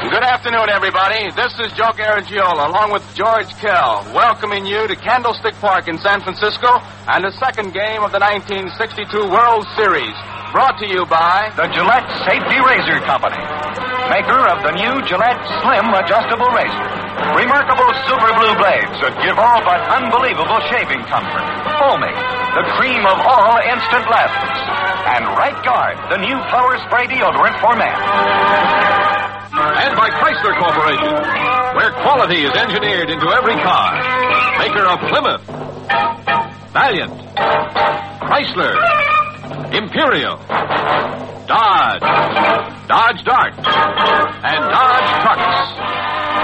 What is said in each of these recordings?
Good afternoon, everybody. This is Joe Garagiola, along with George Kell, welcoming you to Candlestick Park in San Francisco and the second game of the 1962 World Series, brought to you by the Gillette Safety Razor Company, maker of the new Gillette Slim Adjustable Razor. Remarkable silver blue blades that give all but unbelievable shaving comfort. Foaming, the cream of all instant lathers. And Right Guard, the new flower spray deodorant for men. And by Chrysler Corporation, where quality is engineered into every car. Maker of Plymouth, Valiant, Chrysler, Imperial, Dodge, Dodge Dart, and Dodge Trucks.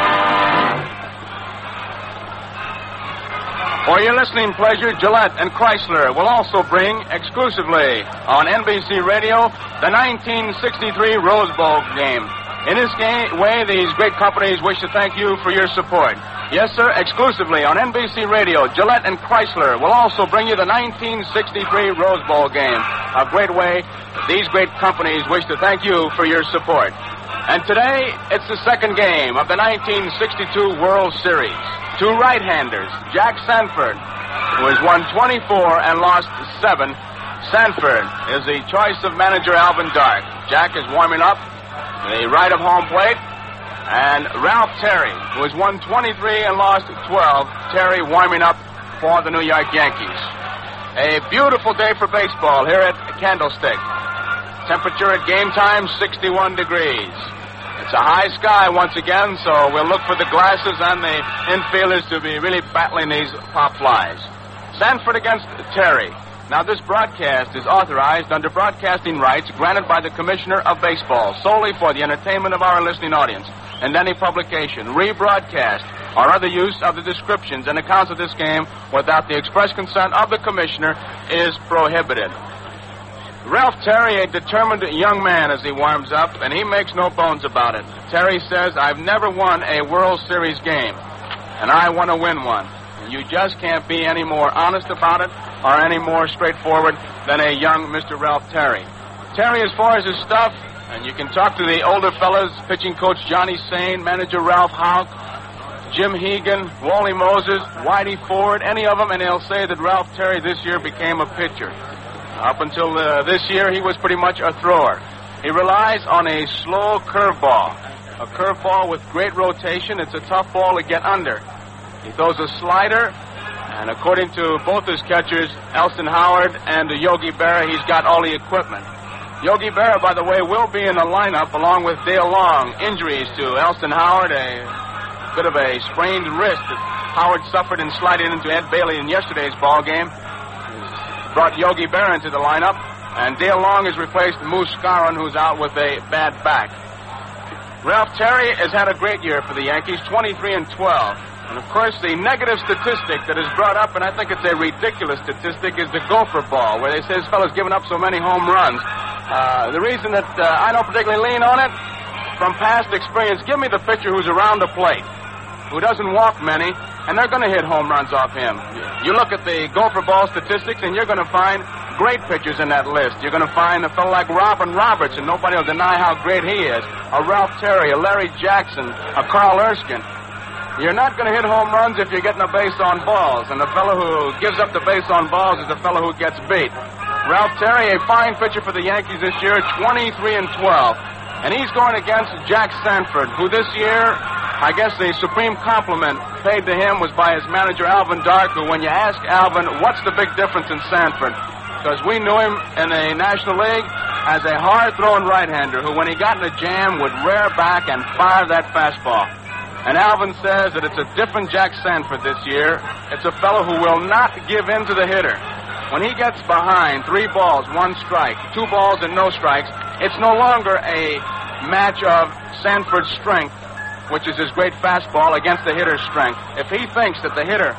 For your listening pleasure, Gillette and Chrysler will also bring, exclusively on NBC Radio, the 1963 Rose Bowl game. In this way, these great companies wish to thank you for your support. Yes, sir, exclusively on NBC Radio, Gillette and Chrysler will also bring you the 1963 Rose Bowl game. A great way these great companies wish to thank you for your support. And today, it's the second game of the 1962 World Series. Two right-handers, Jack Sanford, who has won 24 and lost 7. Sanford is the choice of manager Alvin Dark. Jack is warming up the right of home plate. And Ralph Terry, who has won 23 and lost 12. Terry warming up for the New York Yankees. A beautiful day for baseball here at Candlestick. Temperature at game time, 61 degrees. It's a high sky once again, so we'll look for the glasses and the infielders to be really battling these pop flies. Sanford against Terry. Now, this broadcast is authorized under broadcasting rights granted by the Commissioner of Baseball solely for the entertainment of our listening audience. And any publication, rebroadcast, or other use of the descriptions and accounts of this game without the express consent of the Commissioner is prohibited. Ralph Terry, a determined young man as he warms up, and he makes no bones about it. Terry says, I've never won a World Series game, and I want to win one. And you just can't be any more honest about it or any more straightforward than a young Mr. Ralph Terry. Terry, as far as his stuff, and you can talk to the older fellas, pitching coach Johnny Sane, manager Ralph Houck, Jim Hegan, Wally Moses, Whitey Ford, any of them, and they'll say that Ralph Terry this year became a pitcher. Up until this year, he was pretty much a thrower. He relies on a slow curveball. A curveball with great rotation. It's a tough ball to get under. He throws a slider, and according to both his catchers, Elston Howard and Yogi Berra, he's got all the equipment. Yogi Berra, by the way, will be in the lineup along with Dale Long. Injuries to Elston Howard, a bit of a sprained wrist that Howard suffered in sliding into Ed Bailey in yesterday's ball game. Brought Yogi Berra into the lineup, and Dale Long has replaced Moose Scarron, who's out with a bad back. Ralph Terry has had a great year for the Yankees, 23 and 12. And, of course, the negative statistic that is brought up, and I think it's a ridiculous statistic, is the gopher ball, where they say this fellow's given up so many home runs. The reason that I don't particularly lean on it, from past experience, give me the pitcher who's around the plate, who doesn't walk many, and they're going to hit home runs off him. You look at the gopher ball statistics, and you're going to find great pitchers in that list. You're going to find a fellow like Robin Roberts, and nobody will deny how great he is. A Ralph Terry, a Larry Jackson, a Carl Erskine. You're not going to hit home runs if you're getting a base on balls, and the fellow who gives up the base on balls is the fellow who gets beat. Ralph Terry, a fine pitcher for the Yankees this year, 23 and 12. And he's going against Jack Sanford, who this year, I guess the supreme compliment paid to him was by his manager, Alvin Dark, who when you ask Alvin, what's the big difference in Sanford? Because we knew him in the National League as a hard-throwing right-hander who, when he got in a jam, would rear back and fire that fastball. And Alvin says that it's a different Jack Sanford this year. It's a fellow who will not give in to the hitter. When he gets behind 3 balls, 1 strike, 2 balls and no strikes, it's no longer a match of Sanford's strength, which is his great fastball, against the hitter's strength. If he thinks that the hitter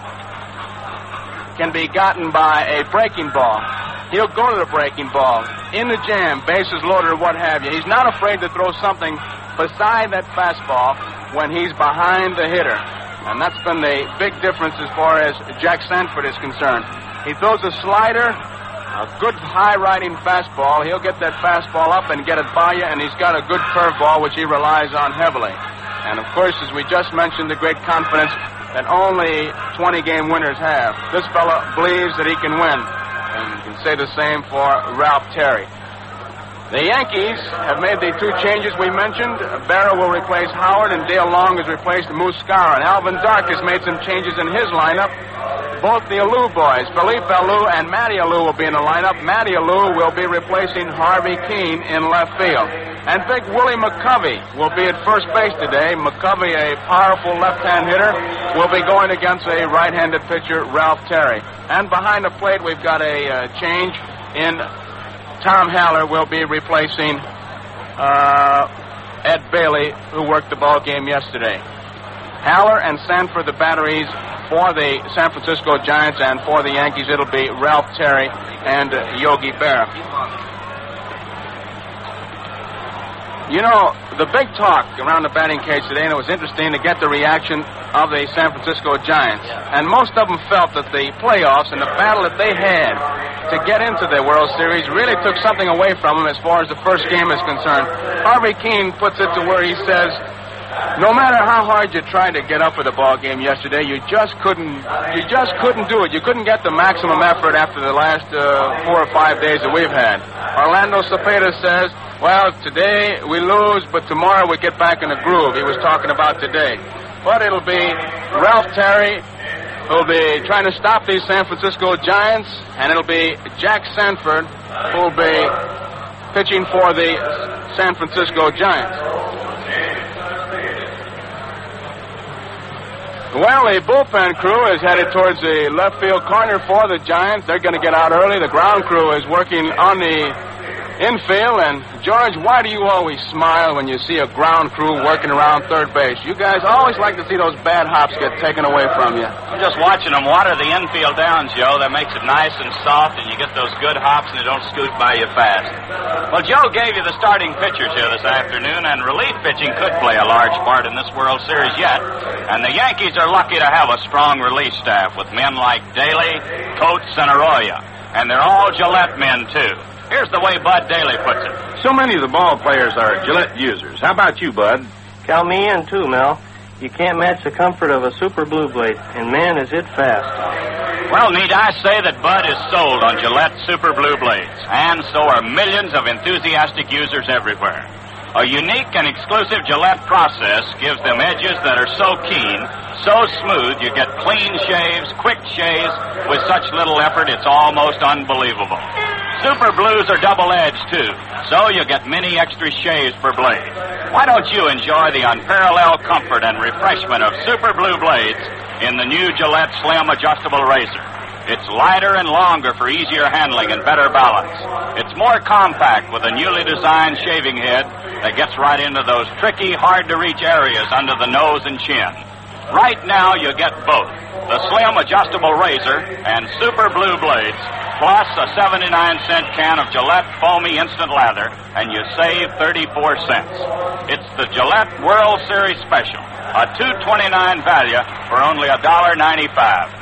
can be gotten by a breaking ball, he'll go to the breaking ball, in the jam, bases loaded or what have you. He's not afraid to throw something beside that fastball when he's behind the hitter. And that's been the big difference as far as Jack Sanford is concerned. He throws a slider, a good high-riding fastball. He'll get that fastball up and get it by you, and he's got a good curveball, which he relies on heavily. And, of course, as we just mentioned, the great confidence that only 20-game winners have. This fellow believes that he can win. And you can say the same for Ralph Terry. The Yankees have made the two changes we mentioned. Berra will replace Howard, and Dale Long has replaced Muscara. And Alvin Dark has made some changes in his lineup. Both the Alou boys, Philippe Alou and Matty Alou, will be in the lineup. Matty Alou will be replacing Harvey Keene in left field. And big Willie McCovey will be at first base today. McCovey, a powerful left-hand hitter, will be going against a right-handed pitcher, Ralph Terry. And behind the plate, we've got a change in Tom Haller will be replacing Ed Bailey, who worked the ball game yesterday. Haller and Sanford, the batteries for the San Francisco Giants, and for the Yankees, it'll be Ralph Terry and Yogi Berra. You know, the big talk around the batting cage today, and it was interesting to get the reaction of the San Francisco Giants. And most of them felt that the playoffs and the battle that they had to get into the World Series really took something away from them as far as the first game is concerned. Harvey Keene puts it to where he says, no matter how hard you tried to get up for the ball game yesterday, you just couldn't do it. You couldn't get the maximum effort after the last 4 or 5 days that we've had. Orlando Cepeda says, well, today we lose, but tomorrow we get back in the groove. He was talking about today. But it'll be Ralph Terry who'll be trying to stop these San Francisco Giants, and it'll be Jack Sanford who'll be pitching for the San Francisco Giants. Well, the bullpen crew is headed towards the left field corner for the Giants. They're going to get out early. The ground crew is working on the infield. And, George, why do you always smile when you see a ground crew working around third base? You guys always like to see those bad hops get taken away from you. I'm just watching them water the infield down, Joe. That makes it nice and soft, and you get those good hops, and they don't scoot by you fast. Well, Joe gave you the starting pitchers here this afternoon, and relief pitching could play a large part in this World Series yet. And the Yankees are lucky to have a strong relief staff with men like Daly, Coates, and Arroyo. And they're all Gillette men, too. Here's the way Bud Daly puts it. So many of the ball players are Gillette users. How about you, Bud? Count me in, too, Mel. You can't match the comfort of a Super Blue Blade, and man, is it fast. Well, need I say that Bud is sold on Gillette Super Blue Blades, and so are millions of enthusiastic users everywhere. A unique and exclusive Gillette process gives them edges that are so keen, so smooth, you get clean shaves, quick shaves, with such little effort it's almost unbelievable. Super Blues are double-edged, too, so you get many extra shaves per blade. Why don't you enjoy the unparalleled comfort and refreshment of Super Blue Blades in the new Gillette Slim Adjustable Razor? It's lighter and longer for easier handling and better balance. It's more compact with a newly designed shaving head that gets right into those tricky, hard-to-reach areas under the nose and chin. Right now, you get both, the Slim Adjustable Razor and Super Blue Blades, plus a 79-cent can of Gillette Foamy Instant Lather, and you save 34 cents. It's the Gillette World Series Special, a $2.29 value for only $1.95.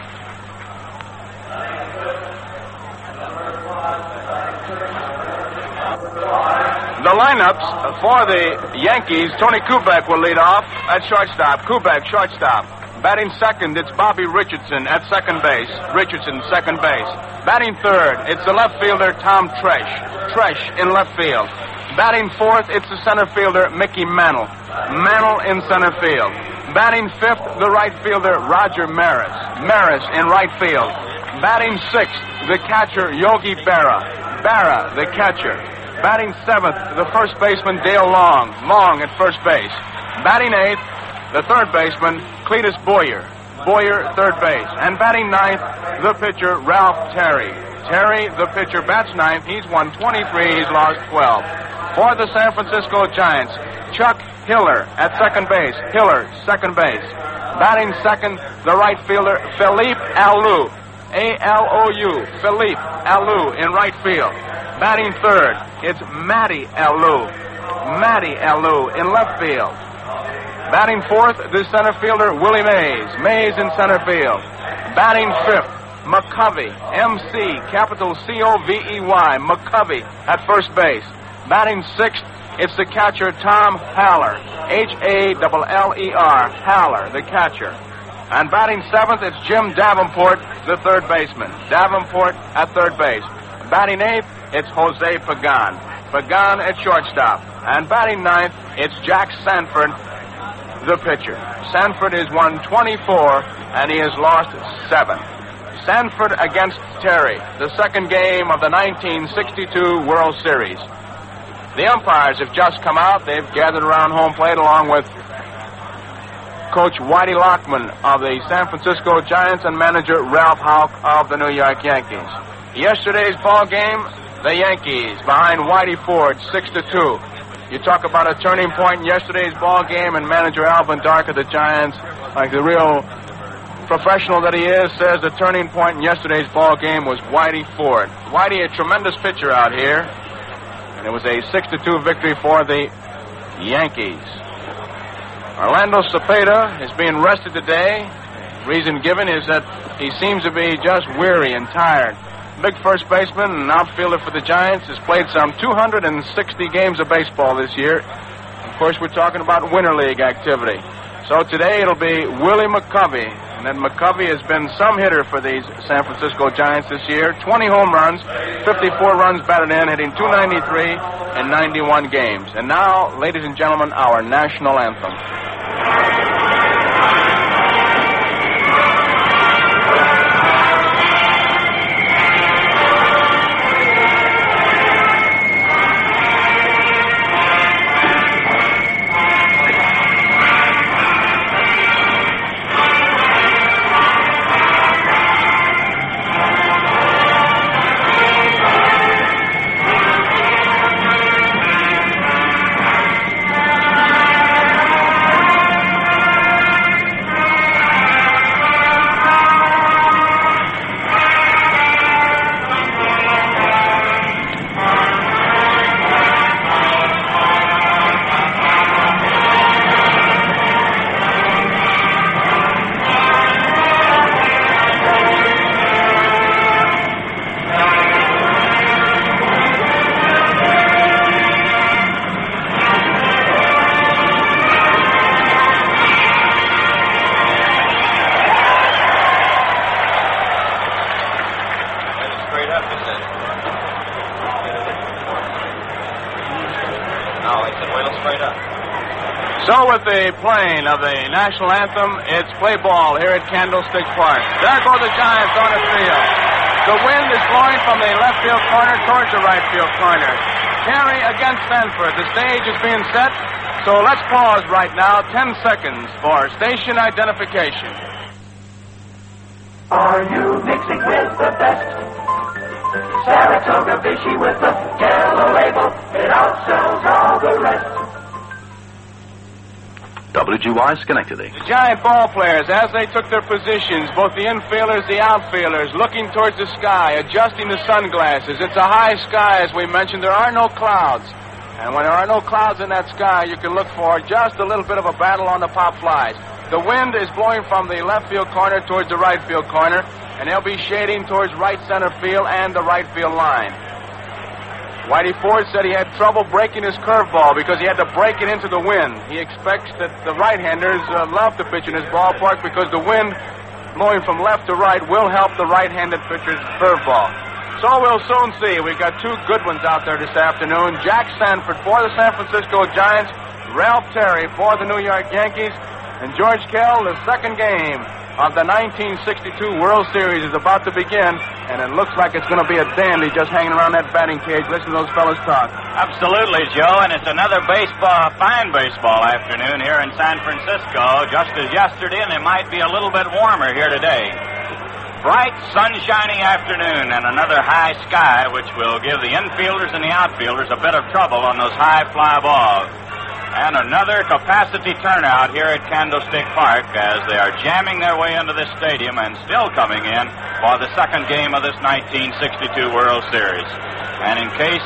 The lineups for the Yankees, Tony Kubek will lead off at shortstop. Kubek, shortstop. Batting second, it's Bobby Richardson at second base. Richardson, second base. Batting third, it's the left fielder, Tom Tresh. Tresh in left field. Batting fourth, it's the center fielder, Mickey Mantle. Mantle in center field. Batting fifth, the right fielder, Roger Maris. Maris in right field. Batting sixth, the catcher, Yogi Berra. Berra, the catcher. Batting seventh, the first baseman, Dale Long. Long at first base. Batting eighth, the third baseman, Cletus Boyer. Boyer, third base. And batting ninth, the pitcher, Ralph Terry. Terry, the pitcher, bats ninth. He's won 23. He's lost 12. For the San Francisco Giants, Chuck Hiller at second base. Hiller, second base. Batting second, the right fielder, Philippe Alou. A-L-O-U. Philippe Alou in right field. Batting third, it's Matty Alou. Matty Alou in left field. Batting fourth, the center fielder, Willie Mays. Mays in center field. Batting fifth, McCovey, M-C, capital C-O-V-E-Y, McCovey at first base. Batting sixth, it's the catcher Tom Haller, H-A-L-L-E-R, Haller, the catcher. And batting seventh, it's Jim Davenport, the third baseman. Davenport at third base. Batting eighth, it's Jose Pagan. Pagan at shortstop. And batting ninth, it's Jack Sanford, the pitcher. Sanford has won 24, and he has lost 7. Sanford against Terry, the second game of the 1962 World Series. The umpires have just come out. They've gathered around home plate along with Coach Whitey Lockman of the San Francisco Giants and manager Ralph Houck of the New York Yankees. Yesterday's ball game, the Yankees behind Whitey Ford 6-2. You talk about a turning point in yesterday's ball game, and manager Alvin Dark of the Giants, like the real professional that he is, says the turning point in yesterday's ball game was Whitey Ford. Whitey, a tremendous pitcher out here, and it was a 6-2 victory for the Yankees. Orlando Cepeda is being rested today. Reason given is that he seems to be just weary and tired. Big first baseman and outfielder for the Giants, has played some 260 games of baseball this year. Of course, we're talking about Winter League activity. So today it'll be Willie McCovey. And then McCovey has been some hitter for these San Francisco Giants this year. 20 home runs, 54 runs batted in, hitting .293 in 91 games. And now, ladies and gentlemen, our national anthem. So with the playing of the national anthem, it's play ball here at Candlestick Park. There go the Giants on the field. The wind is blowing from the left field corner towards the right field corner. Terry against Sanford. The stage is being set, so let's pause right now, 10 seconds for station identification. Are you mixing with the best? Saratoga Vichy with the yellow label. It outsells all the rest. WGY Schenectady. The Giant ball players, as they took their positions, both the infielders, the outfielders, looking towards the sky, adjusting the sunglasses. It's a high sky, as we mentioned. There are no clouds. And when there are no clouds in that sky, you can look for just a little bit of a battle on the pop flies. The wind is blowing from the left field corner towards the right field corner, and they'll be shading towards right center field and the right field line. Whitey Ford said he had trouble breaking his curveball because he had to break it into the wind. He expects that the right-handers love to pitch in his ballpark because the wind blowing from left to right will help the right-handed pitcher's curveball. So we'll soon see. We've got two good ones out there this afternoon. Jack Sanford for the San Francisco Giants, Ralph Terry for the New York Yankees, and George Kell. The second game of the 1962 World Series is about to begin, and it looks like it's going to be a dandy just hanging around that batting cage. Listen to those fellas talk. Absolutely, Joe, and it's another fine baseball afternoon here in San Francisco, just as yesterday, and it might be a little bit warmer here today. Bright, sunshiny afternoon and another high sky, which will give the infielders and the outfielders a bit of trouble on those high fly balls. And another capacity turnout here at Candlestick Park as they are jamming their way into this stadium and still coming in for the second game of this 1962 World Series. And in case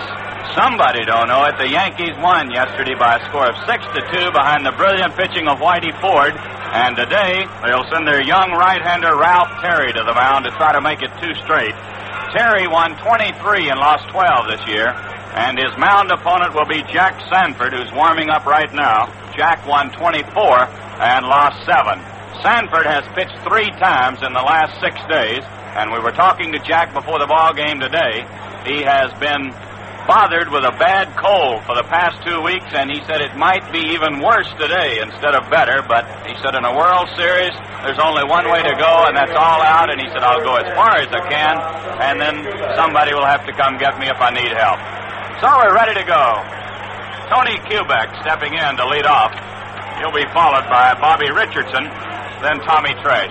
Somebody don't know it. The Yankees won yesterday by a score of 6-2 behind the brilliant pitching of Whitey Ford. And today, they'll send their young right-hander Ralph Terry to the mound to try to make it 2 straight. Terry won 23 and lost 12 this year. And his mound opponent will be Jack Sanford, who's warming up right now. Jack won 24 and lost 7. Sanford has pitched 3 times in the last 6 days. And we were talking to Jack before the ball game today. He has been bothered with a bad cold for the past 2 weeks, and he said it might be even worse today instead of better, but he said in a World Series, there's only one way to go, and that's all out, and he said, I'll go as far as I can, and then somebody will have to come get me if I need help. So we're ready to go. Tony Kubek stepping in to lead off. He'll be followed by Bobby Richardson, then Tommy Tresh.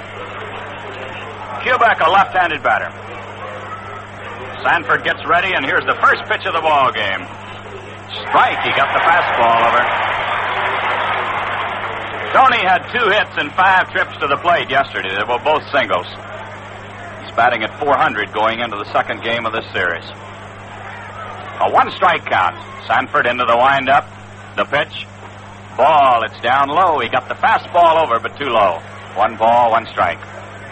Kubek, a left-handed batter. Sanford gets ready, and here's the first pitch of the ball game. Strike. He got the fastball over. Tony had 2 hits and 5 trips to the plate yesterday. They were both singles. He's batting at .400 going into the second game of this series. A 1-strike count. Sanford into the windup. The pitch. Ball. It's down low. He got the fastball over, but too low. 1 ball, 1 strike.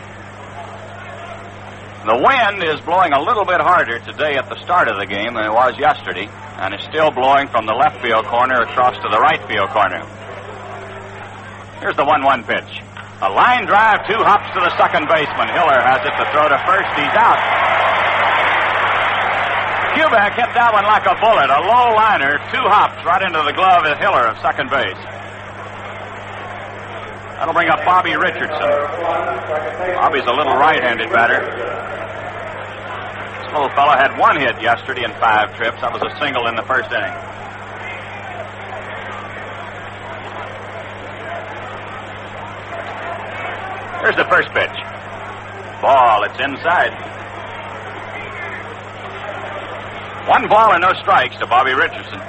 The wind is blowing a little bit harder today at the start of the game than it was yesterday, and it's still blowing from the left field corner across to the right field corner. Here's the 1-1 pitch. A line drive, 2 hops to the second baseman. Hiller has it to throw to first. He's out. Kubek hit that one like a bullet. A low liner, 2 hops right into the glove of Hiller of second base. That'll bring up Bobby Richardson. Bobby's a little right-handed batter. This little fellow had 1 hit yesterday and 5 trips. That was a single in the first inning. Here's the first pitch. Ball, it's inside. 1 ball and no strikes to Bobby Richardson.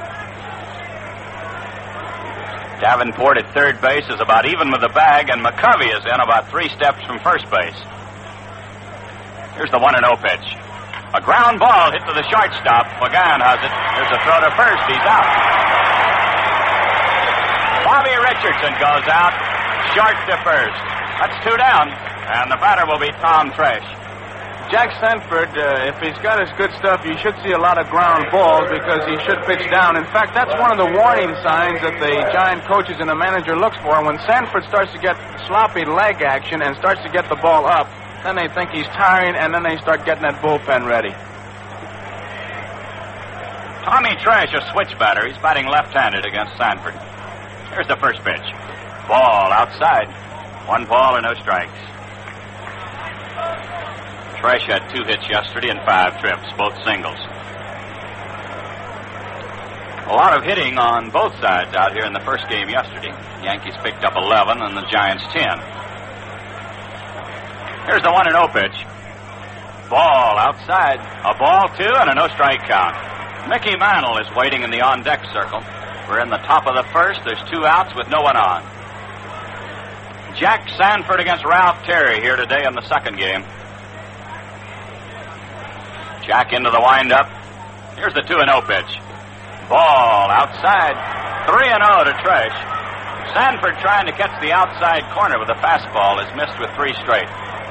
Davenport at third base is about even with the bag, and McCovey is in about 3 steps from first base. Here's the 1-0 pitch. A ground ball hit to the shortstop. Pagan has it. There's a throw to first. He's out. Bobby Richardson goes out, short to first. That's 2 down, and the batter will be Tom Tresh. Jack Sanford, if he's got his good stuff, you should see a lot of ground balls because he should pitch down. In fact, that's one of the warning signs that the Giant coaches and the manager looks for. When Sanford starts to get sloppy leg action and starts to get the ball up, then they think he's tiring, and then they start getting that bullpen ready. Tommy Tresh, a switch batter. He's batting left-handed against Sanford. Here's the first pitch. Ball outside. 1 ball and no strikes. Tresh had 2 hits yesterday and 5 trips, both singles. A lot of hitting on both sides out here in the first game yesterday. The Yankees picked up 11 and the Giants 10. Here's the 1-0 pitch. Ball outside. A ball, 2, and a no-strike count. Mickey Mantle is waiting in the on-deck circle. We're in the top of the first. There's 2 outs with no one on. Jack Sanford against Ralph Terry here today in the second game. Jack into the windup. Here's the 2-0 pitch. Ball outside. 3-0 to Tresh. Sanford trying to catch the outside corner with a fastball has missed with 3 straight.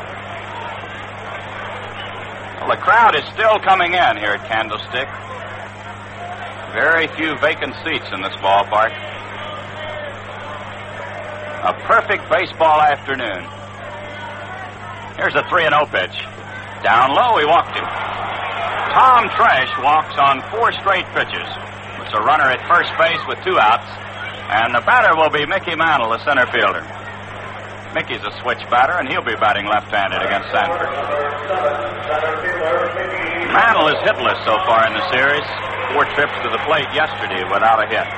Well, the crowd is still coming in here at Candlestick. Very few vacant seats in this ballpark. A perfect baseball afternoon. Here's a 3-0 pitch. Down low, he walked him. Tom Tresh walks on 4 straight pitches. It's a runner at first base with 2 outs, and the batter will be Mickey Mantle, the center fielder. Mickey's a switch batter, and he'll be batting left-handed against Sanford. Mantle is hitless so far in the series. 4 trips to the plate yesterday without a hit.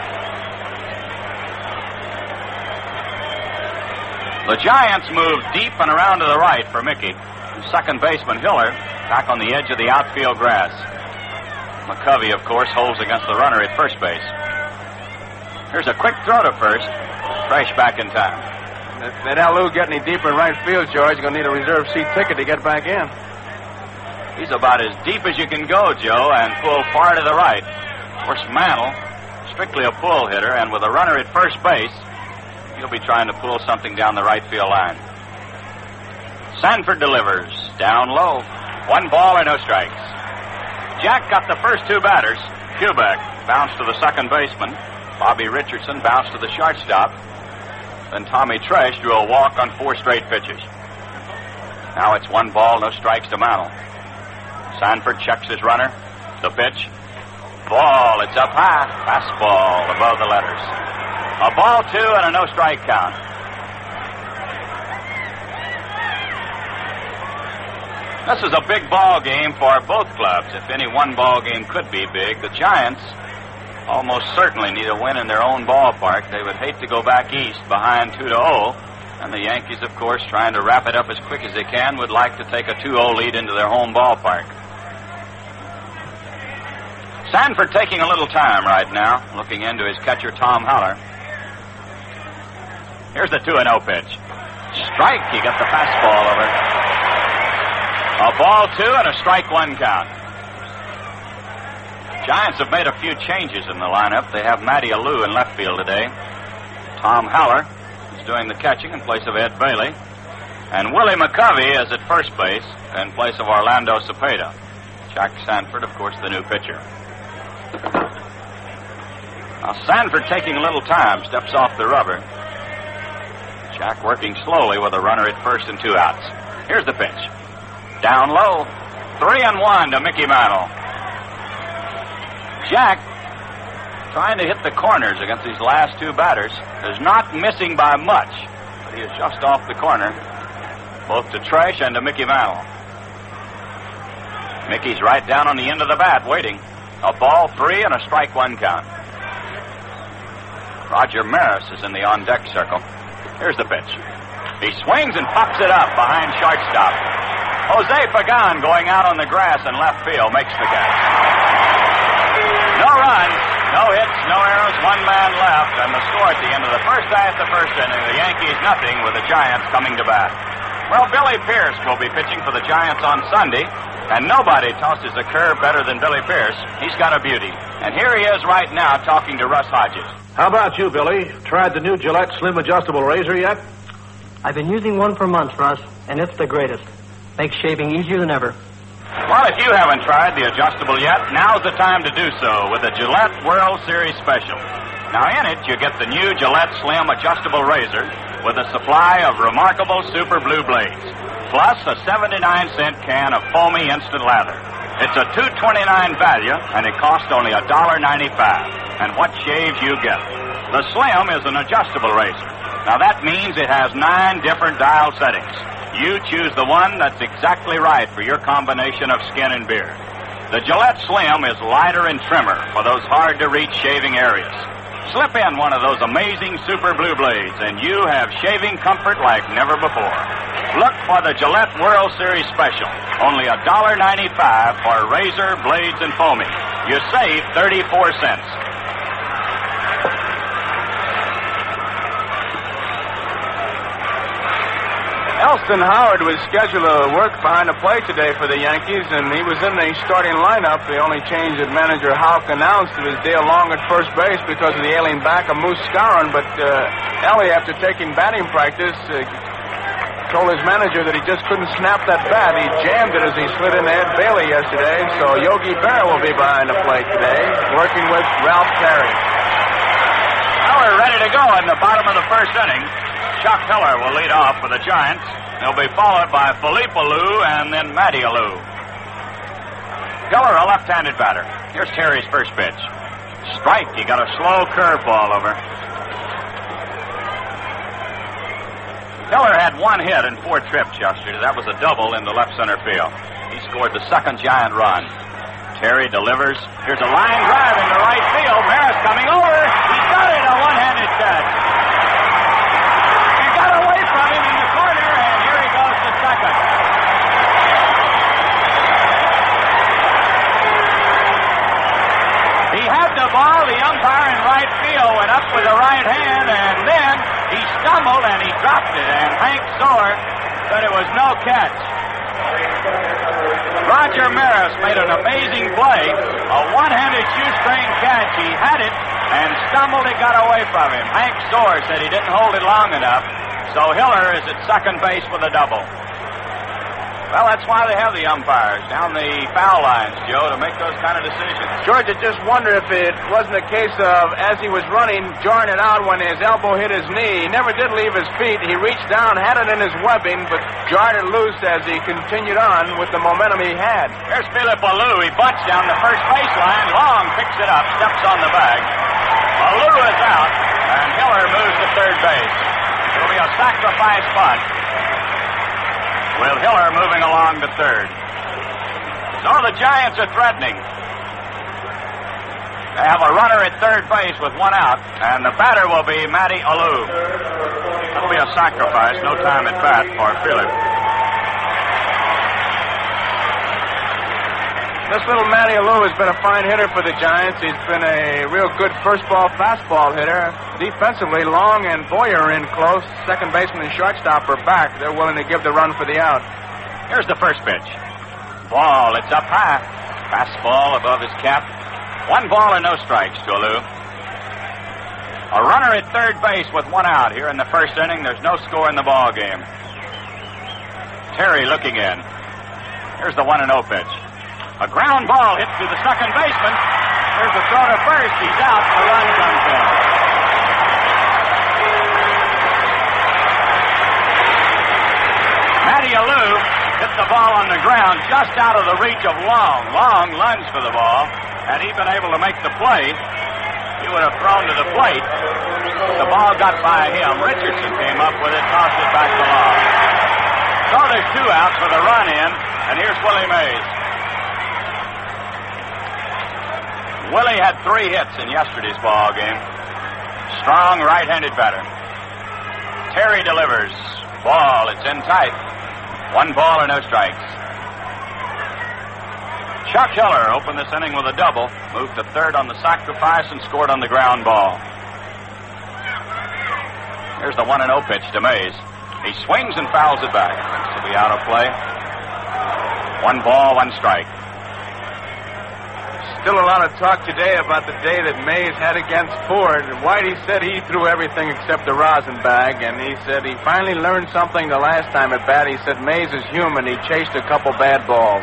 The Giants move deep and around to the right for Mickey. Second baseman Hiller back on the edge of the outfield grass. McCovey, of course, holds against the runner at first base. Here's a quick throw to first. Tresh back in time. If that Lou get any deeper in right field, George, you're going to need a reserve seat ticket to get back in. He's about as deep as you can go, Joe, and pull far to the right. Of course, Mantle, strictly a pull hitter, and with a runner at first base, he'll be trying to pull something down the right field line. Sanford delivers. Down low. 1 ball and no strikes. Jack got the first 2 batters. Kubek bounced to the second baseman. Bobby Richardson bounced to the shortstop. Then Tommy Tresh drew a walk on 4 straight pitches. Now it's 1 ball, no strikes to Mantle. Sanford checks his runner. The pitch. Ball. It's up high. Fastball above the letters. A ball, 2, and a no strike count. This is a big ball game for both clubs. If any one ball game could be big, the Giants almost certainly need a win in their own ballpark. They would hate to go back east behind 2-0. And the Yankees, of course, trying to wrap it up as quick as they can, would like to take a 2-0 lead into their home ballpark. Sanford taking a little time right now, looking into his catcher, Tom Haller. Here's the 2-0 pitch. Strike. He got the fastball over. A ball, 2, and a strike 1 count. Giants have made a few changes in the lineup. They have Matty Alou in left field today. Tom Haller is doing the catching in place of Ed Bailey. And Willie McCovey is at first base in place of Orlando Cepeda. Jack Sanford, of course, the new pitcher. Now, Sanford taking a little time, steps off the rubber. Jack working slowly with a runner at first and 2 outs. Here's the pitch. Down low. 3-1 to Mickey Mantle. Jack, trying to hit the corners against these last 2 batters, is not missing by much, but he is just off the corner, both to Tresh and to Mickey Mantle. Mickey's right down on the end of the bat, waiting. A ball, 3, and a strike 1 count. Roger Maris is in the on-deck circle. Here's the pitch. He swings and pops it up behind shortstop. Jose Pagan going out on the grass in left field makes the catch. No runs, no hits, no errors, 1 man left, and the score at the end of the first half, the first inning, the Yankees nothing with the Giants coming to bat. Well, Billy Pierce will be pitching for the Giants on Sunday, and nobody tosses a curve better than Billy Pierce. He's got a beauty. And here he is right now talking to Russ Hodges. How about you, Billy? Tried the new Gillette Slim Adjustable Razor yet? I've been using one for months, Russ, and it's the greatest. Makes shaving easier than ever. Well, if you haven't tried the adjustable yet, now's the time to do so with the Gillette World Series Special. Now, in it, you get the new Gillette Slim Adjustable Razor with a supply of remarkable Super Blue Blades, plus a 79-cent can of foamy instant lather. It's a $2.29 value, and it costs only $1.95. And what shaves you get? The Slim is an adjustable razor. Now, that means it has 9 different dial settings. You choose the one that's exactly right for your combination of skin and beard. The Gillette Slim is lighter and trimmer for those hard-to-reach shaving areas. Slip in one of those amazing Super Blue Blades, and you have shaving comfort like never before. Look for the Gillette World Series Special. Only $1.95 for razor, blades, and foaming. You save 34 cents. Elston Howard was scheduled to work behind the plate today for the Yankees, and he was in the starting lineup. The only change that manager Houck announced was Dale Long at first base because of the ailing back of Moose Skowron. But Ellie, after taking batting practice, told his manager that he just couldn't snap that bat. He jammed it as he slid into Ed Bailey yesterday. So Yogi Berra will be behind the plate today, working with Ralph Terry. Now we're ready to go in the bottom of the first inning. Chuck Hiller will lead off for the Giants. He'll be followed by Philippe Alou and then Matty Alou. Hiller, a left-handed batter. Here's Terry's first pitch. Strike. He got a slow curveball over. Hiller had 1 hit and 4 trips yesterday. That was a double into left center field. He scored the second Giant run. Terry delivers. Here's a line drive into right field. Maris coming over. He's got it. A one-handed catch. Ball, the umpire in right field went up with the right hand, and then he stumbled and he dropped it, and Hank Soar said it was no catch. Roger Maris made an amazing play. A one-handed shoestring catch. He had it and stumbled. It got away from him. Hank Soar said he didn't hold it long enough. So Hiller is at second base with a double. Well, that's why they have the umpires down the foul lines, Joe, to make those kind of decisions. George, I just wonder if it wasn't a case of, as he was running, jarring it out when his elbow hit his knee. He never did leave his feet. He reached down, had it in his webbing, but jarred it loose as he continued on with the momentum he had. Here's Philip Alou. He bunts down the first baseline. Long picks it up, steps on the bag. Alou is out, and Hiller moves to third base. It'll be a sacrifice bunt, with Hiller moving along to third. So the Giants are threatening. They have a runner at third base with one out, and the batter will be Matty Alou. That'll be a sacrifice. No time at bat for Philip. This little Matty Alou has been a fine hitter for the Giants. He's been a real good first ball, fastball hitter. Defensively, Long and Boyer are in close. Second baseman and shortstop are back. They're willing to give the run for the out. Here's the first pitch. Ball, it's up high. Fastball above his cap. 1 ball and no strikes to Alou. A runner at third base with one out here in the first inning. There's no score in the ball game. Terry looking in. Here's the 1-0 pitch. A ground ball hit to the second baseman. There's a throw to first. He's out. The run comes in. Matty Alou hit the ball on the ground just out of the reach of Long. Long lunged for the ball. Had he been able to make the play, he would have thrown to the plate. The ball got by him. Richardson came up with it, tossed it back to Long. So there's 2 outs for the run in, and here's Willie Mays. Willie had 3 hits in yesterday's ball game. Strong right-handed batter. Terry delivers. Ball, it's in tight. 1 ball and no strikes. Chuck Hiller opened this inning with a double, moved to third on the sacrifice, and scored on the ground ball. Here's the 1-0 pitch to Mays. He swings and fouls it back. Looks to be out of play. 1 ball, 1 strike. Still a lot of talk today about the day that Mays had against Ford. Whitey said he threw everything except the rosin bag, and he said he finally learned something the last time at bat. He said Mays is human. He chased a couple bad balls.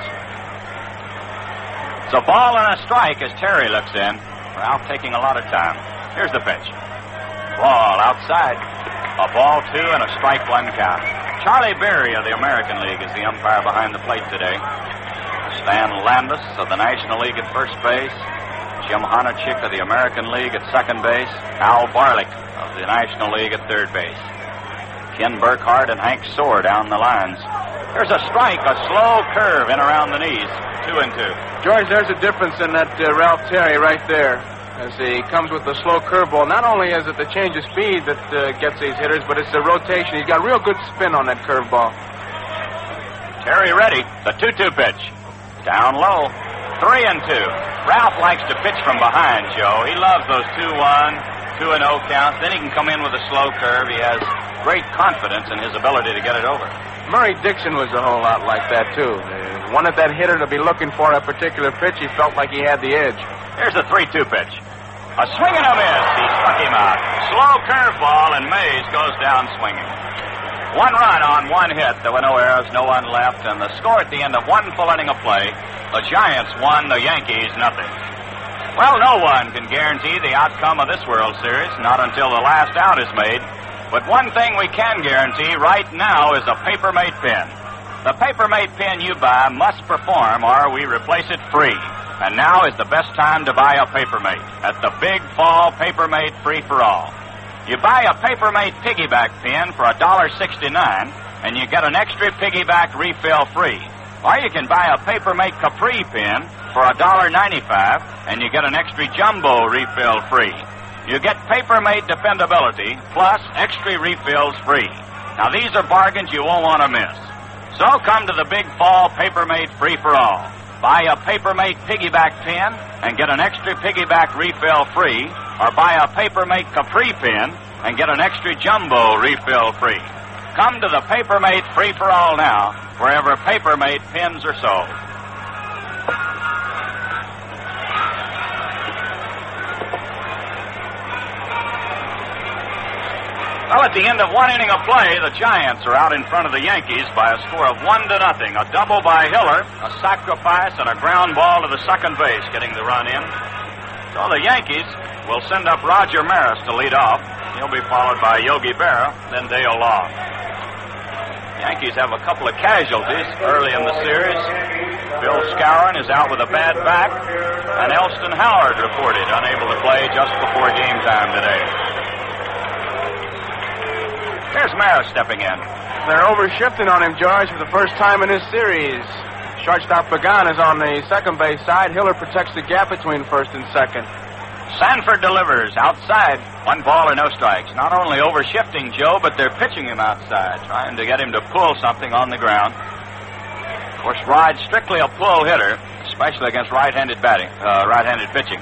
It's a ball and a strike as Terry looks in. Ralph taking a lot of time. Here's the pitch. Ball outside. A ball 2 and a strike 1 count. Charlie Berry of the American League is the umpire behind the plate today. Stan Landis of the National League at first base. Jim Honachik of the American League at second base. Al Barlick of the National League at third base. Ken Burkhardt and Hank Soar down the lines. There's a strike, a slow curve in around the knees. 2-2. George, there's a difference in that Ralph Terry right there. As he comes with the slow curveball. Not only is it the change of speed that gets these hitters, but it's the rotation. He's got real good spin on that curveball. Terry ready. The 2-2 pitch. Down low. 3-2. Ralph likes to pitch from behind, Joe. He loves those 2-1, 2-0 counts. Then he can come in with a slow curve. He has great confidence in his ability to get it over. Murray Dixon was a whole lot like that, too. He wanted that hitter to be looking for a particular pitch. He felt like he had the edge. Here's the 3-2 pitch. A swing and a miss. He struck him out. Slow curveball, and Mays goes down swinging. 1 run on 1 hit. There were no errors, no one left, and the score at the end of 1 full inning of play, the Giants won, the Yankees nothing. Well, no one can guarantee the outcome of this World Series, not until the last out is made. But one thing we can guarantee right now is a Paper-Mate pen. The Paper-Mate pen you buy must perform, or we replace it free. And now is the best time to buy a Paper-Mate at the Big Fall Paper-Mate Free-for-All. You buy a Paper-Mate piggyback pen for $1.69, and you get an extra piggyback refill free. Or you can buy a Paper-Mate Capri pen for $1.95, and you get an extra jumbo refill free. You get Paper-Mate dependability, plus extra refills free. Now, these are bargains you won't want to miss. So come to the Big Fall Paper-Mate Free-for-All. Buy a Paper-Mate piggyback pen and get an extra piggyback refill free, or buy a Paper-Mate Capri pen and get an extra jumbo refill free. Come to the Paper-Mate Free-for-All now wherever paper-made pins are sold. Well, at the end of one inning of play, the Giants are out in front of the Yankees by a score of 1-0. A double by Hiller, a sacrifice, and a ground ball to the second base, getting the run in. So the Yankees will send up Roger Maris to lead off. He'll be followed by Yogi Berra, then Dale Law. The Yankees have a couple of casualties early in the series. Bill Skowron is out with a bad back, and Elston Howard reported unable to play just before game time today. Here's Maris stepping in. They're overshifting on him, George, for the first time in this series. Shortstop Pagan is on the second base side. Hiller protects the gap between first and second. Sanford delivers outside. 1 ball or no strikes. Not only overshifting Joe, but they're pitching him outside, trying to get him to pull something on the ground. Of course, Rod's strictly a pull hitter, especially against right-handed pitching.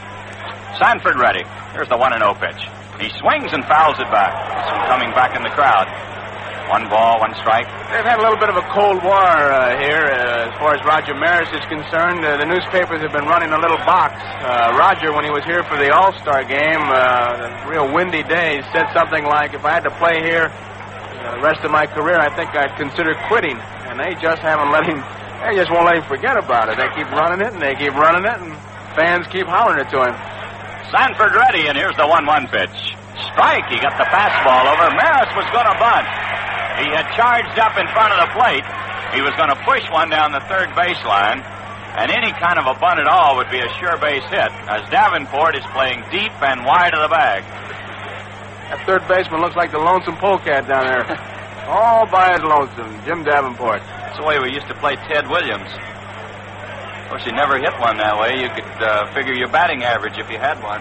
Sanford ready. Here's the 1-0 pitch. He swings and fouls it back. Some coming back in the crowd. 1 ball, 1 strike. They've had a little bit of a cold war here as far as Roger Maris is concerned. The newspapers have been running a little box. Roger, when he was here for the All-Star game, a real windy day, said something like, if I had to play here the rest of my career, I think I'd consider quitting. And they just won't let him forget about it. They keep running it, and they keep running it, and fans keep hollering it to him. Sanford ready, and here's the 1-1 pitch. Strike. He got the fastball over. Maris was going to bunt. He had charged up in front of the plate. He was going to push one down the third baseline, and any kind of a bunt at all would be a sure base hit, as Davenport is playing deep and wide of the bag. That third baseman looks like the lonesome polecat down there. All by his lonesome, Jim Davenport. That's the way we used to play Ted Williams. Of course, you never hit one that way. You could figure your batting average if you had one.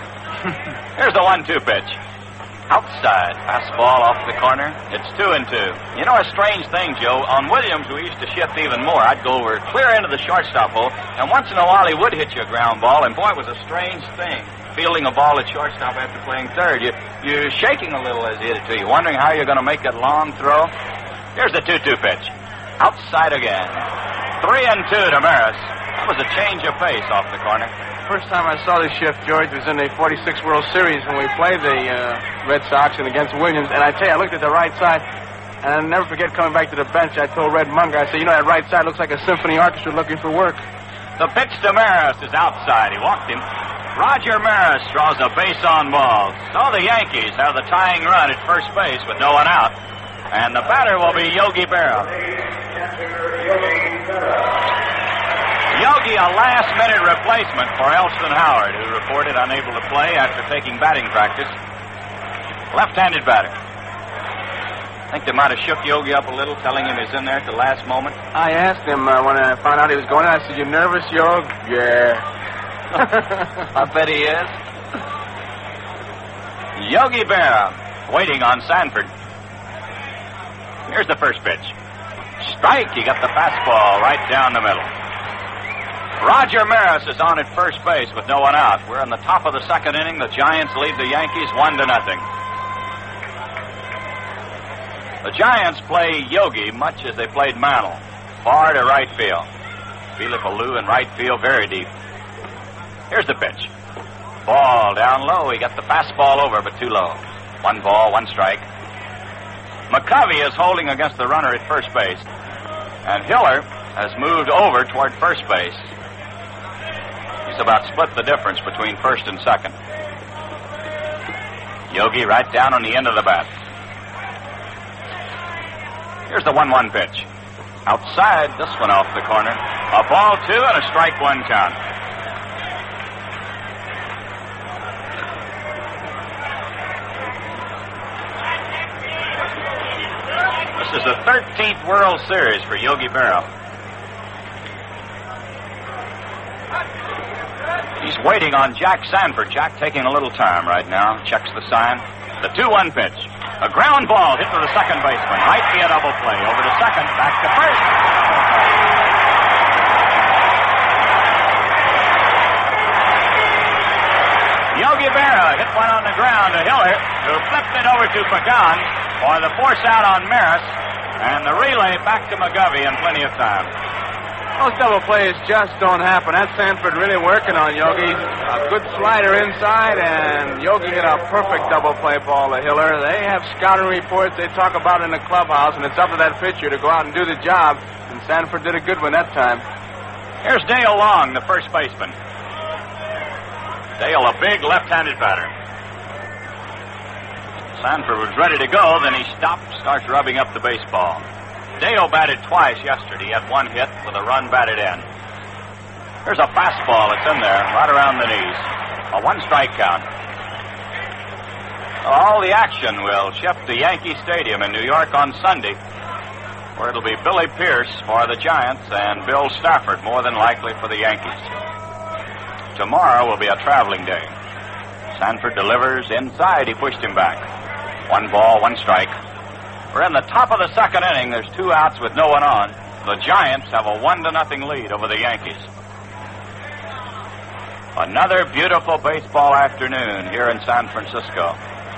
Here's the 1-2 pitch. Outside. Fastball off the corner. It's 2-2. You know a strange thing, Joe? On Williams, we used to shift even more. I'd go over clear into the shortstop hole, and once in a while he would hit you a ground ball, and boy, it was a strange thing. Fielding a ball at shortstop after playing third. You're shaking a little as he hit it to you, wondering how you're going to make that long throw. Here's the 2-2 pitch. Outside again. 3-2 to Maris. That was a change of pace off the corner. First time I saw this shift, George, was in the 46 World Series when we played the Red Sox and against Williams. And I tell you, I looked at the right side, and I'll never forget coming back to the bench. I told Red Munger, I said, that right side looks like a symphony orchestra looking for work. The pitch to Maris is outside. He walked him. Roger Maris draws a base on ball. So the Yankees have the tying run at first base with no one out. And the batter will be Yogi Berra. Yogi, a last-minute replacement for Elston Howard, who reported unable to play after taking batting practice. Left-handed batter. I think they might have shook Yogi up a little, telling him he's in there at the last moment. I asked him when I found out he was going in, I said, "You nervous, Yogi?" "Yeah." I bet he is. Yogi Berra, waiting on Sanford. Here's the first pitch. Strike. He got the fastball right down the middle. Roger Maris is on at first base with no one out. We're in the top of the second inning. The Giants lead the Yankees 1-0. The Giants play Yogi much as they played Mantle. Far to right field. Philip Alou in right field, very deep. Here's the pitch. Ball down low. He got the fastball over, but too low. 1 ball, 1 strike. McCovey is holding against the runner at first base. And Hiller has moved over toward first base. He's about split the difference between first and second. Yogi right down on the end of the bat. Here's the 1-1 pitch. Outside, this one off the corner. A ball 2 and a strike 1 count. This is the 13th World Series for Yogi Berra. He's waiting on Jack Sanford. Jack taking a little time right now. Checks the sign. The 2-1 pitch. A ground ball hit to the second baseman. Might be a double play. Over to second. Back to first. Yogi Berra hit one on the ground to Hiller, who flipped it over to Pagan for the force out on Maris. And the relay back to McGovey in plenty of time. Those double plays just don't happen. That's Sanford really working on Yogi. A good slider inside, and Yogi hit a perfect double play ball to Hiller. They have scouting reports they talk about in the clubhouse, and it's up to that pitcher to go out and do the job. And Sanford did a good one that time. Here's Dale Long, the first baseman. Dale, a big left-handed batter. Sanford was ready to go, then he stopped, starts rubbing up the baseball. Dale batted twice yesterday. He had one hit with a run batted in. Here's a fastball that's in there, right around the knees. A one-strike count. All the action will shift to Yankee Stadium in New York on Sunday, where it'll be Billy Pierce for the Giants and Bill Stafford, more than likely, for the Yankees. Tomorrow will be a traveling day. Sanford delivers inside. He pushed him back. 1 ball, 1 strike. We're in the top of the second inning. There's 2 outs with no one on. The Giants have a 1-0 lead over the Yankees. Another beautiful baseball afternoon here in San Francisco.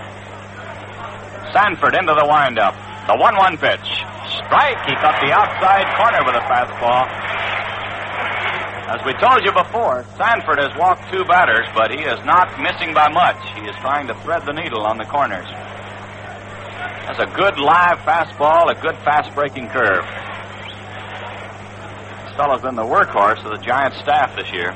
Sanford into the windup. The 1-1 pitch. Strike. He cut the outside corner with a fastball. As we told you before, Sanford has walked 2 batters, but he is not missing by much. He is trying to thread the needle on the corners. That's a good live fastball, a good fast-breaking curve. This fellow's been the workhorse of the Giants staff this year.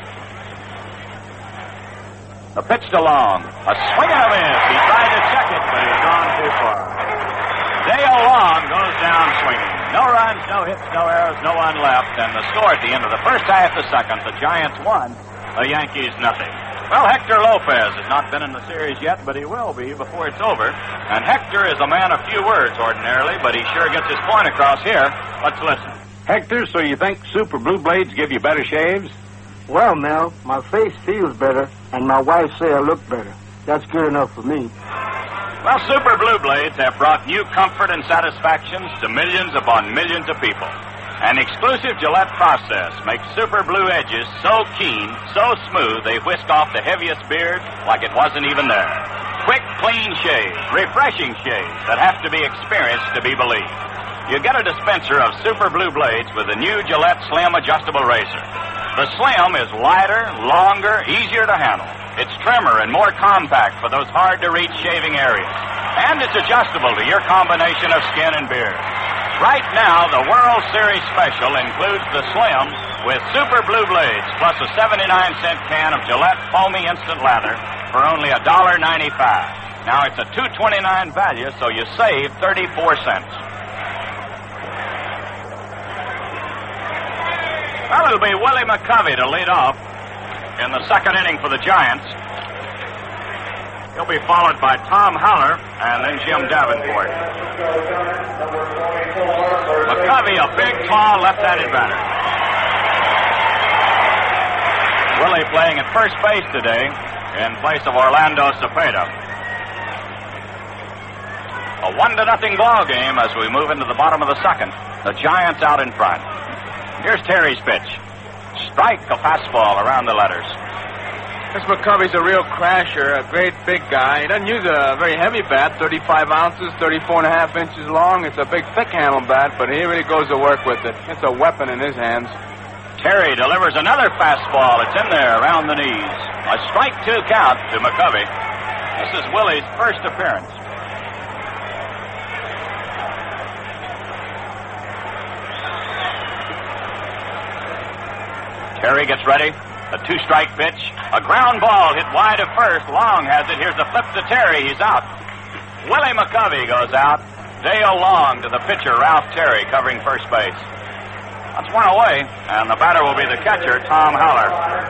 The pitch to Long. A swing and a miss. He tried to check it, but he's gone too far. Dale Long goes down swinging. No runs, no hits, no errors, no one left. And the score at the end of the first half of the second, the Giants 1, the Yankees nothing. Well, Hector Lopez has not been in the series yet, but he will be before it's over. And Hector is a man of few words ordinarily, but he sure gets his point across here. Let's listen. Hector, so you think Super Blue Blades give you better shaves? Well, Mel, my face feels better, and my wife say I look better. That's good enough for me. Well, Super Blue Blades have brought new comfort and satisfactions to millions upon millions of people. An exclusive Gillette process makes Super Blue edges so keen, so smooth, they whisk off the heaviest beard like it wasn't even there. Quick, clean shaves, refreshing shaves that have to be experienced to be believed. You get a dispenser of Super Blue Blades with the new Gillette Slim Adjustable Razor. The Slim is lighter, longer, easier to handle. It's trimmer and more compact for those hard-to-reach shaving areas. And it's adjustable to your combination of skin and beard. Right now, the World Series special includes the Slim with Super Blue Blades plus a 79-cent can of Gillette Foamy Instant Lather for only $1.95. Now, it's a $2.29 value, so you save 34 cents. Well, it'll be Willie McCovey to lead off in the second inning for the Giants. He'll be followed by Tom Haller and then Jim Davenport. McCovey, a big, tall, left-handed batter. Willie playing at first base today in place of Orlando Cepeda. A 1-0 ball game as we move into the bottom of the second. The Giants out in front. Here's Terry's pitch. Strike, a fastball around the letters. This McCovey's a real crasher, a great big guy. He doesn't use a very heavy bat, 35 ounces, 34.5 inches long. It's a big, thick-handled bat, but he really goes to work with it. It's a weapon in his hands. Terry delivers another fastball. It's in there, around the knees. A strike 2 count to McCovey. This is Willie's first appearance. Terry gets ready. A 2-strike pitch. A ground ball hit wide of first. Long has it. Here's the flip to Terry. He's out. Willie McCovey goes out. Dale Long to the pitcher, Ralph Terry, covering first base. That's one away, and the batter will be the catcher, Tom Haller.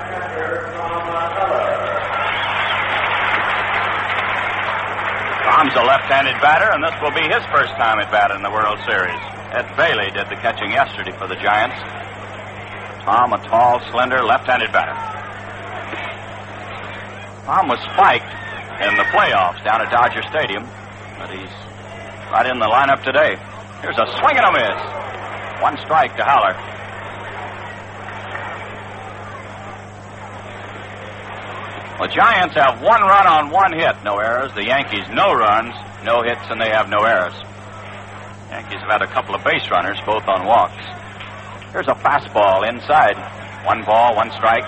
Tom's a left-handed batter, and this will be his first time at bat in the World Series. Ed Bailey did the catching yesterday for the Giants. Tom, a tall, slender, left-handed batter. Tom was spiked in the playoffs down at Dodger Stadium, but he's right in the lineup today. Here's a swing and a miss. 1 strike to Haller. The Giants have 1 run on 1 hit, no errors. The Yankees, no runs, no hits, and they have no errors. Yankees have had a couple of base runners, both on walks. Here's a fastball inside. 1 ball, 1 strike.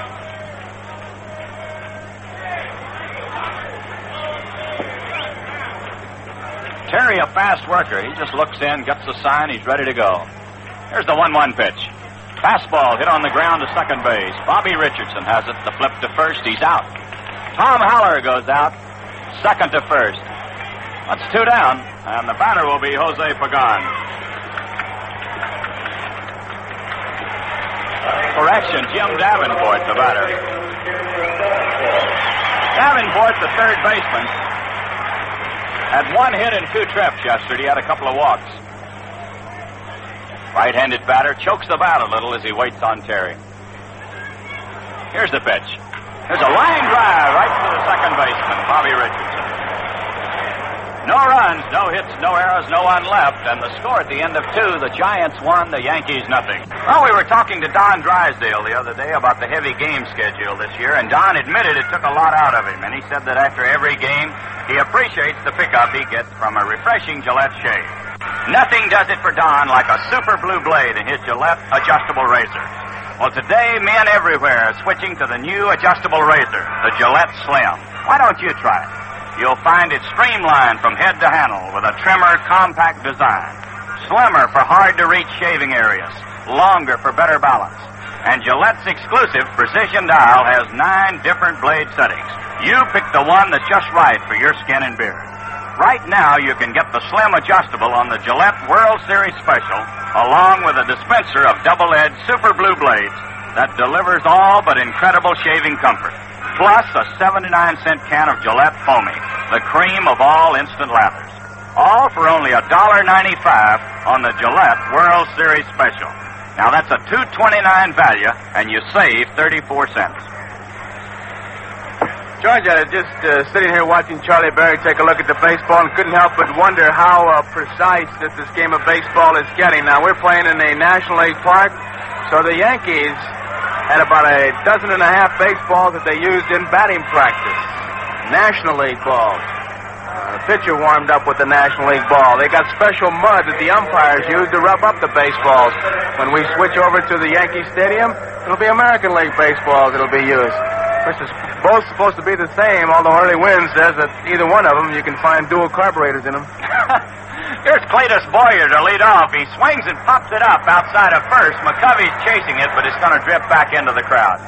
Terry, a fast worker. He just looks in, gets the sign, he's ready to go. Here's the 1-1 pitch. Fastball hit on the ground to second base. Bobby Richardson has it. The flip to first. He's out. Tom Haller goes out. Second to first. That's 2 down, and the batter will be Jose Pagan. Correction, Jim Davenport, the batter. Davenport, the third baseman, had 1 hit and 2 trips yesterday. He had a couple of walks. Right-handed batter chokes the bat a little as he waits on Terry. Here's the pitch. There's a line drive right to the second baseman, Bobby Richardson. No runs, no hits, no errors, no one left, and the score at the end of 2, the Giants won, the Yankees nothing. Well, we were talking to Don Drysdale the other day about the heavy game schedule this year, and Don admitted it took a lot out of him, and he said that after every game, he appreciats the pickup he gets from a refreshing Gillette shave. Nothing does it for Don like a super blue blade in his Gillette adjustable razor. Well, today, men everywhere are switching to the new adjustable razor, the Gillette Slim. Why don't you try it? You'll find it streamlined from head to handle with a trimmer, compact design. Slimmer for hard-to-reach shaving areas. Longer for better balance. And Gillette's exclusive precision dial has 9 different blade settings. You pick the one that's just right for your skin and beard. Right now, you can get the Slim Adjustable on the Gillette World Series Special, along with a dispenser of double-edged super blue blades that delivers all but incredible shaving comfort. Plus a 79-cent can of Gillette Foamy, the cream of all instant lathers. All for only $1.95 on the Gillette World Series Special. Now that's a $2.29 value, and you save 34 cents. George, I was just sitting here watching Charlie Berry take a look at the baseball and couldn't help but wonder how precise this game of baseball is getting. Now, we're playing in a National League park, so the Yankees had about 12.5 baseballs that they used in batting practice. National League balls. The pitcher warmed up with the National League ball. They got special mud that the umpires use to rub up the baseballs. When we switch over to the Yankee Stadium, it'll be American League baseballs that'll be used. This is both supposed to be the same, although Early Wind says that either one of them, you can find dual carburetors in them. Here's Cletus Boyer to lead off. He swings and pops it up outside of first. McCovey's chasing it, but it's going to drift back into the crowd.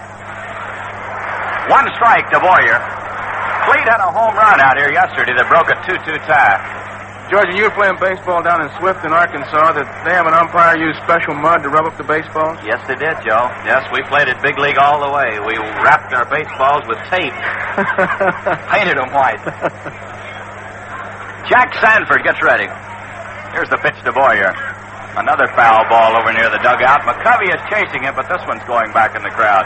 1 strike to Boyer. Cleet had a home run out here yesterday that broke a 2-2 tie. George, you were playing baseball down in Swift in Arkansas. Did they have an umpire use special mud to rub up the baseballs? Yes, they did, Joe. Yes, we played it big league all the way. We wrapped our baseballs with tape. Painted them white. Jack Sanford gets ready. Here's the pitch to Boyer. Another foul ball over near the dugout. McCovey is chasing it, but this one's going back in the crowd.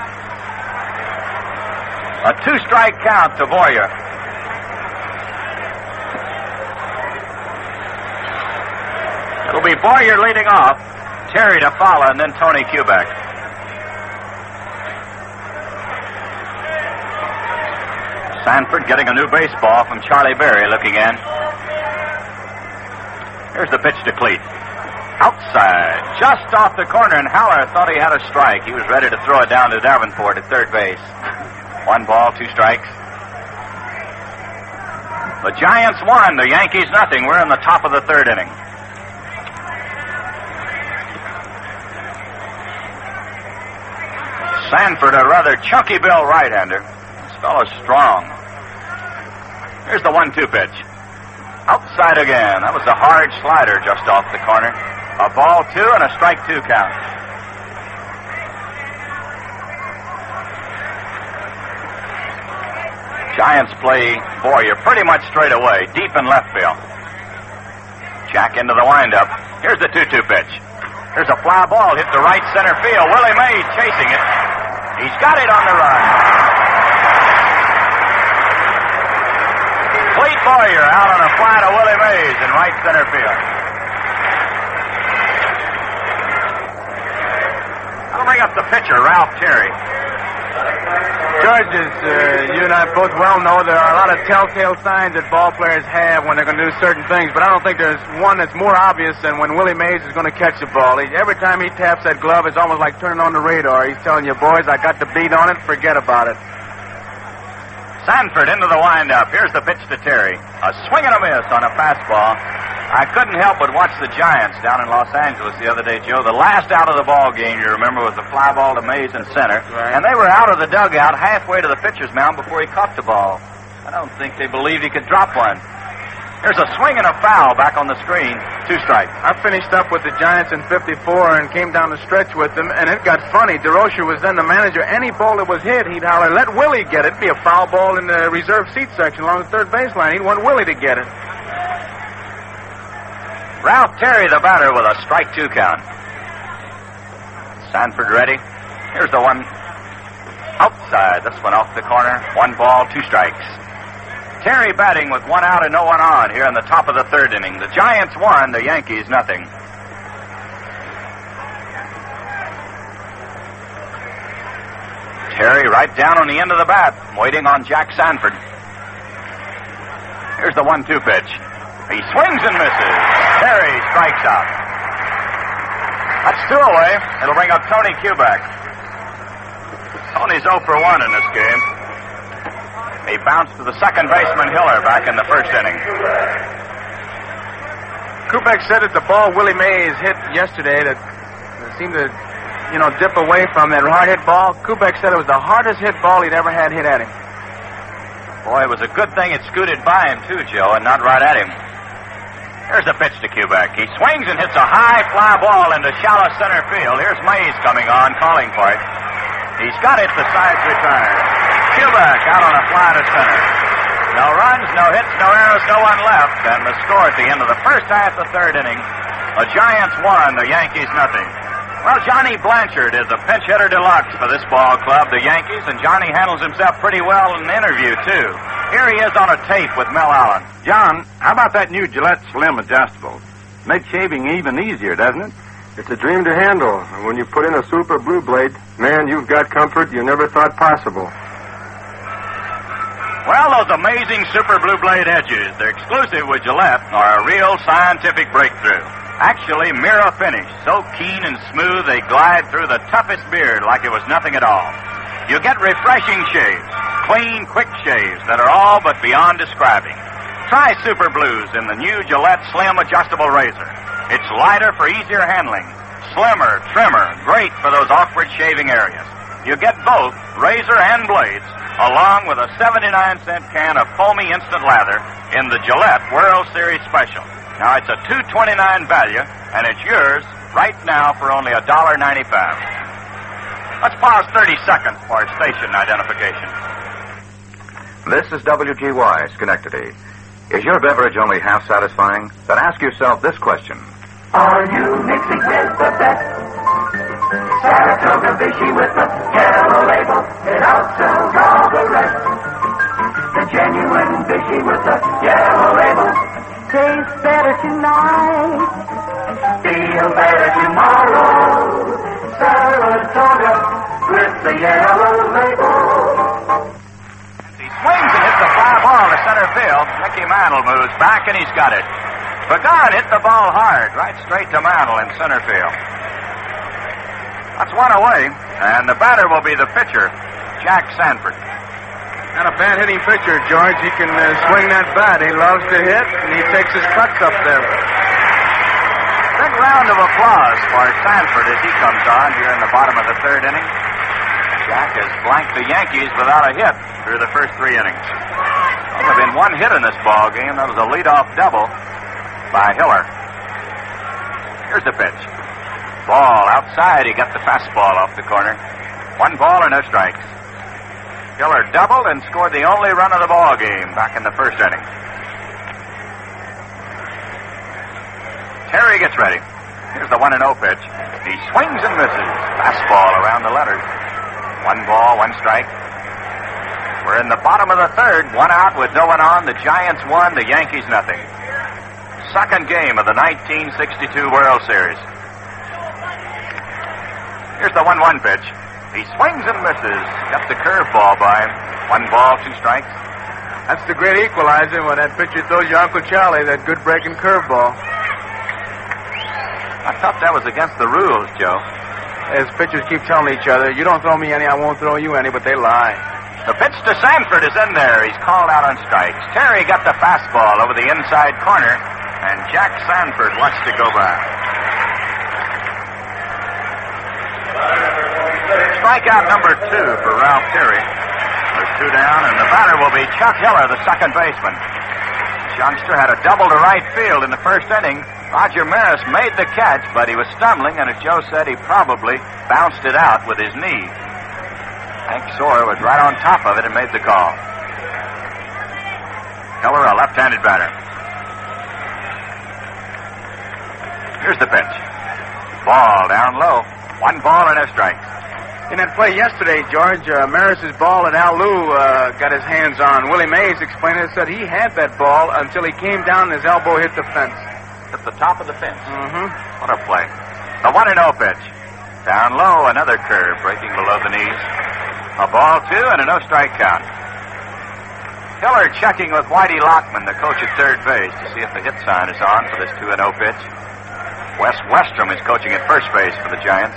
A 2-strike count to Boyer. It'll be Boyer leading off, Terry to follow, and then Tony Kubek. Sanford getting a new baseball from Charlie Berry looking in. Here's the pitch to Cleet. Outside, just off the corner, and Haller thought he had a strike. He was ready to throw it down to Davenport at third base. 1 ball, 2 strikes. The Giants won, the Yankees nothing. We're in the top of the 3rd inning. Sanford, a rather chunky-built right-hander. This fellow's strong. Here's the 1-2 pitch. Outside again. That was a hard slider just off the corner. A ball 2 and a strike 2 count. Giants play Boyer pretty much straight away, deep in left field. Jack into the windup. Here's the 2-2 pitch. Here's a fly ball hit to right center field. Willie Mays chasing it. He's got it on the run. Cleet Boyer out on a fly to Willie Mays in right center field. I'll bring up the pitcher, Ralph Terry. George, as you and I both well know, there are a lot of telltale signs that ball players have when they're going to do certain things, but I don't think there's one that's more obvious than when Willie Mays is going to catch the ball. Every time he taps that glove, it's almost like turning on the radar. He's telling you, boys, I got the beat on it, forget about it. Sanford into the windup. Here's the pitch to Terry. A swing and a miss on a fastball. I couldn't help but watch the Giants down in Los Angeles the other day, Joe. The last out of the ball game, you remember, was the fly ball to Mays in center. Right. And they were out of the dugout halfway to the pitcher's mound before he caught the ball. I don't think they believed he could drop one. There's a swing and a foul back on the screen. 2 strikes. I finished up with the Giants in 54 and came down the stretch with them, and it got funny. DeRocher was then the manager. Any ball that was hit, he'd holler, let Willie get it. It'd be a foul ball in the reserve seat section along the third baseline. He'd want Willie to get it. Ralph Terry, the batter, with a strike 2 count. Sanford ready. Here's the one outside. This one off the corner. 1 ball, 2 strikes. Terry batting with 1 out and no one on here in the top of the 3rd inning. The Giants won, the Yankees nothing. Terry right down on the end of the bat, waiting on Jack Sanford. Here's the 1-2 pitch. He swings and misses. Terry strikes out. That's 2 away. It'll bring up Tony Kubek. Tony's 0 for 1 in this game. He bounced to the second baseman, Hiller, back in the 1st inning. Kubek said that the ball Willie Mays hit yesterday that seemed to, dip away from that hard-hit ball. Kubek said it was the hardest hit ball he'd ever had hit at him. Boy, it was a good thing it scooted by him, too, Joe, and not right at him. Here's the pitch to Kubek. He swings and hits a high fly ball into shallow center field. Here's Mays coming on, calling for it. He's got it, the side's retired. Kubek out on a fly to center. No runs, no hits, no errors, no one left. And the score at the end of the first half of the 3rd inning, the Giants won, the Yankees nothing. Well, Johnny Blanchard is a pinch hitter deluxe for this ball club, the Yankees, and Johnny handles himself pretty well in the interview, too. Here he is on a tape with Mel Allen. John, how about that new Gillette Slim Adjustable? Makes shaving even easier, doesn't it? It's a dream to handle. And when you put in a Super Blue Blade, man, you've got comfort you never thought possible. Well, those amazing Super Blue Blade edges, they're exclusive with Gillette, are a real scientific breakthrough. Actually, mirror finish, so keen and smooth they glide through the toughest beard like it was nothing at all. You get refreshing shaves, clean, quick shaves that are all but beyond describing. Try Super Blues in the new Gillette Slim Adjustable Razor. It's lighter for easier handling, slimmer, trimmer, great for those awkward shaving areas. You get both, razor and blades, along with a 79-cent can of foamy instant lather in the Gillette World Series Special. Now, it's a $2.29 value, and it's yours right now for only $1.95. Let's pause 30 seconds for station identification. This is WGY, Schenectady. Is your beverage only half satisfying? Then ask yourself this question. Are you mixing with the best? Saratoga Vichy with the yellow label. It outsells all the rest. The genuine Vichy with the yellow label. Tastes better tonight. Feel better tomorrow. Saratoga with the yellow label. He swings and hits the fly ball to center field. Mickey Mantle moves back, and he's got it. Pagan hit the ball hard, right straight to Mantle in center field. That's 1 away, and the batter will be the pitcher, Jack Sanford. Not a bad hitting pitcher, George. He can swing that bat. He loves to hit, and he takes his cuts up there. Big round of applause for Sanford as he comes on here in the bottom of the 3rd inning. Jack has blanked the Yankees without a hit through the first 3 innings. Only been 1 hit in this ball game. That was a leadoff double by Hiller. Here's the pitch. Ball outside. He got the fastball off the corner. 1 ball and no strikes. Hiller doubled and scored the only run of the ball game back in the 1st inning. Terry gets ready. Here's the 1-0 pitch. He swings and misses. Fastball around the letters. 1 ball, 1 strike. We're in the bottom of the 3rd. 1 out with no one on. The Giants won. The Yankees nothing. 2nd game of the 1962 World Series. Here's the 1-1 pitch. He swings and misses. Got the curveball by him. 1 ball, 2 strikes. That's the great equalizer when that pitcher throws your Uncle Charlie that good breaking curveball. I thought that was against the rules, Joe. As pitchers keep telling each other, you don't throw me any, I won't throw you any, but they lie. The pitch to Sanford is in there. He's called out on strikes. Terry got the fastball over the inside corner, and Jack Sanford watched it go by. Strikeout number 2 for Ralph Terry. There's 2 down, and the batter will be Chuck Hiller, the second baseman. This youngster had a double to right field in the first inning. Roger Maris made the catch, but he was stumbling, and as Joe said, he probably bounced it out with his knee. Hank Sawyer was right on top of it and made the call. Hiller, a left-handed batter. Here's the pitch. Ball down low. 1 ball and a strike. In that play yesterday, George, Maris's ball that Al Lou got his hands on. Willie Mays explained it, said he had that ball until he came down and his elbow hit the fence. At the top of the fence. Mm-hmm. What a play. The 1-0 pitch. Down low, another curve breaking below the knees. A ball 2 and a no-strike count. Hiller checking with Whitey Lockman, the coach at third base, to see if the hit sign is on for this 2-0 pitch. Wes Westrom is coaching at first base for the Giants.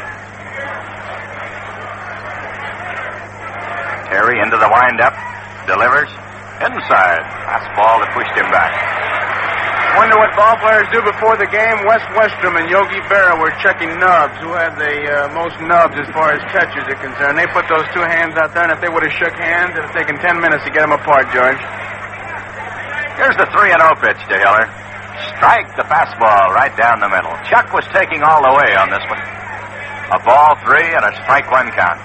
Terry into the windup. Delivers. Inside. Fastball that pushed him back. Wonder what ball players do before the game. Wes Westrom and Yogi Berra were checking nubs. Who had the most nubs as far as catches are concerned? They put those 2 hands out there, and if they would have shook hands, it would have taken 10 minutes to get them apart, George. Here's the 3-0 pitch to Hiller. Strike the fastball right down the middle. Chuck was taking all the way on this one. A ball 3 and a strike 1 count.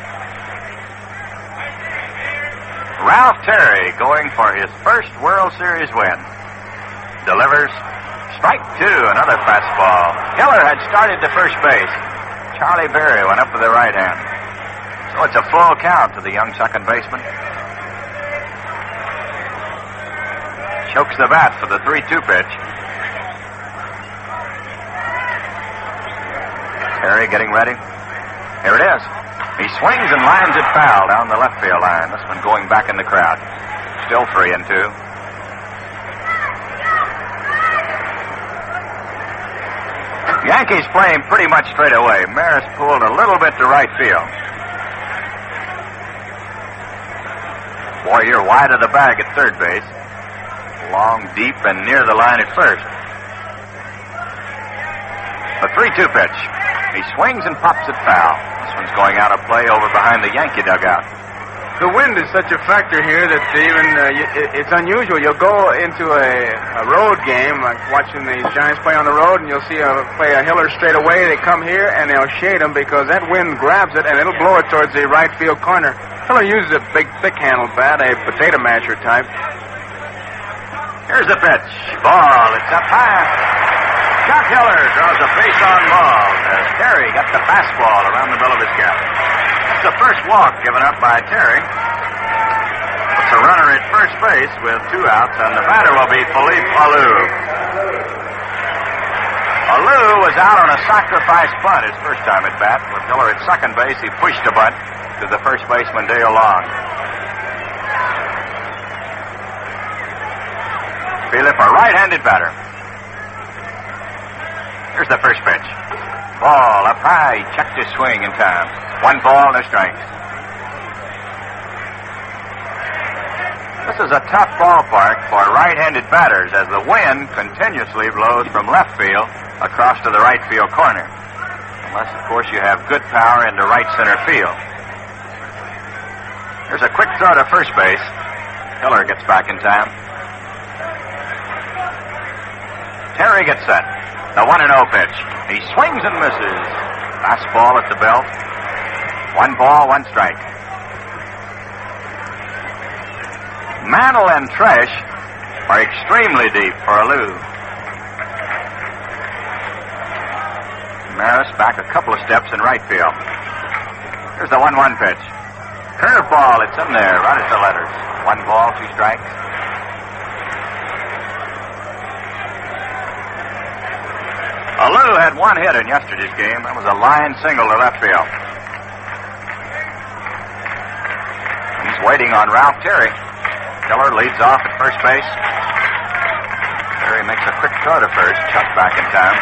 Ralph Terry going for his first World Series win. Delivers. Strike 2, another fastball. Hiller had started to first base. Charlie Berry went up with the right hand. So it's a full count to the young second baseman. Chokes the bat for the 3-2 pitch. Terry getting ready. Here it is. He swings and lines it foul down the left field line. This one going back in the crowd. Still 3-2. Yankees playing pretty much straight away. Maris pulled a little bit to right field. Warrior wide of the bag at third base. Long, deep, and near the line at first. The 3-2 pitch. He swings and pops it foul. This one's going out of play over behind the Yankee dugout. The wind is such a factor here that even it's unusual. You'll go into a road game, like watching the Giants play on the road, and you'll see play a Hiller straight away. They come here, and they'll shade him because that wind grabs it, and it'll blow it towards the right field corner. Hiller uses a big, thick-handled bat, a potato masher type. Here's the pitch. Ball. It's up high. Chuck Hiller draws a face-on ball as Terry got the fastball around the middle of his cap. That's the first walk given up by Terry. It's a runner at first base with 2 outs, and the batter will be Philippe Alou. Alou was out on a sacrifice bunt his first time at bat. With Hiller at second base, he pushed the bunt to the first baseman, Dale Long. Philippe, a right-handed batter. Here's the first pitch. Ball up high. He checked his swing in time. 1 ball, no strikes. This is a tough ballpark for right-handed batters as the wind continuously blows from left field across to the right field corner. Unless, of course, you have good power into right center field. There's a quick throw to first base. Hiller gets back in time. Terry gets set. The 1-0 pitch. He swings and misses. Fastball at the belt. 1 ball, 1 strike. Mantle and Tresh are extremely deep for Alou. Maris back a couple of steps in right field. Here's the 1-1 pitch. Curveball, it's in there, right at the letters. 1 ball, 2 strikes. Alou had 1 hit in yesterday's game. That was a line single to left field. waiting on Ralph Terry. Keller leads off at first base. Terry makes a quick throw to first. Chuck back in time.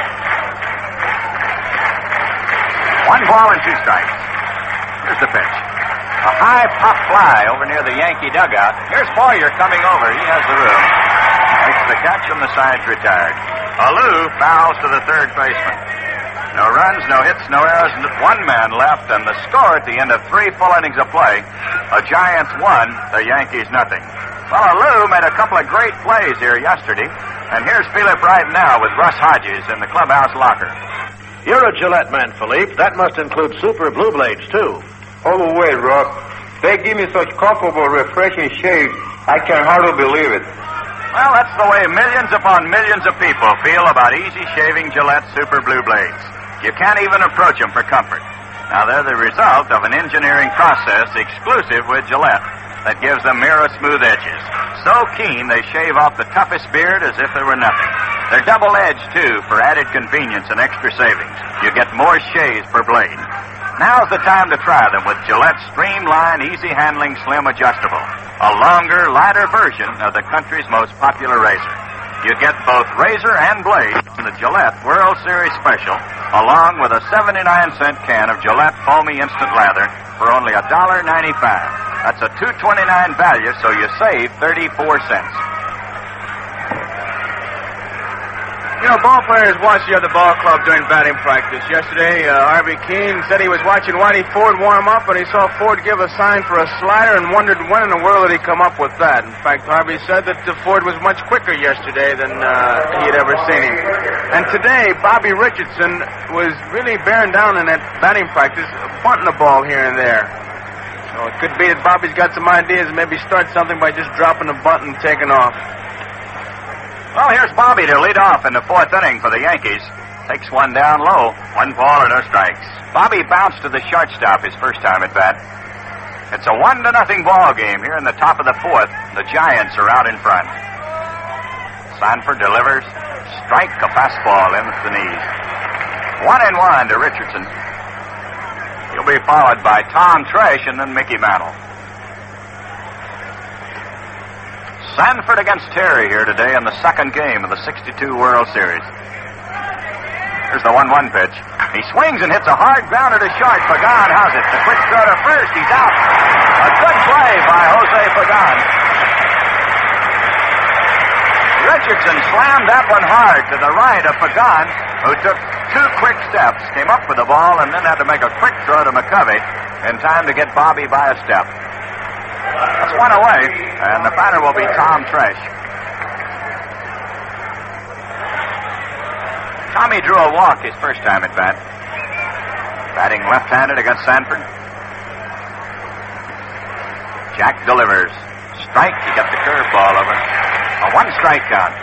1 ball and 2 strikes. Here's the pitch. A high pop fly over near the Yankee dugout. Here's Boyer coming over. He has the room. Makes the catch from the sides, retired. Alou fouls to the third baseman. No runs, no hits, no errors, 1 man left, and the score at the end of 3 full innings of play, the Giants 1, the Yankees nothing. Well, Alou made a couple of great plays here yesterday, and here's Philip right now with Russ Hodges in the clubhouse locker. You're a Gillette man, Philippe. That must include Super Blue Blades, too. Oh, wait, Rock. They give me such comfortable, refreshing shave, I can hardly believe it. Well, that's the way millions upon millions of people feel about easy shaving Gillette Super Blue Blades. You can't even approach them for comfort. Now, they're the result of an engineering process exclusive with Gillette that gives them mirror smooth edges. So keen, they shave off the toughest beard as if there were nothing. They're double-edged, too, for added convenience and extra savings. You get more shaves per blade. Now's the time to try them with Gillette Streamline Easy-Handling Slim Adjustable, a longer, lighter version of the country's most popular razor. You get both razor and blade on the Gillette World Series Special, along with a 79-cent can of Gillette Foamy Instant Lather for only $1.95. That's a $2.29 value, so you save 34 cents. You know, ball players watch the other ball club during batting practice. Yesterday, Harvey Keene said he was watching Whitey Ford warm up, and he saw Ford give a sign for a slider and wondered when in the world did he come up with that. In fact, Harvey said that Ford was much quicker yesterday than he had ever seen him. And today, Bobby Richardson was really bearing down in that batting practice, bunting the ball here and there. So it could be that Bobby's got some ideas and maybe start something by just dropping the bunt and taking off. Well, here's Bobby to lead off in the 4th inning for the Yankees. Takes one down low. 1 ball and no strikes. Bobby bounced to the shortstop his first time at bat. It's a 1-0 ball game here in the top of the 4th. The Giants are out in front. Sanford delivers. Strike, a fastball in at the knees. 1-1 to Richardson. He'll be followed by Tom Tresh and then Mickey Mantle. Sanford against Terry here today in the 2nd game of the 62 World Series. Here's the 1-1 pitch. He swings and hits a hard grounder to short. Pagan has it. The quick throw to first. He's out. A good play by Jose Pagan. Richardson slammed that one hard to the right of Pagan, who took 2 quick steps, came up with the ball, and then had to make a quick throw to McCovey in time to get Bobby by a step. That's 1 away, and the batter will be Tom Tresh. Tommy drew a walk his first time at bat. Batting left-handed against Sanford. Jack delivers. Strike, he got the curveball over. A 1-strike count.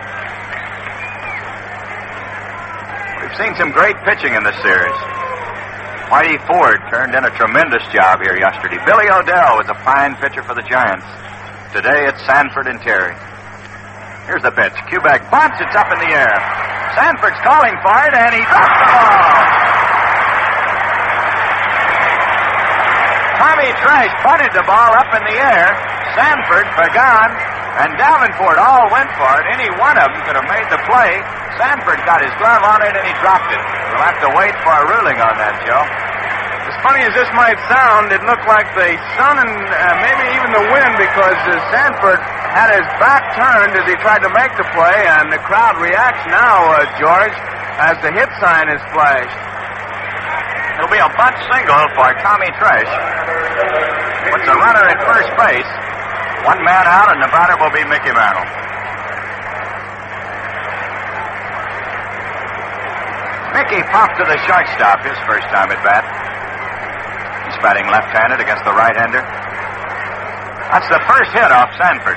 We've seen some great pitching in this series. Whitey Ford turned in a tremendous job here yesterday. Billy O'Dell was a fine pitcher for the Giants. Today it's Sanford and Terry. Here's the pitch. Kubek bunts. It's up in the air. Sanford's calling for it, and he drops the ball. Tommy Tresh bunted the ball up in the air. Sanford, Pagan, and Davenport all went for it. Any one of them could have made the play. Sanford got his glove on it, and he dropped it. We'll have to wait for a ruling on that, Joe. As funny as this might sound, it looked like the sun and maybe even the wind, because Sanford had his back turned as he tried to make the play, and the crowd reacts now, George, as the hit sign is flashed. It'll be a bunt single for Tommy Tresh. Puts a runner at first base. 1 man out, and the batter will be Mickey Mantle. Mickey popped to the shortstop his first time at bat. He's batting left-handed against the right-hander. That's the first hit off Sanford.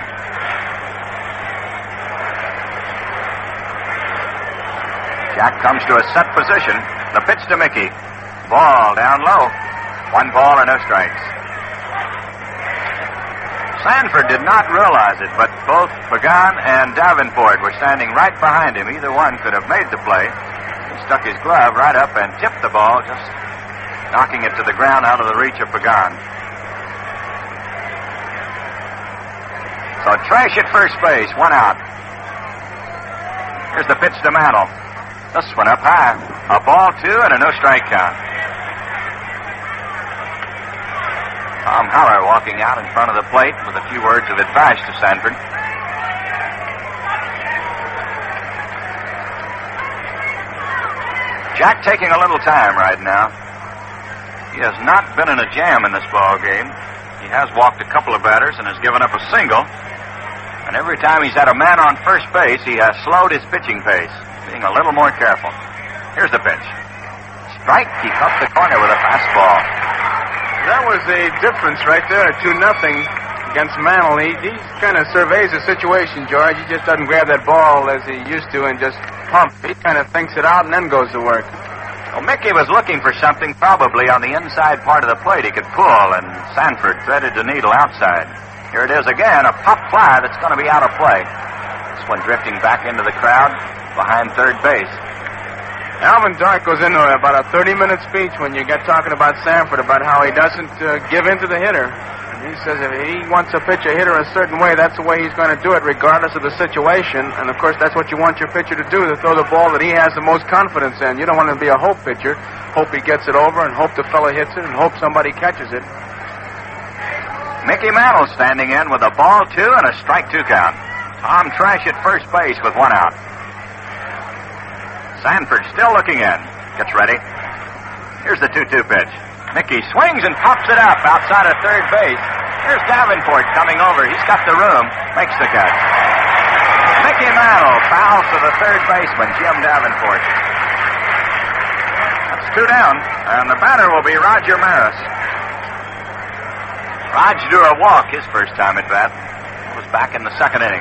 Jack comes to a set position. The pitch to Mickey. Ball down low. 1 ball and no strikes. Sanford did not realize it, but both Pagan and Davenport were standing right behind him. Either one could have made the play. He stuck his glove right up and tipped the ball, just knocking it to the ground out of the reach of Pagan. So Trash at first base, 1 out. Here's the pitch to Mantle. This one up high. A ball, 2, and a no-strike count. Tom Haller walking out in front of the plate with a few words of advice to Sanford. Jack taking a little time right now. He has not been in a jam in this ball game. He has walked a couple of batters and has given up a single. And every time he's had a man on first base, he has slowed his pitching pace, being a little more careful. Here's the pitch. Strike. He cut the corner with a fastball. That was the difference right there, 2-0 against Mantle. He kind of surveys the situation, George. He just doesn't grab that ball as he used to and just pump. He kind of thinks it out and then goes to work. Well, Mickey was looking for something probably on the inside part of the plate he could pull, and Sanford threaded the needle outside. Here it is again, a pop fly that's going to be out of play. This one drifting back into the crowd behind third base. Alvin Dark goes into about a 30-minute speech when you get talking about Sanford, about how he doesn't give in to the hitter. And he says if he wants to pitch a hitter a certain way, that's the way he's going to do it, regardless of the situation. And, of course, that's what you want your pitcher to do, to throw the ball that he has the most confidence in. You don't want him to be a hope pitcher. Hope he gets it over and hope the fella hits it and hope somebody catches it. Mickey Mantle standing in with a ball, 2, and a strike 2 count. Tom Trash at first base with 1 out. Sanford still looking in. Gets ready. Here's the 2-2 pitch. Mickey swings and pops it up outside of third base. Here's Davenport coming over. He's got the room. Makes the catch. Mickey Mantle fouls to the third baseman, Jim Davenport. That's 2 down, and the batter will be Roger Maris. Raj drew a walk his first time at bat. It was back in the second inning.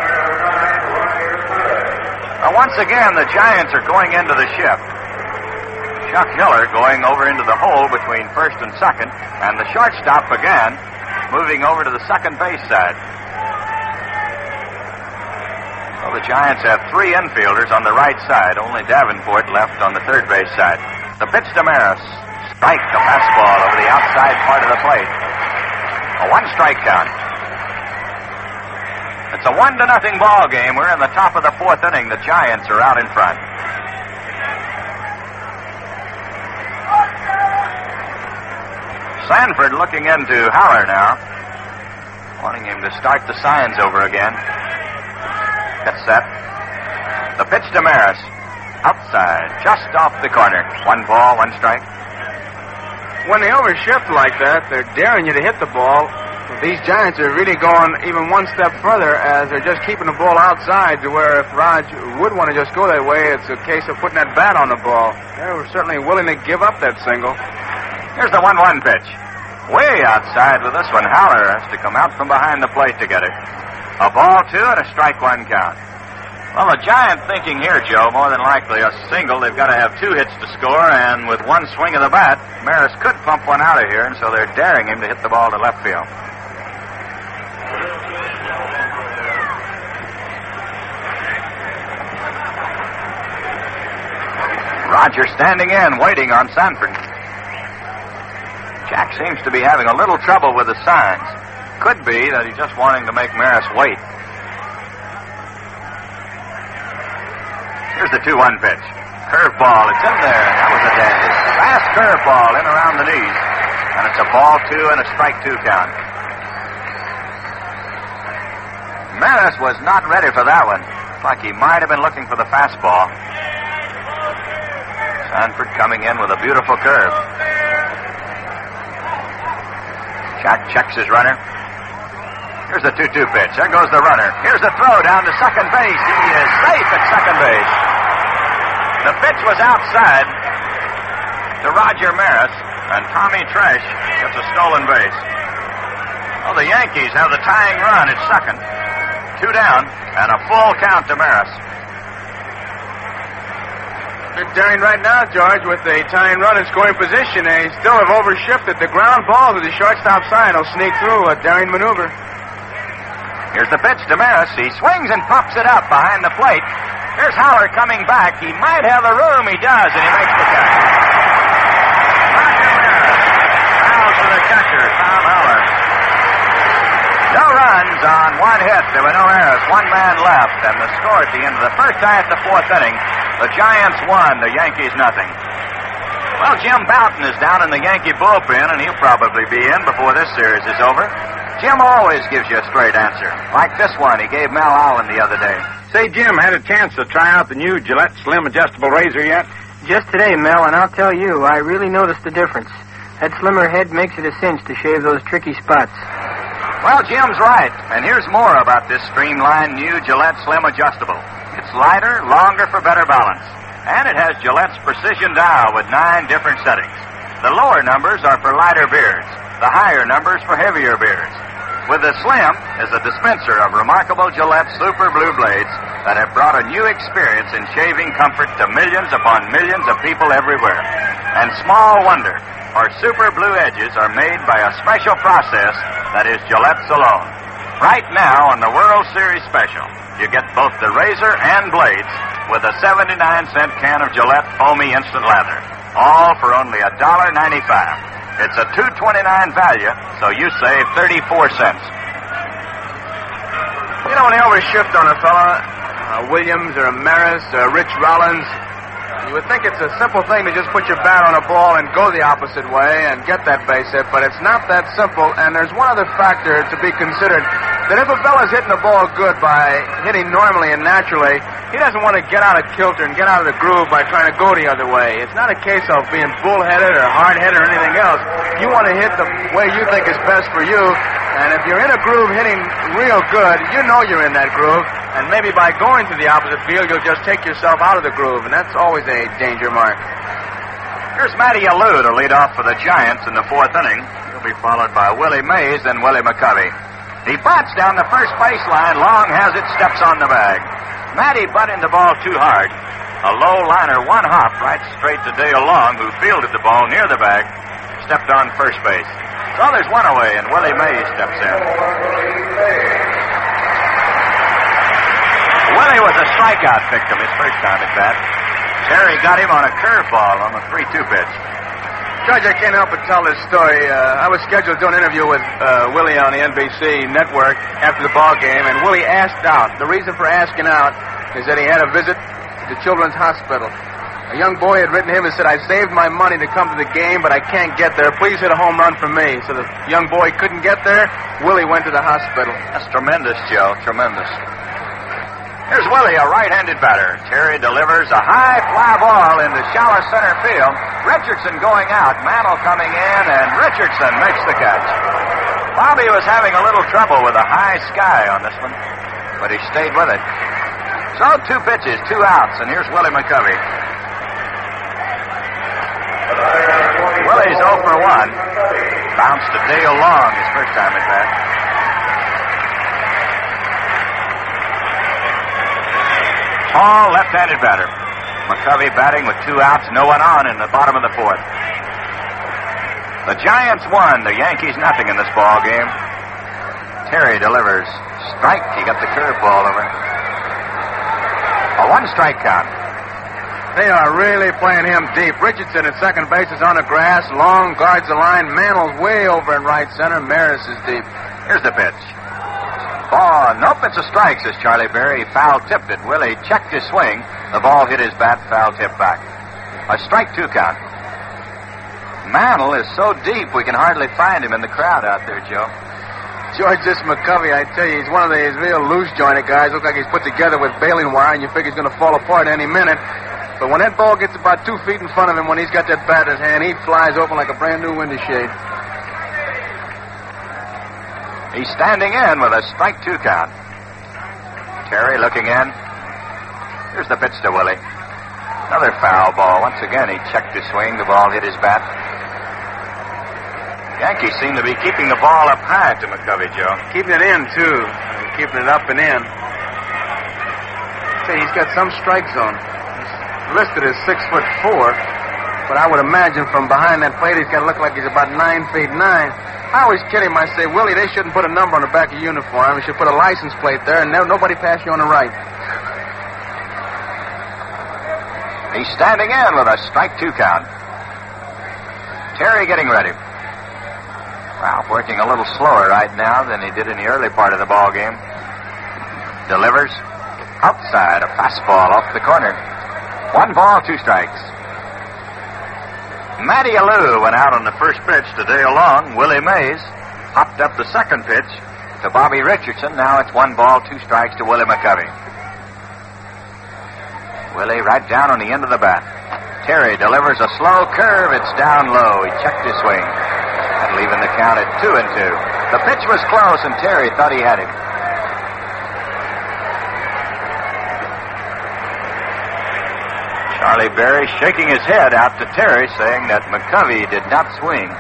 Now, once again, the Giants are going into the shift. Chuck Hiller going over into the hole between first and second, and the shortstop again moving over to the second base side. So the Giants have 3 infielders on the right side, only Davenport left on the third base side. The pitch to Maris. Strike, a fastball over the outside part of the plate. A 1-strike count. It's a 1-0 ball game. We're in the top of the 4th inning. The Giants are out in front. Sanford looking into Haller now, wanting him to start the signs over again. Gets set. The pitch to Maris. Outside, just off the corner. 1 ball, 1 strike. When they overshift like that, they're daring you to hit the ball. These Giants are really going even one step further as they're just keeping the ball outside to where if Raj would want to just go that way, it's a case of putting that bat on the ball. They were certainly willing to give up that single. Here's the 1-1 pitch. Way outside with this one. Haller has to come out from behind the plate to get it. A ball, 2, and a strike 1 count. Well, the Giant thinking here, Joe, more than likely a single. They've got to have 2 hits to score, and with 1 swing of the bat, Maris could pump one out of here, and so they're daring him to hit the ball to left field. Roger standing in, waiting on Sanford. Jack seems to be having a little trouble with the signs. Could be that he's just wanting to make Maris wait. Here's the 2-1 pitch. Curveball, it's in there. That was a dandy. Fast curveball in around the knees. And it's a ball 2 and a strike 2 count. Maris was not ready for that one. Looks like he might have been looking for the fastball. Sanford coming in with a beautiful curve. Jack checks his runner. Here's the 2-2 pitch. There goes the runner. Here's the throw down to second base. He is safe at second base. The pitch was outside to Roger Maris, and Tommy Trash gets a stolen base. Well, the Yankees have the tying run at second. 2 down, and a full count to Maris. They're daring right now, George, with the tying run in scoring position. They still have overshifted. The ground ball to the shortstop side will sneak through. A daring maneuver. Here's the pitch to Maris. He swings and pops it up behind the plate. Here's Haller coming back. He might have the room. He does, and he makes the catch. Roger Maris fouls to the catcher, Tom Haller. No run. runs on one hit. There were no errors. One man left. And the score at the end of the first half, the fourth inning, the Giants won, the Yankees nothing. Well, Jim Bouton is down in the Yankee bullpen, and he'll probably be in before this series is over. Jim always gives you a straight answer. Like this one he gave Mel Allen the other day. Say, Jim, had a chance to try out the new Gillette Slim Adjustable Razor yet? Just today, Mel, and I'll tell you, I really noticed the difference. That slimmer head makes it a cinch to shave those tricky spots. Well, Jim's right. And here's more about this streamlined new Gillette Slim Adjustable. It's lighter, longer for better balance. And it has Gillette's precision dial with 9 different settings. The lower numbers are for lighter beards. The higher numbers for heavier beards. With the Slim is a dispenser of remarkable Gillette Super Blue Blades that have brought a new experience in shaving comfort to millions upon millions of people everywhere. And small wonder, our Super Blue edges are made by a special process that is Gillette's alone. Right now on the World Series Special, you get both the razor and blades with a 79-cent can of Gillette Foamy Instant Lather. All for only $1.95. It's a $2.29 value, so you save 34 cents. You know, when they overshift on a fella, Williams or Maris or Rich Rollins, you would think it's a simple thing to just put your bat on a ball and go the opposite way and get that base hit, but it's not that simple, and there's one other factor to be considered. That if a fella's hitting the ball good by hitting normally and naturally, he doesn't want to get out of kilter and get out of the groove by trying to go the other way. It's not a case of being bullheaded or hard-headed or anything else. You want to hit the way you think is best for you, and if you're in a groove hitting real good, you know you're in that groove, and maybe by going to the opposite field, you'll just take yourself out of the groove, and that's always a danger mark. Here's Matty Alou to lead off for the Giants in the fourth inning. He'll be followed by Willie Mays, then Willie McCovey. He butts down the first baseline. Long has it, steps on the bag. Matty butted the ball too hard. A low liner, one hop, right straight to Dale Long, who fielded the ball near the bag, stepped on first base. So there's one away, and Willie Mays steps in. Willie was a strikeout victim his first time at bat. Terry got him on a curveball on the 3-2 pitch. Judge, I can't help but tell this story. I was scheduled to do an interview with Willie on the NBC network after the ball game, and Willie asked out. The reason for asking out is that he had a visit to the Children's Hospital. A young boy had written him and said, I saved my money to come to the game, but I can't get there. Please hit a home run for me. So the young boy couldn't get there. Willie went to the hospital. That's tremendous, Joe. Tremendous. Here's Willie, a right-handed batter. Terry delivers a high fly ball into shallow center field. Richardson going out, Mantle coming in, and Richardson makes the catch. Bobby was having a little trouble with a high sky on this one, but he stayed with it. So 2 pitches, 2 outs, and here's Willie McCovey. Willie's 0 for 1. Bounced to Dale Long his first time at bat. Tall left-handed batter. McCovey batting with 2 outs, no one on in the bottom of the fourth. The Giants won, the Yankees nothing in this ball game. Terry delivers. Strike, he got the curveball over. A 1-strike count. They are really playing him deep. Richardson at second base is on the grass. Long guards the line. Mantle's way over in right center. Maris is deep. Here's the pitch. Ball, nope, it's a strike, says Charlie Berry. Foul-tipped it. Willie checked his swing. The ball hit his bat, foul-tipped back. A strike 2 count. Mantle is so deep we can hardly find him in the crowd out there, Joe. George, this McCovey, I tell you, he's one of these real loose-jointed guys. Looks like he's put together with baling wire, and you figure he's going to fall apart any minute. But when that ball gets about 2 feet in front of him, when he's got that bat in his hand, he flies open like a brand-new window shade. He's standing in with a strike 2 count. Terry looking in. Here's the pitch to Willie. Another foul ball. Once again, he checked his swing. The ball hit his bat. Yankees seem to be keeping the ball up high to McCovey, Joe. Keeping it in, too. Keeping it up and in. Say, he's got some strike zone. He's listed as 6'4", but I would imagine from behind that plate he's got to look like he's about 9'9". I always kid him. I say, Willie, they shouldn't put a number on the back of your uniform. They should put a license plate there, and nobody pass you on the right. He's standing in with a strike 2 count. Terry getting ready. Ralph working a little slower right now than he did in the early part of the ball game. Delivers outside, a fastball off the corner. 1 ball, 2 strikes. Matty Alou went out on the first pitch to Dale Long. Willie Mays hopped up the second pitch to Bobby Richardson. Now it's 1 ball, 2 strikes to Willie McCovey. Willie right down on the end of the bat. Terry delivers a slow curve. It's down low. He checked his swing. Leaving the count at 2-2. The pitch was close, and Terry thought he had him. Charlie Berry shaking his head out to Terry, saying that McCovey did not swing.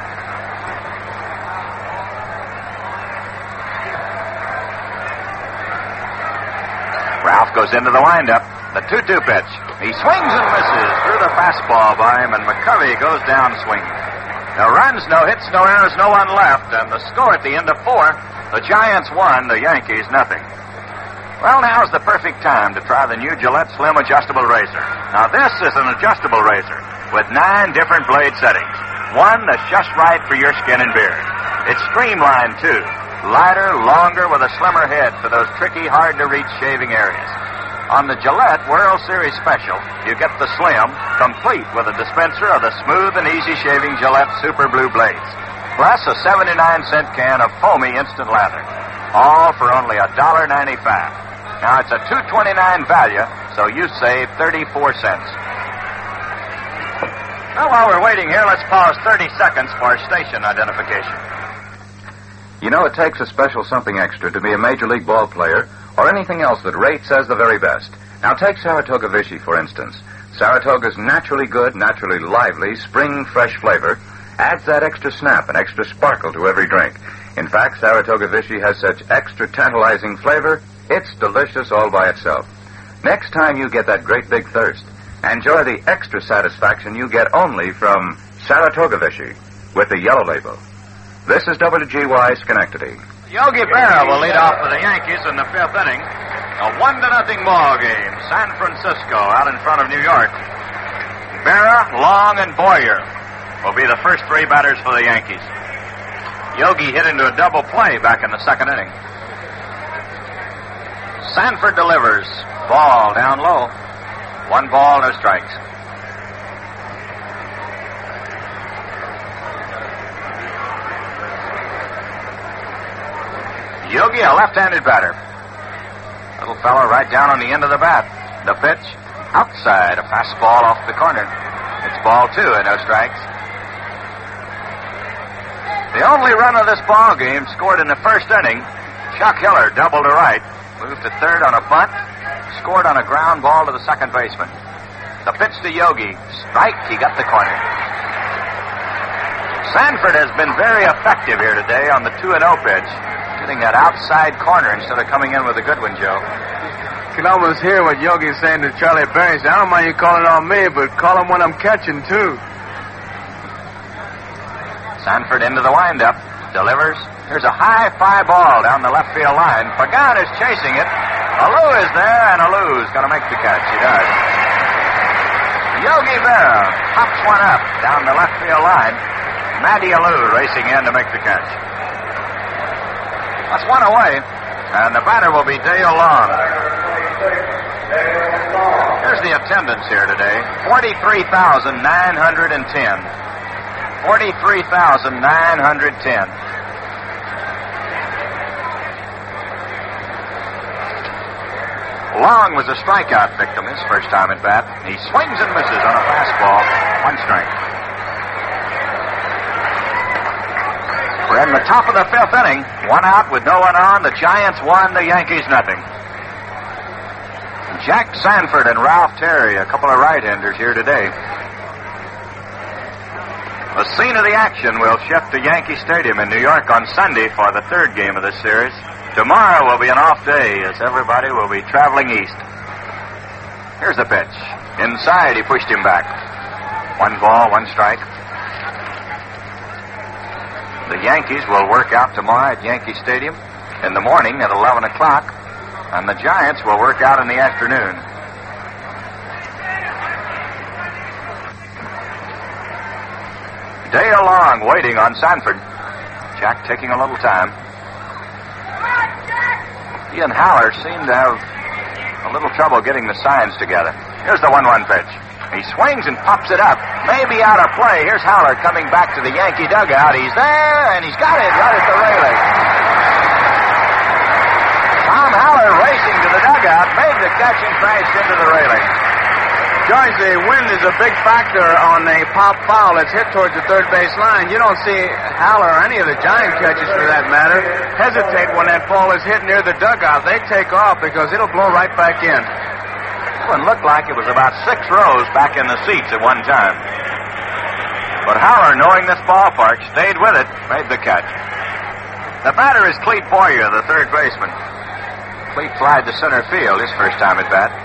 Ralph goes into the windup. The 2-2 pitch. He swings and misses through the fastball by him, and McCovey goes down swinging. No runs, no hits, no errors, no one left, and the score at the end of 4, the Giants won, the Yankees nothing. Well, now's the perfect time to try the new Gillette Slim Adjustable Razor. Now, this is an adjustable razor with 9 different blade settings. One that's just right for your skin and beard. It's streamlined, too. Lighter, longer, with a slimmer head for those tricky, hard-to-reach shaving areas. On the Gillette World Series Special, you get the Slim, complete with a dispenser of the smooth and easy-shaving Gillette Super Blue Blades, plus a 79-cent can of foamy instant lather, all for only $1.95. Now, it's a $2.29 value, so you save 34 cents. Now, while we're waiting here, let's pause 30 seconds for station identification. You know, it takes a special something extra to be a Major League ball player or anything else that rates as the very best. Now, take Saratoga Vichy, for instance. Saratoga's naturally good, naturally lively, spring fresh flavor adds that extra snap and extra sparkle to every drink. In fact, Saratoga Vichy has such extra tantalizing flavor, it's delicious all by itself. Next time you get that great big thirst, enjoy the extra satisfaction you get only from Saratoga Vichy with the yellow label. This is WGY Schenectady. Yogi Berra will lead off for the Yankees in the 5th inning. A 1-0 ball game. San Francisco out in front of New York. Berra, Long, and Boyer will be the first 3 batters for the Yankees. Yogi hit into a double play back in the 2nd inning. Sanford delivers. Ball down low. 1 ball, no strikes. Yogi, a left-handed batter. Little fellow right down on the end of the bat. The pitch, outside, a fastball off the corner. It's ball 2 and no strikes. The only run of this ball game scored in the 1st inning. Chuck Hiller doubled to right, moved to 3rd on a bunt, scored on a ground ball to the 2nd baseman. The pitch to Yogi, strike, he got the corner. Sanford has been very effective here today on the 2-0 pitch. Hitting that outside corner instead of coming in with a good one, Joe. You can almost hear what Yogi's saying to Charlie Berry. I don't mind you calling on me, but call him when I'm catching, too. Sanford into the windup. Delivers. Here's a high fly ball down the left field line. Pagan is chasing it. Alou is there, and Alou's going to make the catch. He does. Yogi Berra pops one up down the left field line. Matty Alou racing in to make the catch. That's 1 away, and the batter will be Dale Long. Here's the attendance here today. 43,910. 43,910. Long was a strikeout victim his first time at bat. He swings and misses on a fastball. 1 strike. We're in the top of the 5th inning. 1 out with no one on. The Giants won, the Yankees nothing. Jack Sanford and Ralph Terry, a couple of right-handers here today. The scene of the action will shift to Yankee Stadium in New York on Sunday for the 3rd game of this series. Tomorrow will be an off day as everybody will be traveling east. Here's the pitch. Inside, he pushed him back. 1 ball, 1 strike. The Yankees will work out tomorrow at Yankee Stadium in the morning at 11 o'clock, and the Giants will work out in the afternoon. Dale Long waiting on Sanford. Jack taking a little time. He and Haller seem to have a little trouble getting the signs together. Here's the 1-1 pitch. He swings and pops it up. Maybe out of play. Here's Haller coming back to the Yankee dugout. He's there, and he's got it right at the railing. Tom Haller racing to the dugout, made the catch and crashed into the railing. George, the wind is a big factor on a pop foul that's hit towards the third base line. You don't see Haller or any of the Giant catchers, for that matter, hesitate when that ball is hit near the dugout. They take off because it'll blow right back in. It looked like it was about 6 rows back in the seats at one time. But Haller, knowing this ballpark, stayed with it, made the catch. The batter is Clete Boyer, the third baseman. Clete flied to center field his first time at bat.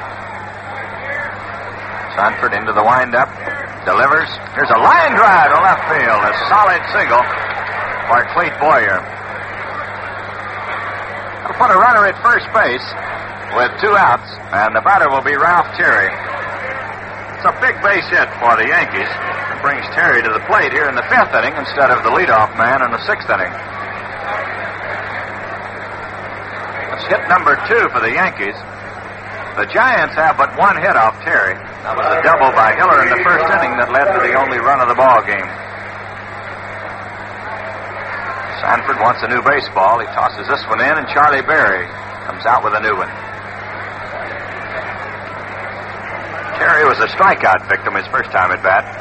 Sanford into the windup, delivers. Here's a line drive to left field, a solid single for Clete Boyer. That'll put a runner at first base with 2 outs, and the batter will be Ralph Terry. It's a big base hit for the Yankees. It brings Terry to the plate here in the 5th inning instead of the leadoff man in the 6th inning. It's hit number 2 for the Yankees. The Giants have but 1 hit off Terry. That was a double by Hiller in the 1st inning that led to the only run of the ball game. Sanford wants a new baseball. He tosses this one in, and Charlie Berry comes out with a new one. Terry was a strikeout victim his first time at bat.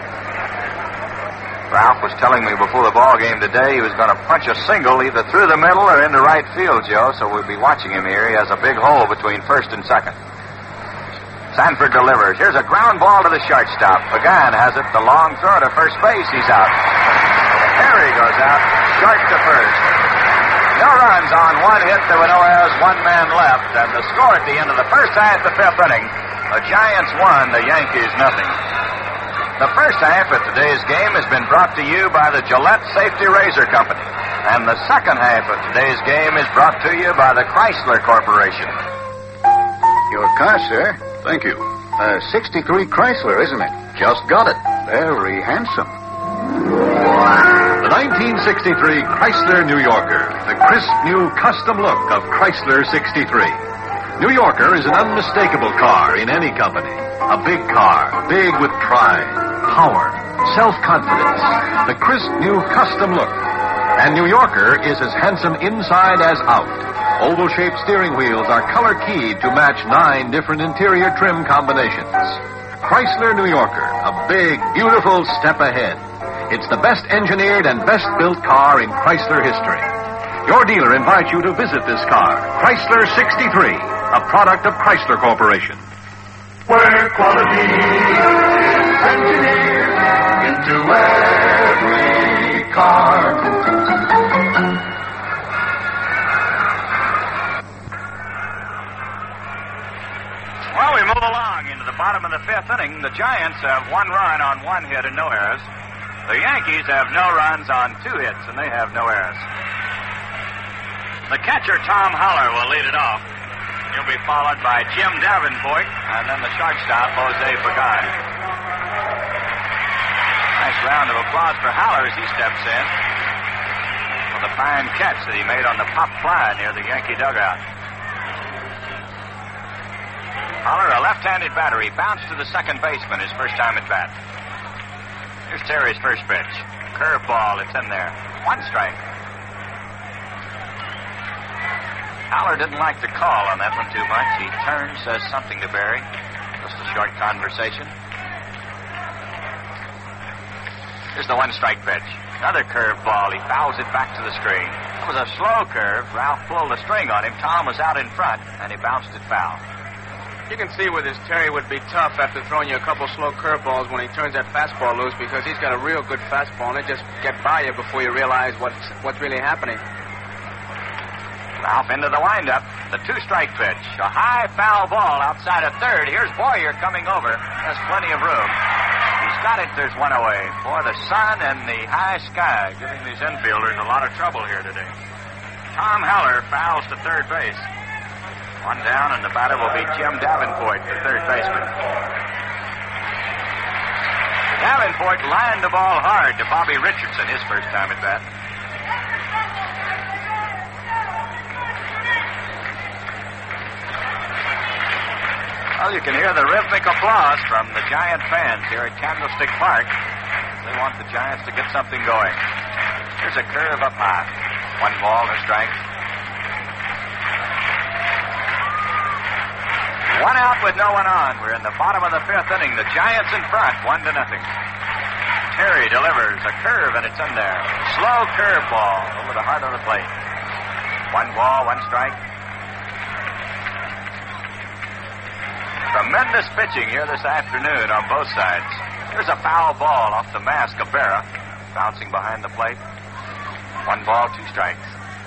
Ralph was telling me before the ball game today he was going to punch a single either through the middle or into right field, Joe, so we'll be watching him here. He has a big hole between first and second. Sanford delivers. Here's a ground ball to the shortstop. Pagan has it. The long throw to first base. He's out. Terry goes out, short to first. No runs on 1 hit. There were no errors, 1 man left, and the score at the end of the first half of the 5th inning. The Giants won, the Yankees nothing. The first half of today's game has been brought to you by the Gillette Safety Razor Company. And the second half of today's game is brought to you by the Chrysler Corporation. Your car, sir. Thank you. 63 Chrysler, isn't it? Just got it. Very handsome. The 1963 Chrysler New Yorker. The crisp new custom look of Chrysler 63. New Yorker is an unmistakable car in any company. A big car, big with pride, power, self-confidence. The crisp new custom look. And New Yorker is as handsome inside as out. Oval-shaped steering wheels are color-keyed to match 9 different interior trim combinations. Chrysler New Yorker, a big, beautiful step ahead. It's the best engineered and best built car in Chrysler history. Your dealer invites you to visit this car, Chrysler 63, a product of Chrysler Corporation. Where quality is engineered into every car. Well, we move along into the bottom of the 5th inning. The Giants have 1 run on 1 hit and no errors. The Yankees have no runs on 2 hits, and they have no errors. The catcher, Tom Haller, will lead it off. He'll be followed by Jim Davenport, and then the shortstop, Jose Pagan. Nice round of applause for Haller as he steps in for the fine catch that he made on the pop fly near the Yankee dugout. Haller, a left-handed batter. He bounced to the second baseman his first time at bat. Here's Terry's first pitch. Curveball, it's in there. 1 strike. Haller didn't like the call on that one too much. He turns, says something to Barry. Just a short conversation. Here's the 1 strike pitch. Another curveball. He fouls it back to the screen. It was a slow curve. Ralph pulled the string on him. Tom was out in front, and he bounced it foul. You can see with this Terry would be tough after throwing you a couple slow curveballs when he turns that fastball loose, because he's got a real good fastball, and it just get by you before you realize what's really happening. Ralph into the windup. The 2-strike pitch. A high foul ball outside of third. Here's Boyer coming over. Has plenty of room. He's got it. There's 1 away. Boy, the sun and the high sky giving these infielders a lot of trouble here today. Tom Haller fouls to third base. 1 down, and the batter will be Jim Davenport, the third baseman. Davenport lined the ball hard to Bobby Richardson his first time at bat. Well, you can hear the rhythmic applause from the Giant fans here at Candlestick Park. They want the Giants to get something going. Here's a curve up high. 1 ball, no strike. 1 out with no one on. We're in the bottom of the 5th inning. The Giants in front, 1-0. Terry delivers a curve, and it's in there. Slow curve ball over the heart of the plate. 1 ball, 1 strike. Tremendous pitching here this afternoon on both sides. Here's a foul ball off the mask of Berra, bouncing behind the plate. 1 ball, 2 strikes.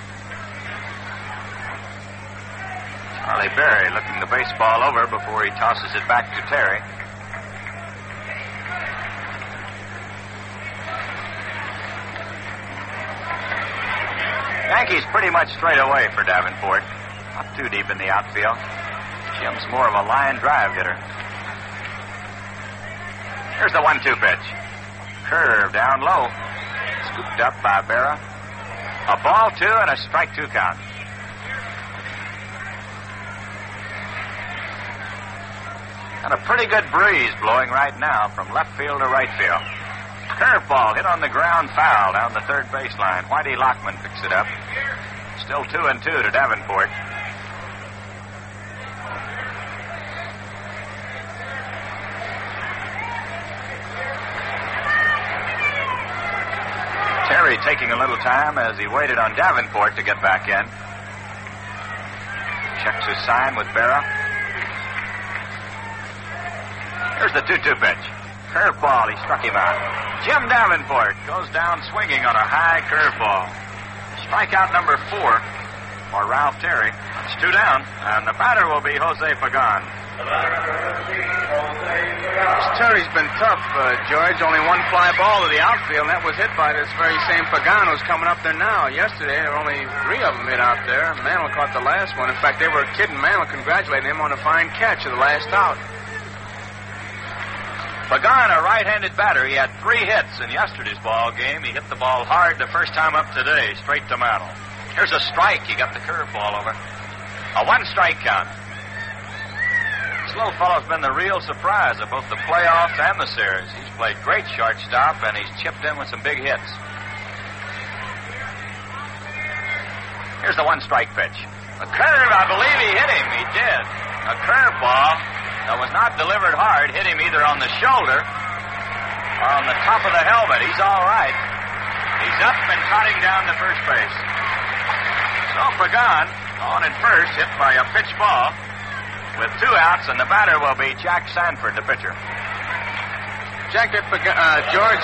Charlie Berry looking the baseball over before he tosses it back to Terry. Yankees pretty much straight away for Davenport. Not too deep in the outfield. Jim's more of a line drive hitter. Here's the 1-2 pitch. Curve down low. Scooped up by Berra. A ball 2 and a strike 2 count. And a pretty good breeze blowing right now from left field to right field. Curveball hit on the ground foul down the third baseline. Whitey Lockman picks it up. Still 2-2 to Davenport. Terry taking a little time as he waited on Davenport to get back in. Checks his sign with Berra. Here's the 2-2 pitch. Curveball, he struck him out. Jim Davenport goes down swinging on a high curveball. Strikeout number 4 for Ralph Terry. It's 2 down, and the batter will be Jose Pagan. Terry's been tough, George. Only 1 fly ball to the outfield, and that was hit by this very same Pagan who's coming up there now. Yesterday, there were only 3 of them hit out there. Mantle caught the last one. In fact, they were kidding Mantle, congratulating him on a fine catch of the last out. Pagan, a right-handed batter. He had 3 hits in yesterday's ball game. He hit the ball hard the first time up today, straight to Mantle. Here's a strike. He got the curveball over. A 1-strike count. This little fellow's been the real surprise of both the playoffs and the series. He's played great shortstop, and he's chipped in with some big hits. Here's the 1-strike pitch. A curve, I believe he hit him. He did. A curveball that was not delivered hard hit him either on the shoulder or on the top of the helmet. He's all right. He's up and trotting down to first base. So Pagan, on at first, hit by a pitch ball with 2 outs, and the batter will be Jack Sanford, the pitcher. Jack, George,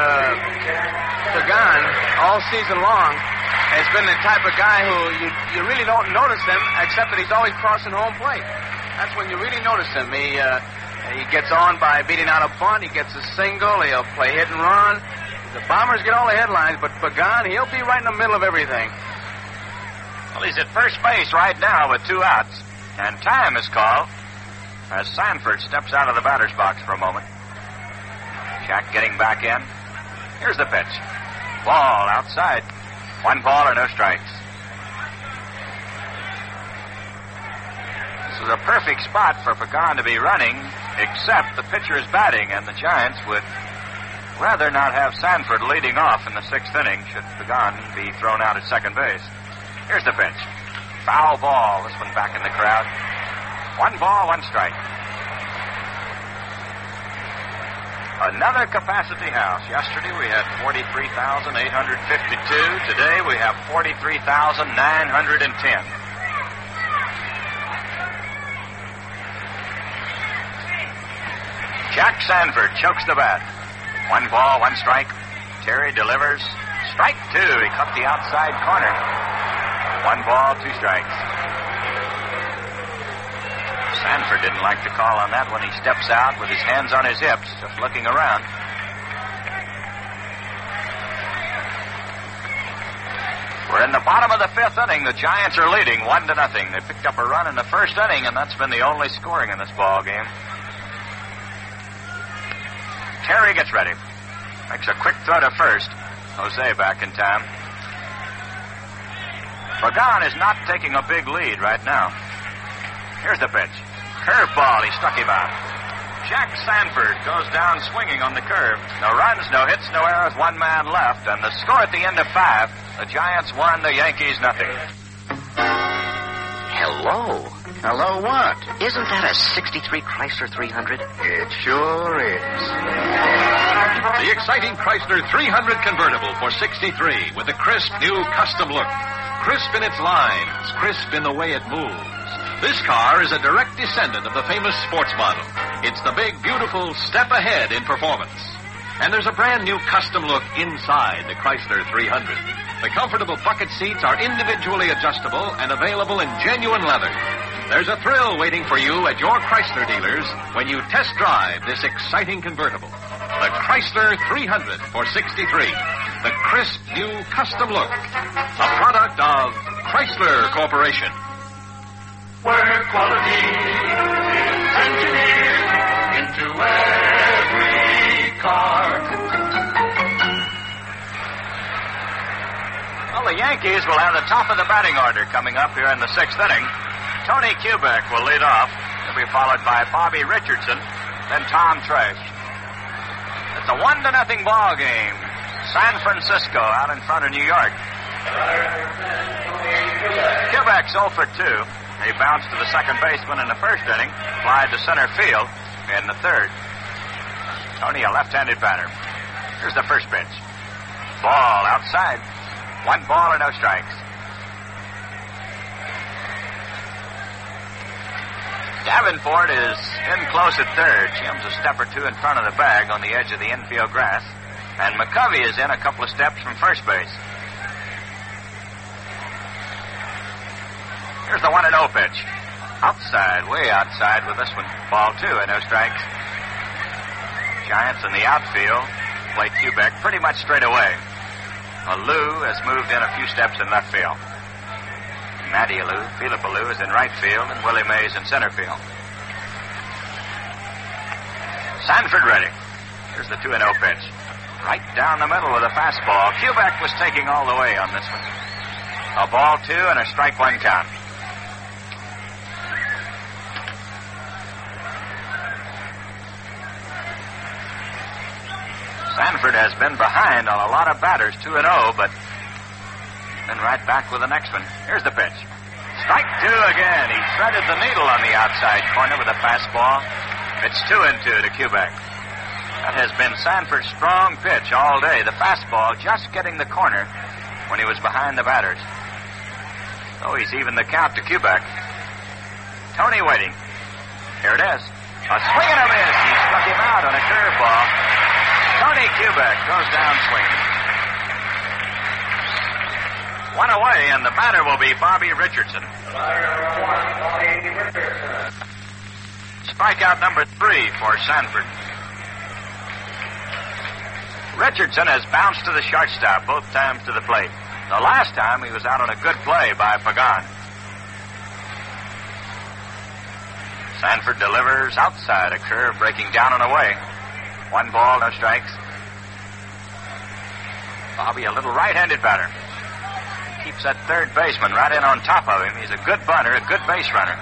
Pagan all season long has been the type of guy who you really don't notice him, except that he's always crossing home plate. That's when you really notice him. He gets on by beating out a bunt. He gets a single. He'll play hit and run. The Bombers get all the headlines, but Pagan, he'll be right in the middle of everything. Well, he's at first base right now with 2 outs. And time is called as Sanford steps out of the batter's box for a moment. Jack getting back in. Here's the pitch. Ball outside. 1 ball or no strikes. This is a perfect spot for Pagan to be running, except the pitcher is batting, and the Giants would rather not have Sanford leading off in the 6th inning should Pagan be thrown out at second base. Here's the pitch. Foul ball. This one back in the crowd. 1 ball, 1 strike. Another capacity house. Yesterday we had 43,852. Today we have 43,910. Jack Sanford chokes the bat. 1 ball, 1 strike. Terry delivers. Strike 2. He cut the outside corner. 1 ball, 2 strikes. Sanford didn't like the call on that when he steps out with his hands on his hips, just looking around. We're in the bottom of the 5th inning. The Giants are leading 1-0. They picked up a run in the first inning, and that's been the only scoring in this ball game. Terry gets ready. Makes a quick throw to first. Jose back in time. Pagan is not taking a big lead right now. Here's the pitch. Curveball. He struck him out. Jack Sanford goes down swinging on the curve. No runs, no hits, no errors, one man left. And the score at the end of 5, the Giants 1, the Yankees nothing. Hello. Hello what? Isn't that a 63 Chrysler 300? It sure is. The exciting Chrysler 300 convertible for 63 with a crisp new custom look. Crisp in its lines, crisp in the way it moves. This car is a direct descendant of the famous sports model. It's the big, beautiful step ahead in performance. And there's a brand new custom look inside the Chrysler 300. The comfortable bucket seats are individually adjustable and available in genuine leather. There's a thrill waiting for you at your Chrysler dealers when you test drive this exciting convertible. The Chrysler 300 for 63. The crisp new custom look. A product of Chrysler Corporation. Where quality is engineered into every car. Well, the Yankees will have the top of the batting order coming up here in the 6th inning. Tony Kubek will lead off. He'll be followed by Bobby Richardson, then Tom Tresh. It's a 1-0 ball game. San Francisco out in front of New York. Kubek's 0 for 2. He bounced to the second baseman in the first inning, flied to center field in the third. Tony, a left-handed batter. Here's the first pitch. Ball outside. 1 ball and no strikes. Davenport is in close at third. Jim's a step or 2 in front of the bag on the edge of the infield grass. And McCovey is in a couple of steps from first base. Here's the 1-0 pitch. Outside, way outside with this one. Ball 2 and no strikes. Giants in the outfield play Kubek pretty much straight away. Lou has moved in a few steps in left field. Matty Lou, Philip Lou is in right field, and Willie Mays in center field. Sanford ready. Here's the 2-0 pitch. Right down the middle with a fastball. Kubek was taking all the way on this one. A ball 2 and a strike 1 count. Sanford has been behind on a lot of batters, 2-0, but then right back with the next one. Here's the pitch. Strike 2 again. He threaded the needle on the outside corner with a fastball. It's 2-2 to Kubek. That has been Sanford's strong pitch all day. The fastball just getting the corner when he was behind the batters. So he's even the count to Kubek. Tony waiting. Here it is. A swing and a miss. He struck him out on a curveball. Tony Kubek goes down swinging. 1 away, and the batter will be Bobby Richardson. Strikeout number 3 for Sanford. Richardson has bounced to the shortstop both times to the plate. The last time he was out on a good play by Pagan. Sanford delivers outside, a curve breaking down and away. 1 ball, no strikes. Bobby, a little right-handed batter. Keeps that third baseman right in on top of him. He's a good bunter, a good base runner.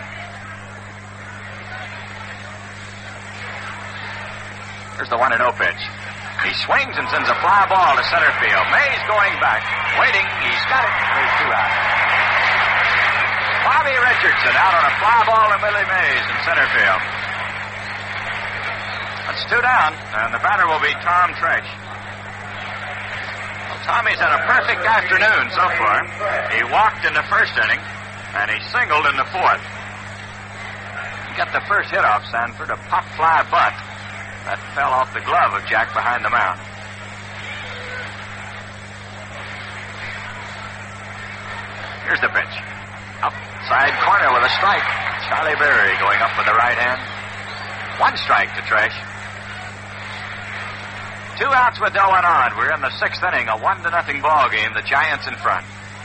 Here's the 1-0 pitch. He swings and sends a fly ball to center field. Mays going back, waiting. He's got it. There's 2 out. Bobby Richardson out on a fly ball to Willie Mays in center field. That's 2 down, and the batter will be Tom Tresh. Well, Tommy's had a perfect afternoon so far. He walked in the first inning, and he singled in the 4th. He got the first hit off Sanford, a pop fly bunt that fell off the glove of Jack behind the mound. Here's the pitch. Outside corner with a strike. Charlie Berry going up with the right hand. 1 strike to Tresh. 2 outs with no one on. We're in the 6th inning, a 1-0 ball game. The Giants in front.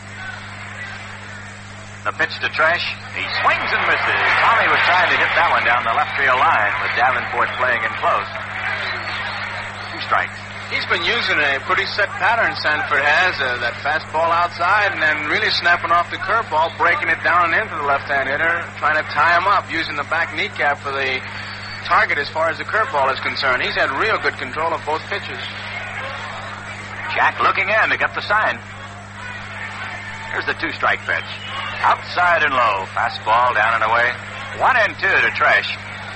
The pitch to Tresh. He swings and misses. Tommy was trying to hit that one down the left field line with Davenport playing in close. 2 strikes. He's been using a pretty set pattern, Sanford has. That fastball outside and then really snapping off the curveball, breaking it down and into the left-hand hitter, trying to tie him up, using the back kneecap for the target as far as the curveball is concerned. He's had real good control of both pitches. Jack looking in to get the sign. Here's the 2-strike pitch. Outside and low. Fastball down and away. 1-2 to Tresh.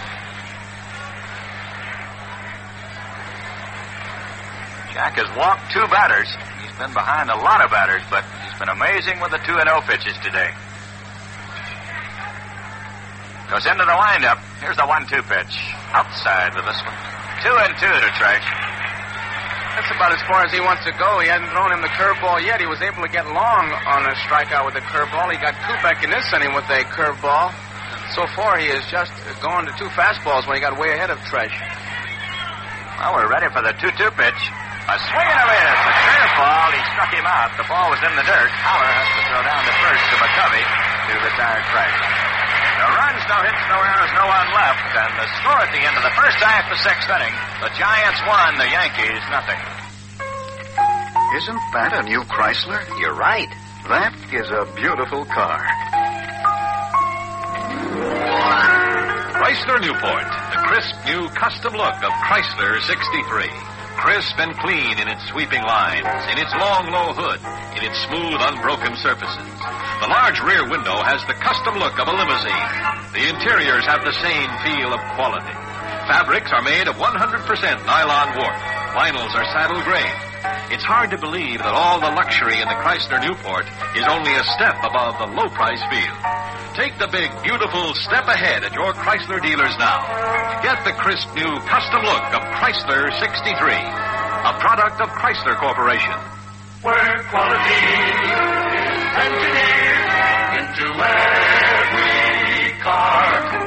Jack has walked 2 batters. He's been behind a lot of batters, but he's been amazing with the 2-0 pitches today. Goes into the windup. Here's the 1-2 pitch. Outside with this one. 2-2 to Tresh. That's about as far as he wants to go. He hasn't thrown him the curveball yet. He was able to get long on a strikeout with the curveball. He got Kubek in this inning with a curveball. So far, he has just gone to 2 fastballs when he got way ahead of Tresh. Well, we're ready for the 2-2 pitch. A swing and a miss. A curveball. He struck him out. The ball was in the dirt. Haller has to throw down to first to McCovey to retire Tresh. No runs, no hits, no errors, no one left. And the score at the end of the first half, the 6th inning. The Giants won, the Yankees nothing. Isn't that a new Chrysler? You're right. That is a beautiful car. Chrysler Newport, the crisp new custom look of Chrysler 63. Crisp and clean in its sweeping lines, in its long, low hood, in its smooth, unbroken surfaces. The large rear window has the custom look of a limousine. The interiors have the same feel of quality. Fabrics are made of 100% nylon warp. Vinyls are saddle grain. It's hard to believe that all the luxury in the Chrysler Newport is only a step above the low-price feel. Take the big, beautiful step ahead at your Chrysler dealers now. Get the crisp new custom look of Chrysler 63, a product of Chrysler Corporation. Where quality is engineered into every car.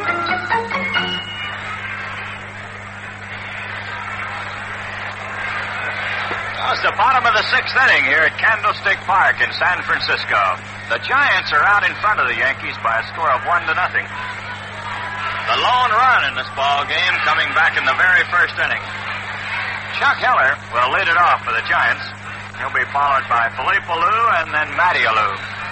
It's the bottom of the 6th inning here at Candlestick Park in San Francisco. The Giants are out in front of the Yankees by a score of 1-0. The lone run in this ball game coming back in the very first inning. Chuck Heller will lead it off for the Giants. He'll be followed by Philippe Alou and then Matty Alou.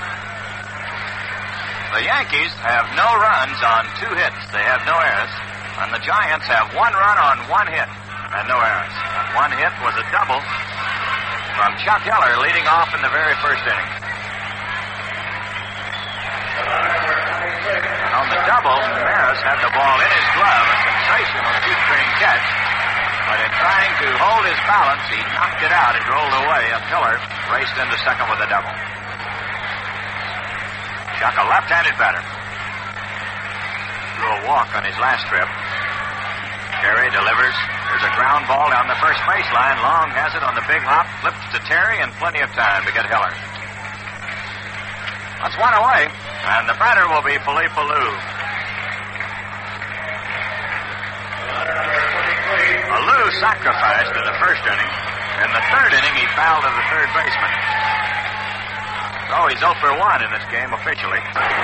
The Yankees have no runs on 2 hits. They have no errors. And the Giants have 1 run on 1 hit and no errors. That 1 hit was a double from Chuck Heller leading off in the very first inning. And on the double, Maris had the ball in his glove, a sensational shoestring catch. But in trying to hold his balance, he knocked it out. It rolled away, and Heller raced into second with a double. Chuck, a left-handed batter. Threw a walk on his last trip. Terry delivers. There's a ground ball down the first baseline. Long has it on the big hop. Flips to Terry and plenty of time to get Heller. That's 1 away. And the batter will be Philippe Alou. Alou sacrificed in the first inning. In the 3rd inning, he fouled to the 3rd baseman. So he's 0 for 1 in this game officially.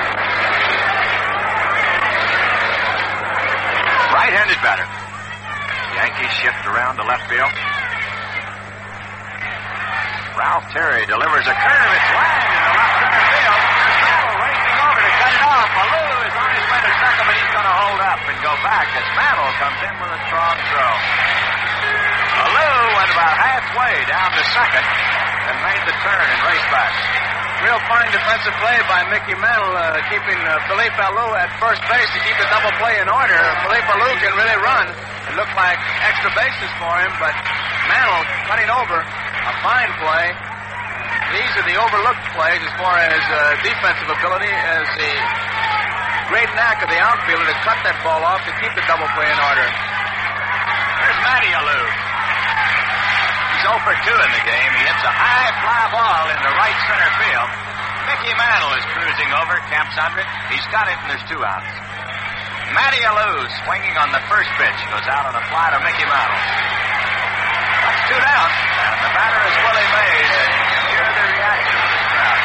Right-handed batter. Yankees shift around to left field. Ralph Terry delivers a curve. It's lined in the left center field. Mantle racing over to cut it off. Alou is on his way to second, but he's going to hold up and go back as Mantle comes in with a strong throw. Alou went about halfway down to second and made the turn and raced back. Real fine defensive play by Mickey Mantle, keeping Philippe Alou at first base to keep the double play in order. Philippe Alou can really run. It looked like extra bases for him, but Mantle cutting over. A fine play. These are the overlooked plays as far as defensive ability, as the great knack of the outfielder to cut that ball off to keep the double play in order. There's Matty Alou. He's 0 for 2 in the game. He hits a high fly ball in the right center field. Mickey Mantle is cruising over, camps under it. He's got it, and there's 2 outs. Matty Alou swinging on the first pitch. Goes out on a fly to Mickey Mantle. That's 2 down, and the batter is Willie Mays, and you can hear the reaction of this crowd.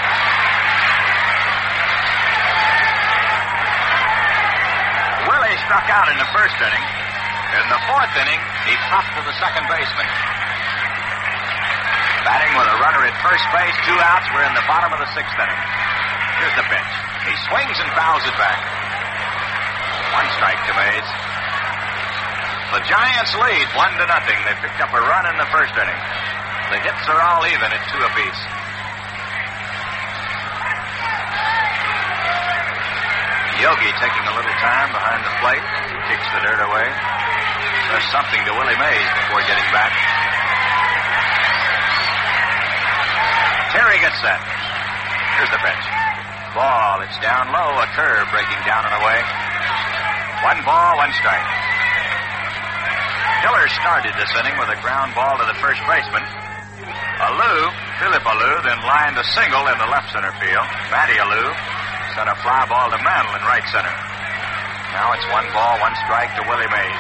Willie struck out in the first inning. In the fourth inning, he popped to the second baseman. Batting with a runner at first base, 2 outs. We're in the bottom of the sixth inning. Here's the pitch. He swings and fouls it back. 1 strike to Mays. The Giants lead 1-0. They picked up a run in the first inning. The hits are all even at 2 apiece. Yogi taking a little time behind the plate. He kicks the dirt away. Does something to Willie Mays before getting back. Terry gets set. Here's the pitch. Ball. It's down low. A curve breaking down and away. 1 ball, 1 strike. Hiller started this inning with a ground ball to the first baseman. Philip Alou, then lined a single in the left center field. Matty Alou sent a fly ball to Mantle in right center. Now it's 1 ball, 1 strike to Willie Mays.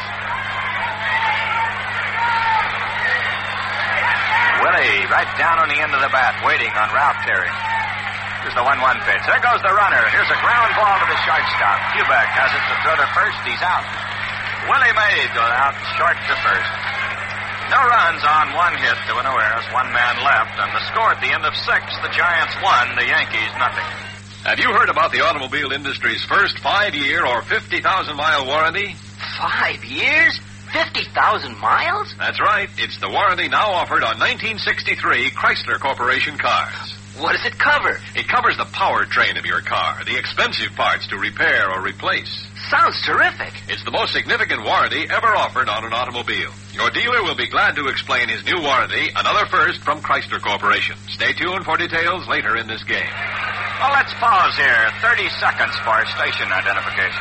Willie right down on the end of the bat, waiting on Ralph Terry. Here's the 1-1 pitch. There goes the runner. Here's a ground ball to the shortstop. Hubeck has it to throw to first. He's out. Willie Mays goes out short to first. No runs on 1 hit to an error. 1 man left, and the score at the end of 6, the Giants 1, the Yankees nothing. Have you heard about the automobile industry's first 5-year or 50,000-mile warranty? 5 years? 50,000 miles? That's right. It's the warranty now offered on 1963 Chrysler Corporation cars. What does it cover? It covers the powertrain of your car, the expensive parts to repair or replace. Sounds terrific. It's the most significant warranty ever offered on an automobile. Your dealer will be glad to explain his new warranty, another first from Chrysler Corporation. Stay tuned for details later in this game. Well, let's pause here. 30 seconds for station identification.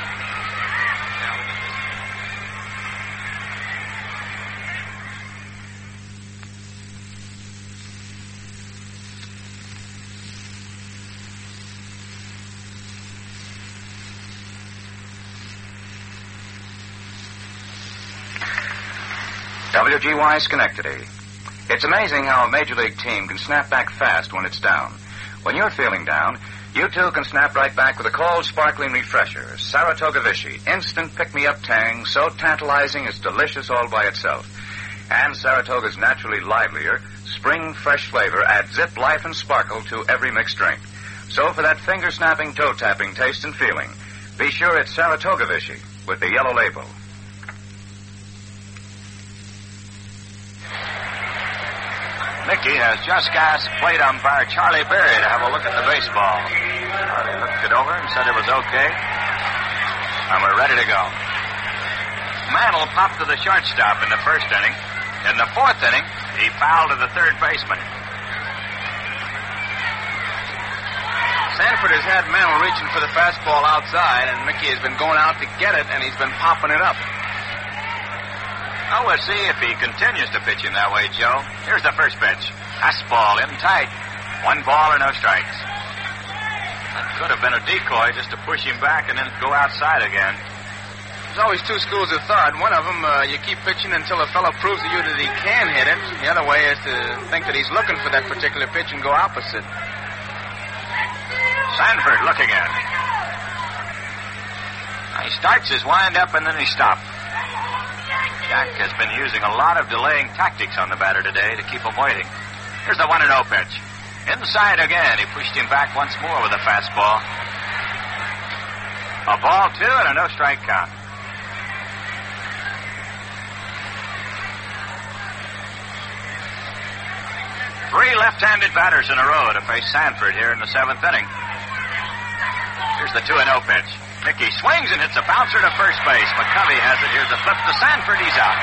WGY Schenectady. It's amazing how a Major League team can snap back fast when it's down. When you're feeling down, you too can snap right back with a cold, sparkling refresher. Saratoga Vichy. Instant pick-me-up tang, so tantalizing it's delicious all by itself. And Saratoga's naturally livelier, spring fresh flavor adds zip, life, and sparkle to every mixed drink. So for that finger-snapping, toe-tapping taste and feeling, be sure it's Saratoga Vichy with the yellow label. Mickey has just asked plate umpire Charlie Berry to have a look at the baseball. Charlie looked it over and said it was okay. And we're ready to go. Mantle popped to the shortstop in the first inning. In the fourth inning, he fouled to the third baseman. Sanford has had Mantle reaching for the fastball outside, and Mickey has been going out to get it, and he's been popping it up. Oh, we'll see if he continues to pitch him that way, Joe. Here's the first pitch. Fastball in tight. 1 ball or no strikes. That could have been a decoy just to push him back and then go outside again. There's always 2 schools of thought. One of them, you keep pitching until a fellow proves to you that he can hit it. The other way is to think that he's looking for that particular pitch and go opposite. Sanford looking at it. He starts his wind-up and then he stops. Jack has been using a lot of delaying tactics on the batter today to keep him waiting. Here's the 1-0 pitch. Inside again. He pushed him back once more with a fastball. A ball, 2, and a no-strike count. Three left-handed batters in a row to face Sanford here in the 7th inning. Here's the 2-0 pitch. Mickey swings and hits a bouncer to first base. McCovey has it. Here's a flip to Sanford. He's out.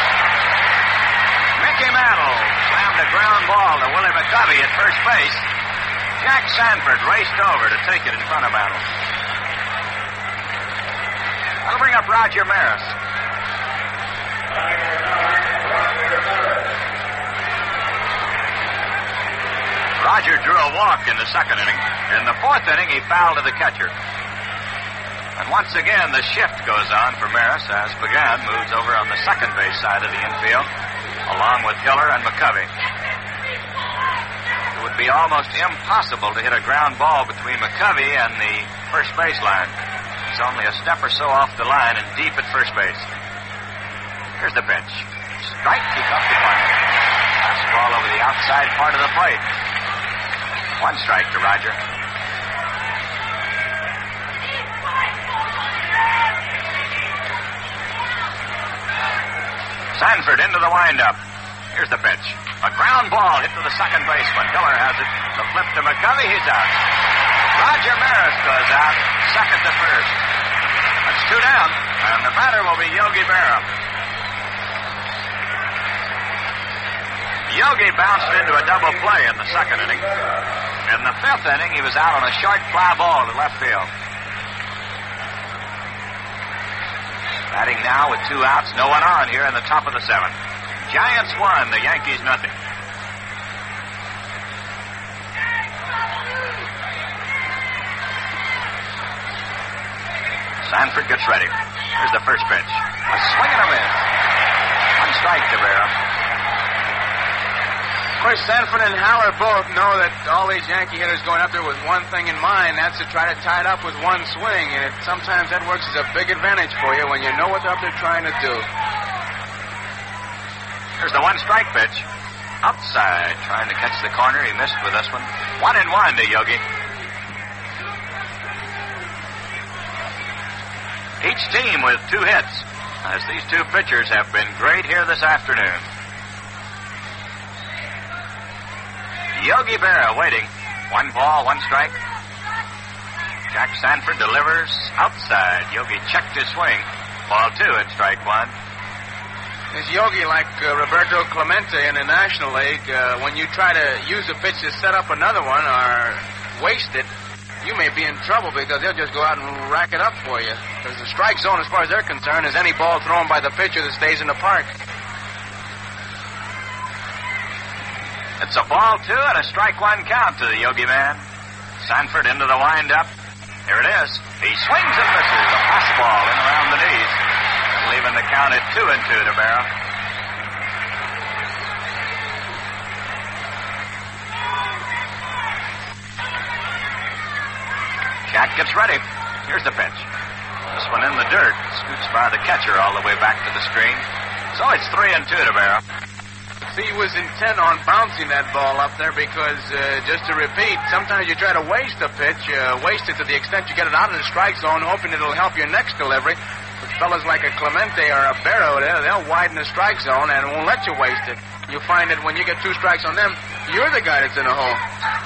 Mickey Mantle slammed a ground ball to Willie McCovey at first base. Jack Sanford raced over to take it in front of Mantle. I'll bring up Roger Maris. Roger drew a walk in the 2nd inning. In the 4th inning, he fouled to the catcher. And once again, the shift goes on for Maris as Pagan moves over on the second base side of the infield, along with Hiller and McCovey. It would be almost impossible to hit a ground ball between McCovey and the first baseline. He's only a step or so off the line and deep at first base. Here's the pitch. Strike, he caught the corner. Fastball over the outside part of the plate. 1 strike to Roger. Sanford into the windup. Here's the pitch. A ground ball hit to the second baseman. Hiller has it. The flip to McCovey. He's out. Roger Maris goes out. Second to first. That's 2 down. And the batter will be Yogi Berra. Yogi bounced into a double play in the second inning. In the 5th inning, he was out on a short fly ball to left field. Batting now with 2 outs, no one on here in the top of the 7th. Giants 1, the Yankees nothing. Sanford gets ready. Here's the first pitch. A swing and a miss. 1 strike to Berra. Of course, Sanford and Haller both know that all these Yankee hitters going up there with one thing in mind. That's to try to tie it up with one swing. And sometimes that works as a big advantage for you when you know what they're up there trying to do. Here's the 1 strike pitch. Outside, trying to catch the corner. He missed with this one. 1-1 to Yogi. Each team with 2 hits, as these 2 pitchers have been great here this afternoon. Yogi Berra waiting. 1 ball, 1 strike. Jack Sanford delivers outside. Yogi checked his swing. Ball 2 and strike 1. Is Yogi like Roberto Clemente in the National League? When you try to use a pitch to set up another one or waste it, you may be in trouble because they'll just go out and rack it up for you. Because the strike zone, as far as they're concerned, is any ball thrown by the pitcher that stays in the park. It's a ball 2 and a strike 1 count to the Yogi man. Sanford into the windup. Here it is. He swings and misses. A fastball in around the knees. Leaving the count at 2-2 to Berra. Jack gets ready. Here's the pitch. This one in the dirt. Scoots by the catcher all the way back to the screen. So it's 3-2 to Berra. See, he was intent on bouncing that ball up there because, just to repeat, sometimes you try to waste a pitch, waste it to the extent you get it out of the strike zone, hoping it'll help your next delivery. But fellas like a Clemente or a Berra, they'll widen the strike zone and won't let you waste it. You find that when you get 2 strikes on them, you're the guy that's in a hole.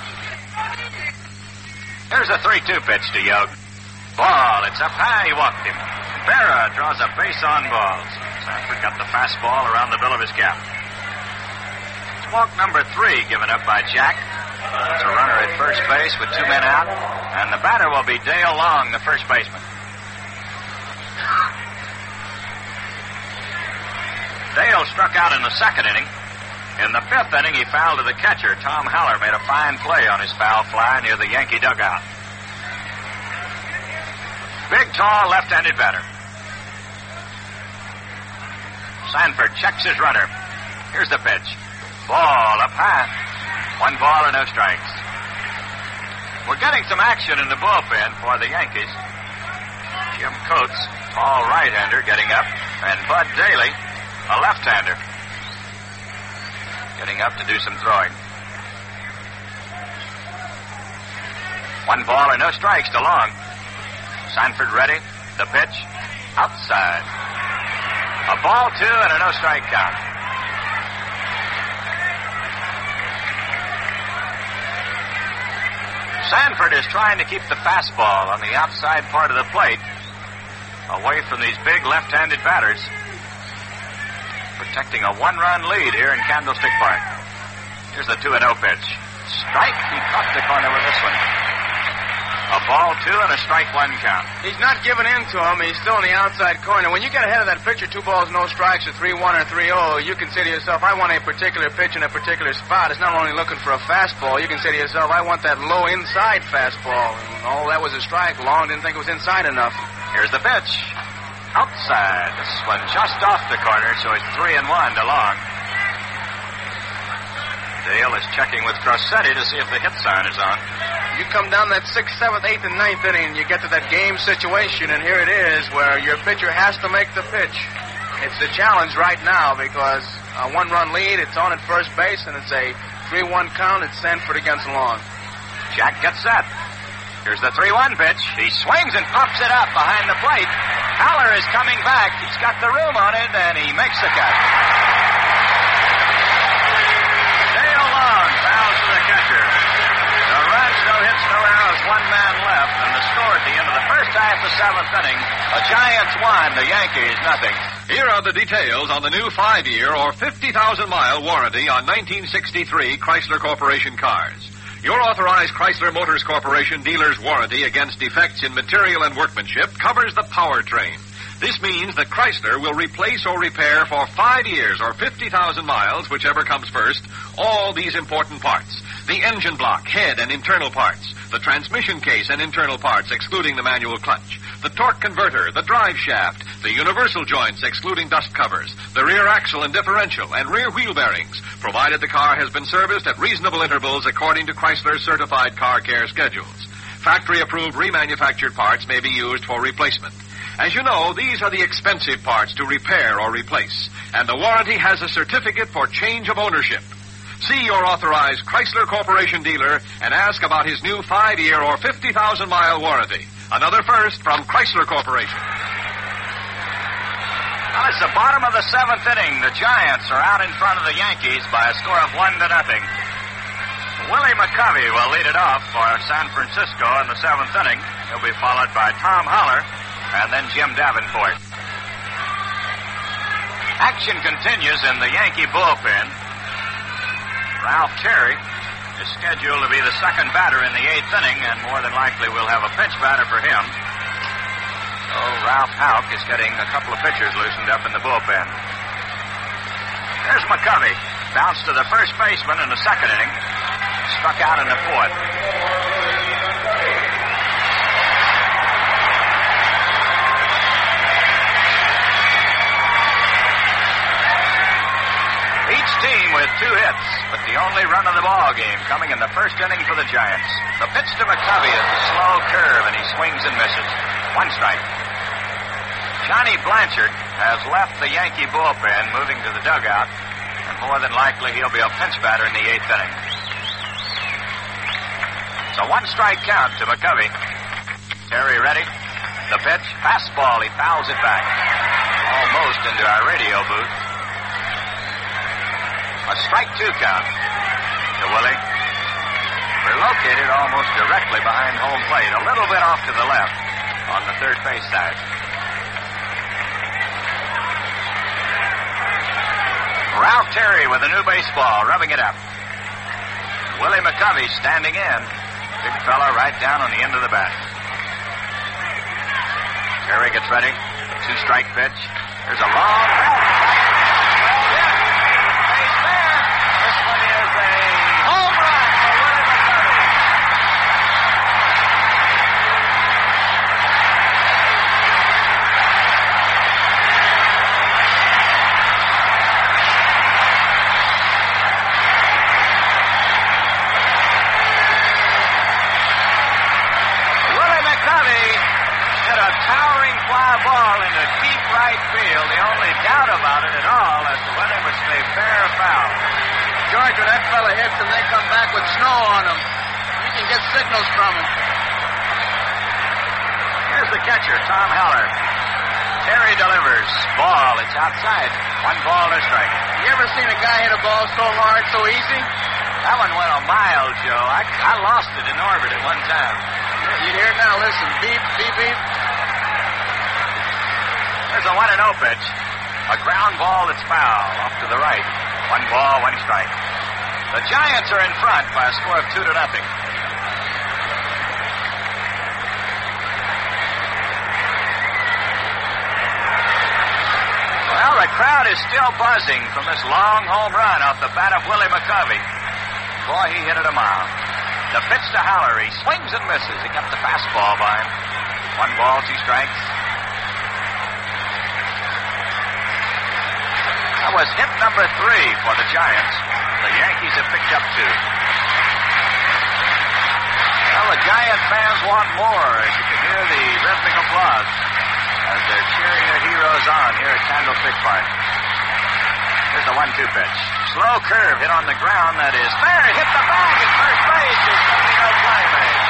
Here's a 3-2 pitch to Yogi. Ball, it's up high, he walked him. Berra draws a base on balls. Sanford got the fastball around the bill of his cap. Walk number 3 given up by Jack. It's a runner at first base with 2 men out. And the batter will be Dale Long, the first baseman. Dale struck out in the 2nd inning. In the 5th inning, he fouled to the catcher. Tom Haller made a fine play on his foul fly near the Yankee dugout. Big, tall, left-handed batter. Sanford checks his runner. Here's the pitch. Ball up high. 1 ball and no strikes. We're getting some action in the bullpen for the Yankees. Jim Coates, tall right-hander, getting up. And Bud Daly, a left-hander, getting up to do some throwing. 1 ball and no strikes to Long. Sanford ready. The pitch. Outside. A ball 2 and a no strike count. Sanford is trying to keep the fastball on the outside part of the plate away from these big left-handed batters. Protecting a 1-run lead here in Candlestick Park. Here's the 2-0 pitch. Strike. He caught the corner with this one. A ball 2 and a strike 1 count. He's not giving in to him. He's still in the outside corner. When you get ahead of that pitcher, 2 balls, no strikes, or 3-1 or 3-0, you can say to yourself, I want a particular pitch in a particular spot. It's not only looking for a fastball. You can say to yourself, I want that low inside fastball. And all that was a strike. Long didn't think it was inside enough. Here's the pitch. Outside. This one just off the corner, so it's 3-1 to Long. Dale is checking with Grossetti to see if the hit sign is on. You come down that 6th, 7th, 8th, and 9th inning, and you get to that game situation, and here it is where your pitcher has to make the pitch. It's the challenge right now because a one-run lead, it's on at first base, and it's a 3-1 count. It's Sanford against Long. Jack gets set. Here's the 3-1 pitch. He swings and pops it up behind the plate. Haller is coming back. He's got the room on it, and he makes the catch. Dale Long fouls to the catcher. No runs, no hits, no errors, one man left, and the score at the end of the first half of 7th inning, the Giants 1, the Yankees nothing. Here are the details on the new 5-year or 50,000-mile warranty on 1963 Chrysler Corporation cars. Your authorized Chrysler Motors Corporation dealer's warranty against defects in material and workmanship covers the powertrain. This means that Chrysler will replace or repair for 5 years or 50,000 miles, whichever comes first, all these important parts. The engine block, head, and internal parts. The transmission case and internal parts, excluding the manual clutch. The torque converter, the drive shaft, the universal joints, excluding dust covers, the rear axle and differential, and rear wheel bearings, provided the car has been serviced at reasonable intervals according to Chrysler's certified car care schedules. Factory-approved remanufactured parts may be used for replacement. As you know, these are the expensive parts to repair or replace, and the warranty has a certificate for change of ownership. See your authorized Chrysler Corporation dealer and ask about his new 5-year or 50,000-mile warranty. Another first from Chrysler Corporation. Well, it's the bottom of the 7th inning. The Giants are out in front of the Yankees by a score of 1-0. Willie McCovey will lead it off for San Francisco in the 7th inning. He'll be followed by Tom Haller and then Jim Davenport. Action continues in the Yankee bullpen. Ralph Terry is scheduled to be the second batter in the 8th inning, and more than likely we'll have a pinch batter for him. So Ralph Houck is getting a couple of pitchers loosened up in the bullpen. There's McCovey. Bounced to the first baseman in the 2nd inning. Struck out in the 4th. Each team with 2 hits, but the only run of the ball game coming in the 1st inning for the Giants. The pitch to McCovey is a slow curve, and he swings and misses. 1 strike. Johnny Blanchard has left the Yankee bullpen, moving to the dugout, and more than likely he'll be a pinch batter in the 8th inning. So 1-strike count to McCovey. Terry ready. The pitch, fastball, he fouls it back. Almost into our radio booth. A strike 2 count to Willie. We're located almost directly behind home plate, a little bit off to the left on the third base side. Ralph Terry with a new baseball, rubbing it up. Willie McCovey standing in. Big fella right down on the end of the bat. Terry gets ready. 2-strike pitch. There's a long bat. George, when that fella hits and they come back with snow on them, you can get signals from him. Here's the catcher, Tom Haller. Terry delivers. Ball, it's outside. 1 ball, 1 strike. You ever seen a guy hit a ball so hard, so easy? That one went a mile, Joe. I lost it in orbit at one time. You hear it now, listen. Beep, beep, beep. There's a 1-0 pitch. A ground ball that's foul, off to the right. 1 ball, 1 strike. The Giants are in front by a score of 2-0. Well, the crowd is still buzzing from this long home run off the bat of Willie McCovey. Boy, he hit it a mile. The pitch to Haller. He swings and misses. He got the fastball by him. 1 ball, 2 strikes. That was hit number 3 for the Giants. The Yankees have picked up 2. Well, the Giant fans want more, as you can hear the rhythmic applause as they're cheering their heroes on here at Candlestick Park. Here's the 1-2 pitch. Slow curve hit on the ground. That is fair. It hit the bag at first base. There's going to be no play made.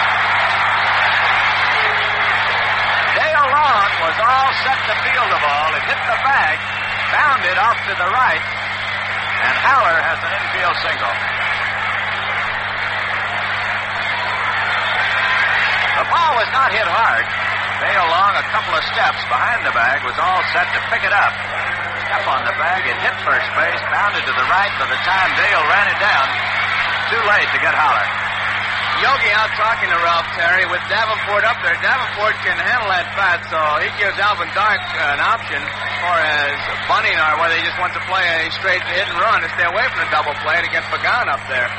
Dale Long was all set to field the ball. It hit the bag, bounded off to the right, and Haller has an infield single. The ball was not hit hard. Dale Long, a couple of steps behind the bag, was all set to pick it up. Step on the bag, it hit first base, bounded to the right by the time Dale ran it down. Too late to get Haller. Yogi out talking to Ralph Terry with Davenport up there. Davenport can handle that bat, so he gives Alvin Dark an option as far as bunting or whether he just wants to play a straight hit and run and stay away from the double play to get Pagan up there.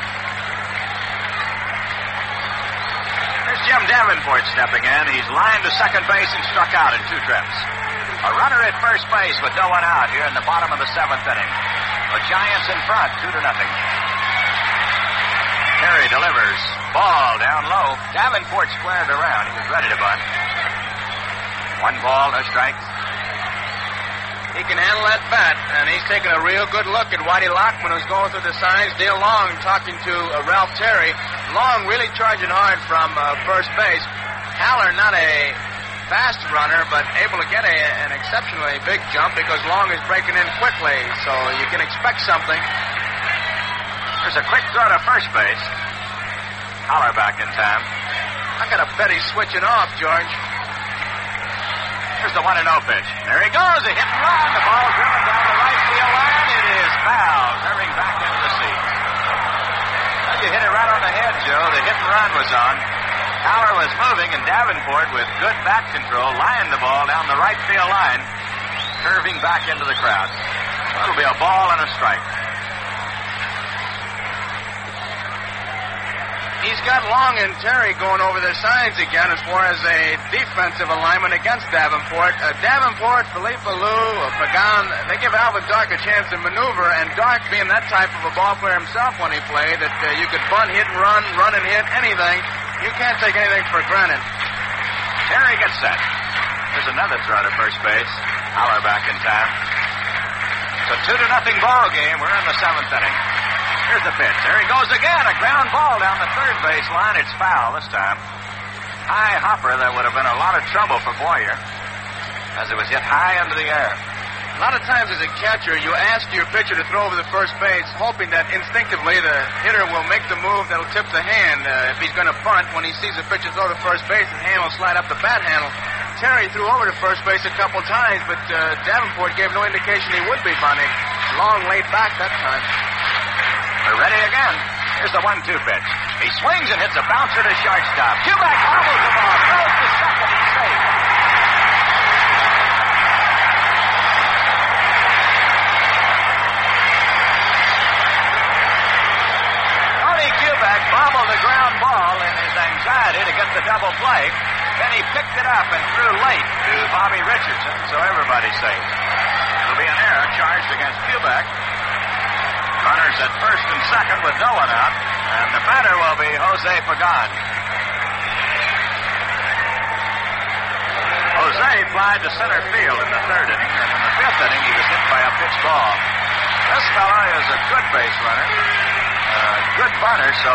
There's Jim Davenport stepping in. He's lined to second base and struck out in 2 trips. A runner at first base with no one out here in the bottom of the 7th inning. The Giants in front, 2-0. Terry delivers. Ball down low. Davenport squared around. He was ready to bunt. 1 ball, no strikes. He can handle that bat, and he's taking a real good look at Whitey Lockman, who's going through the signs. Dale Long talking to Ralph Terry. Long really charging hard from first base. Haller, not a fast runner, but able to get an exceptionally big jump because Long is breaking in quickly, so you can expect something. There's a quick throw to first base. Haller back in time. I got to bet he's switching off, George. Here's the 1-0 pitch. There he goes, a hit and run. The ball driven down the right field line. It is foul, curving back into the seats. Well, you hit it right on the head, Joe. The hit and run was on. Haller was moving, and Davenport, with good bat control, lined the ball down the right field line, curving back into the crowd. So it'll be a ball and a strike. He's got Long and Terry going over their signs again as far as a defensive alignment against Davenport. Davenport, Philippe Alou, Pagan, they give Alvin Dark a chance to maneuver, and Dark, being that type of a ball player himself when he played, that you could bunt, hit and run and hit, anything. You can't take anything for granted. Terry gets set. There's another throw to first base. Haller back in time. It's a 2-0 ball game. We're in the 7th inning. Here's the pitch. There he goes again. A ground ball down the third base line. It's foul this time. High hopper that would have been a lot of trouble for Boyer as it was hit high into the air. A lot of times as a catcher, you ask your pitcher to throw over the first base, hoping that instinctively the hitter will make the move that'll tip the hand. If he's going to bunt, when he sees the pitcher throw to first base, his hand will slide up the bat handle. Terry threw over to first base a couple times, but Davenport gave no indication he would be bunting. Long laid back that time. We're ready again. Here's the 1-2 pitch. He swings and hits a bouncer to shortstop. Kubek hobbles the ball. Throws to second. He's safe. Tony Kubek bobbled the ground ball in his anxiety to get the double play. Then he picked it up and threw late to Bobby Richardson, so everybody's safe. It'll be an error charged against Kubek. Runners at first and second with no one out, and the batter will be Jose Pagan. Jose flied to center field in the 3rd inning, and in the 5th inning he was hit by a pitch ball. This fella is a good base runner, a good bunter, so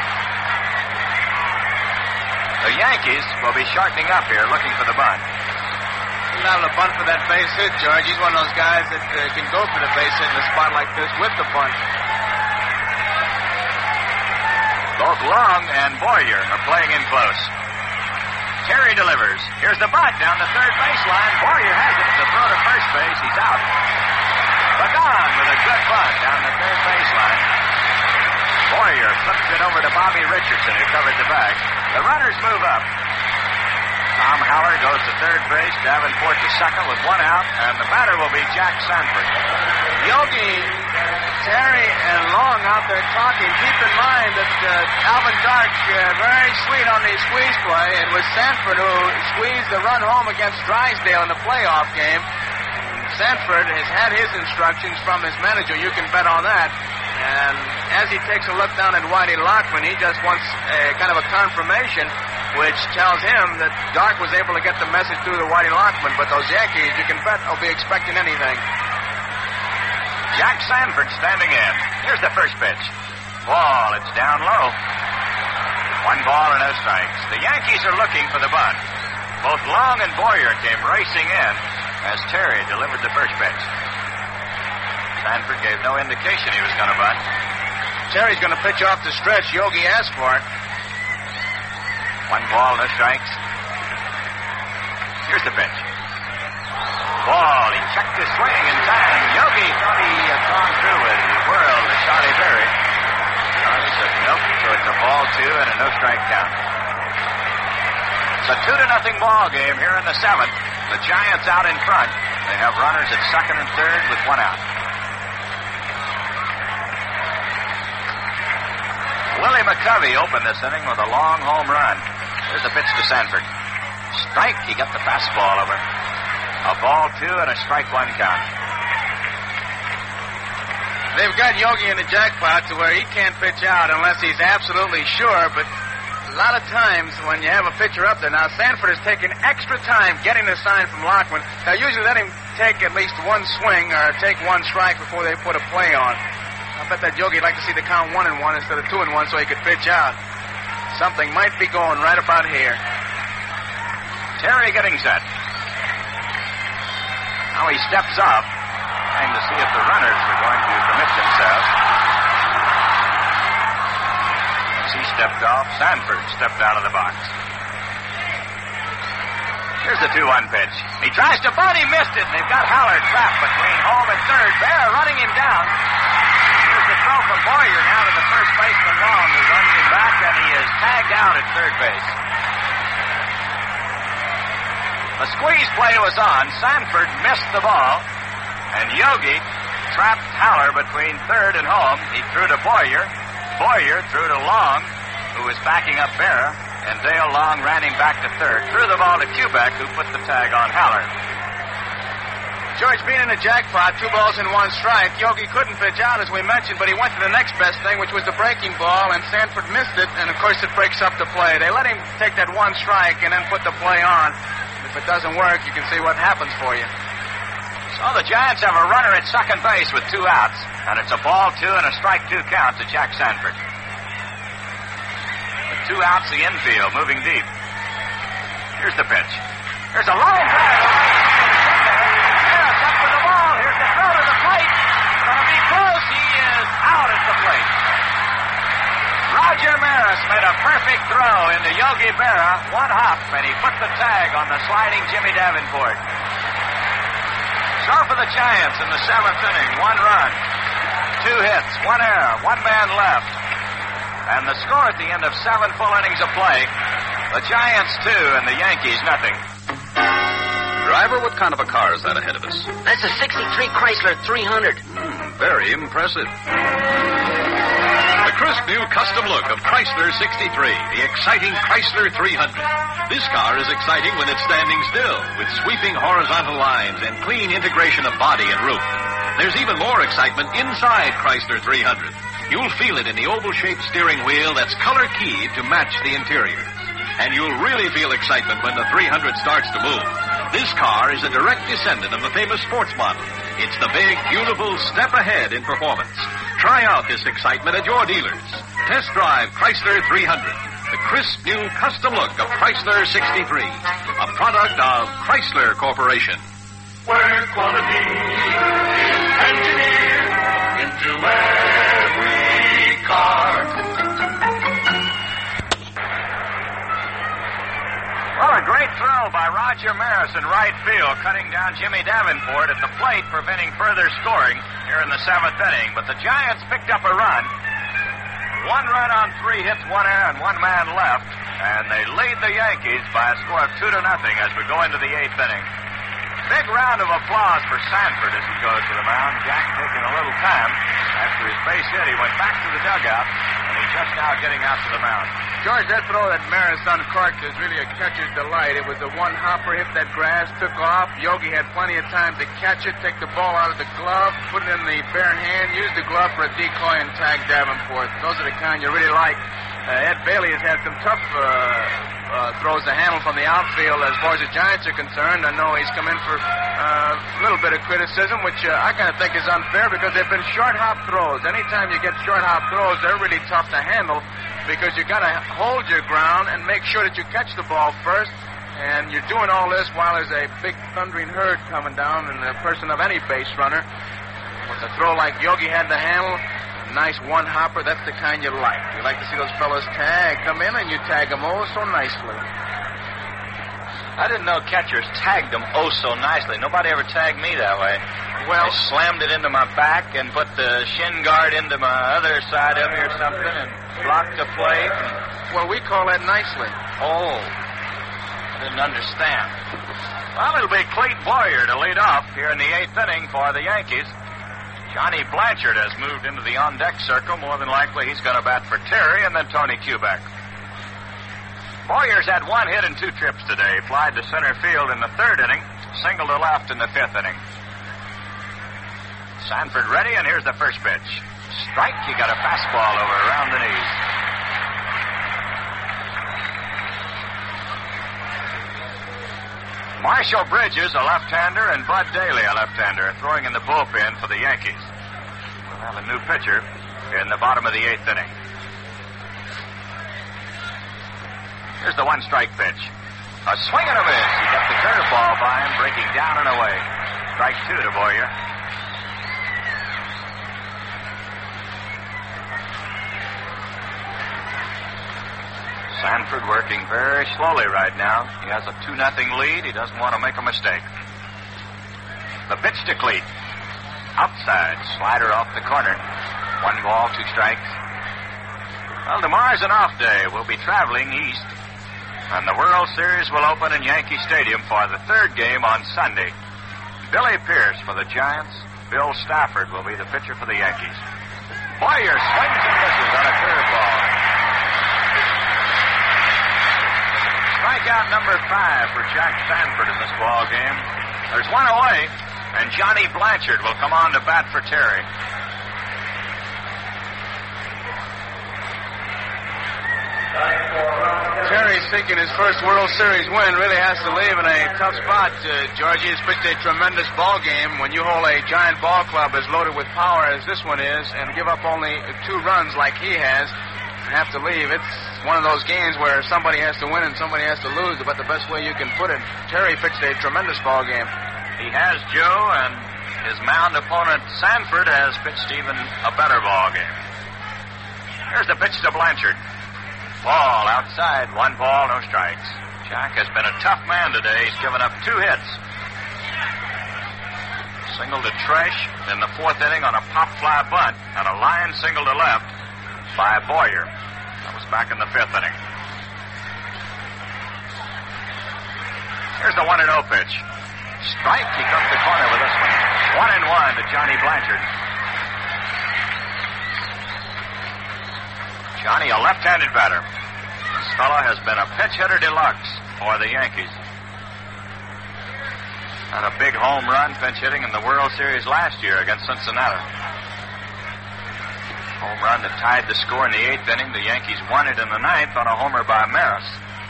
the Yankees will be shortening up here looking for the bunt. He's not a bunt for that base hit, George. He's one of those guys that can go for the base hit in a spot like this with the bunt. Both Long and Boyer are playing in close. Terry delivers. Here's the bunt down the third baseline. Boyer has it. The throw to first base. He's out. Pagan with a good bunt down the third baseline. Boyer flips it over to Bobby Richardson, who covered the bag. The runners move up. Tom Haller goes to third base, Davenport to second with one out, and the batter will be Jack Sanford. Yogi, Terry, and Long out there talking. Keep in mind that Alvin Dark, very sweet on the squeeze play. It was Sanford who squeezed the run home against Drysdale in the playoff game. Sanford has had his instructions from his manager. You can bet on that. And as he takes a look down at Whitey Lockman, he just wants a kind of a confirmation, which tells him that Dark was able to get the message through to Whitey Lockman. But those Yankees, you can bet, will be expecting anything. Jack Sanford standing in. Here's the first pitch. Ball, it's down low. 1 ball and no strikes. The Yankees are looking for the bunt. Both Long and Boyer came racing in as Terry delivered the first pitch. Sanford gave no indication he was going to bunt. Terry's going to pitch off the stretch Yogi asked for it. 1 ball, no strikes. Here's the pitch. Ball, he checked his swing in time. Yogi thought he had gone through with the whirl to Charlie Berry. Charlie said nope, so it's a ball 2 and a no-strike count. It's a 2-0 ball game here in the 7th. The Giants out in front. They have runners at second and third with 1 out. Willie McCovey opened this inning with a long home run. Here's the pitch to Sanford. Strike, he got the fastball over. A ball 2 and a strike 1 count. They've got Yogi in the jackpot to where he can't pitch out unless he's absolutely sure, but a lot of times when you have a pitcher up there, now Sanford has taken extra time getting the sign from Lockman. They'll usually let him take at least 1 swing or take 1 strike before they put a play on. I bet that Yogi'd like to see the count 1-1 instead of 2-1 so he could pitch out. Something might be going right about here. Terry getting set. Now he steps up, trying to see if the runners are going to commit themselves. As he stepped off, Sanford stepped out of the box. Here's the 2-1 pitch. He tries to bunt, he missed it, and they've got Haller trapped between home and third. Bear running him down. Here's the throw from Boyer now to the first baseman Long, who runs him back, and he is tagged out at third base. The squeeze play was on. Sanford missed the ball, and Yogi trapped Haller between third and home. He threw to Boyer. Boyer threw to Long, who was backing up Berra, and Dale Long ran him back to third. Threw the ball to Kubek, who put the tag on Haller. George, being in the jackpot, 2 balls and 1 strike, Yogi couldn't pitch out, as we mentioned, but he went to the next best thing, which was the breaking ball, and Sanford missed it, and, of course, it breaks up the play. They let him take that 1 strike and then put the play on. If it doesn't work, you can see what happens for you. So the Giants have a runner at second base with 2 outs, and it's a ball 2 and a strike 2 count to Jack Sanford. With 2 outs, the infield moving deep. Here's the pitch. There's a line drive. Harris up for the ball. Here's the throw to the plate. Going to be close. He is out at the plate. Roger Maris made a perfect throw into Yogi Berra. 1 hop, and he put the tag on the sliding Jimmy Davenport. So for the Giants in the 7th inning, 1 run, 2 hits, 1 error, 1 man left. And the score at the end of 7 full innings of play, the Giants 2 and the Yankees nothing. Driver, what kind of a car is that ahead of us? That's a 63 Chrysler 300. Very impressive. The crisp new custom look of Chrysler 63, the exciting Chrysler 300. This car is exciting when it's standing still, with sweeping horizontal lines and clean integration of body and roof. There's even more excitement inside Chrysler 300. You'll feel it in the oval-shaped steering wheel that's color-keyed to match the interior. And you'll really feel excitement when the 300 starts to move. This car is a direct descendant of the famous sports model. It's the big, beautiful step ahead in performance. Try out this excitement at your dealers. Test drive Chrysler 300, the crisp new custom look of Chrysler 63, a product of Chrysler Corporation. Where quality is engineered into every car. Well, a great throw by Roger Maris in right field, cutting down Jimmy Davenport at the plate, preventing further scoring here in the 7th inning. But the Giants picked up a run. 1 run on 3 hits, 1 error, and 1 man left. And they lead the Yankees by a score of 2-0 as we go into the 8th inning. Big round of applause for Sanford as he goes to the mound. Jack taking a little time. After his base hit, he went back to the dugout, and he who's just now getting out to the mound. George, that throw that Maris uncorked is really a catcher's delight. It was a one-hopper, hit that grass, took off. Yogi had plenty of time to catch it, take the ball out of the glove, put it in the bare hand, use the glove for a decoy, and tag Davenport. Those are the kind you really like. Ed Bailey has had some tough throws to handle from the outfield as far as the Giants are concerned. I know he's come in for a little bit of criticism, which I kind of think is unfair because they've been short-hop throws. Anytime you get short-hop throws, they're really tough to handle because you got to hold your ground and make sure that you catch the ball first. And you're doing all this while there's a big thundering herd coming down and the person of any base runner. With a throw like Yogi had to handle, a nice one-hopper, that's the kind you like. You like to see those fellows come in, and you tag them oh so nicely. I didn't know catchers tagged them oh so nicely. Nobody ever tagged me that way. Well, I slammed it into my back and put the shin guard into my other side of me or something and blocked the plate. Well, we call that nicely. Oh, I didn't understand. Well, it'll be Clete Boyer to lead off here in the 8th inning for the Yankees. Johnny Blanchard has moved into the on-deck circle. More than likely, he's going to bat for Terry and then Tony Kubek. Boyer's had 1 hit and 2 trips today. Flied to center field in the 3rd inning. Single to left in the 5th inning. Sanford ready, and here's the first pitch. Strike. He got a fastball over around the knees. Marshall Bridges, a left-hander, and Bud Daly, a left-hander, throwing in the bullpen for the Yankees. We'll have a new pitcher in the bottom of the 8th inning. Here's the 1-strike pitch. A swing and a miss. He got the curveball by him, breaking down and away. Strike 2 to Boyer. Sanford working very slowly right now. He has a 2-0 lead. He doesn't want to make a mistake. The pitch to Clete. Outside. Slider off the corner. 1 ball, 2 strikes. Well, tomorrow's an off day. We'll be traveling east. And the World Series will open in Yankee Stadium for the 3rd game on Sunday. Billy Pierce for the Giants. Bill Stafford will be the pitcher for the Yankees. Boyer swings and misses on a curveball. Strikeout number 5 for Jack Sanford in this ball game. There's 1 away, and Johnny Blanchard will come on to bat for Terry. Terry, seeking his first World Series win, really has to leave in a tough spot. Georgie has pitched a tremendous ball game. When you hold a giant ball club as loaded with power as this one is and give up only 2 runs like he has, have to leave. It's one of those games where somebody has to win and somebody has to lose, but the best way you can put it. Terry pitched a tremendous ball game. He has, Joe, and his mound opponent Sanford has pitched even a better ball game. Here's the pitch to Blanchard. Ball outside, 1 ball, no strikes. Jack has been a tough man today. He's given up 2 hits. Single to Tresh in the 4th inning on a pop fly bunt, and a line single to left by Boyer. That was back in the 5th inning. Here's the 1-0 pitch. Strike. He comes the corner with this one. 1-1 to Johnny Blanchard. Johnny, a left-handed batter. This fella has been a pitch hitter deluxe for the Yankees. Had a big home run pinch hitting in the World Series last year against Cincinnati. Home run that tied the score in the 8th inning. The Yankees won it in the 9th on a homer by Maris.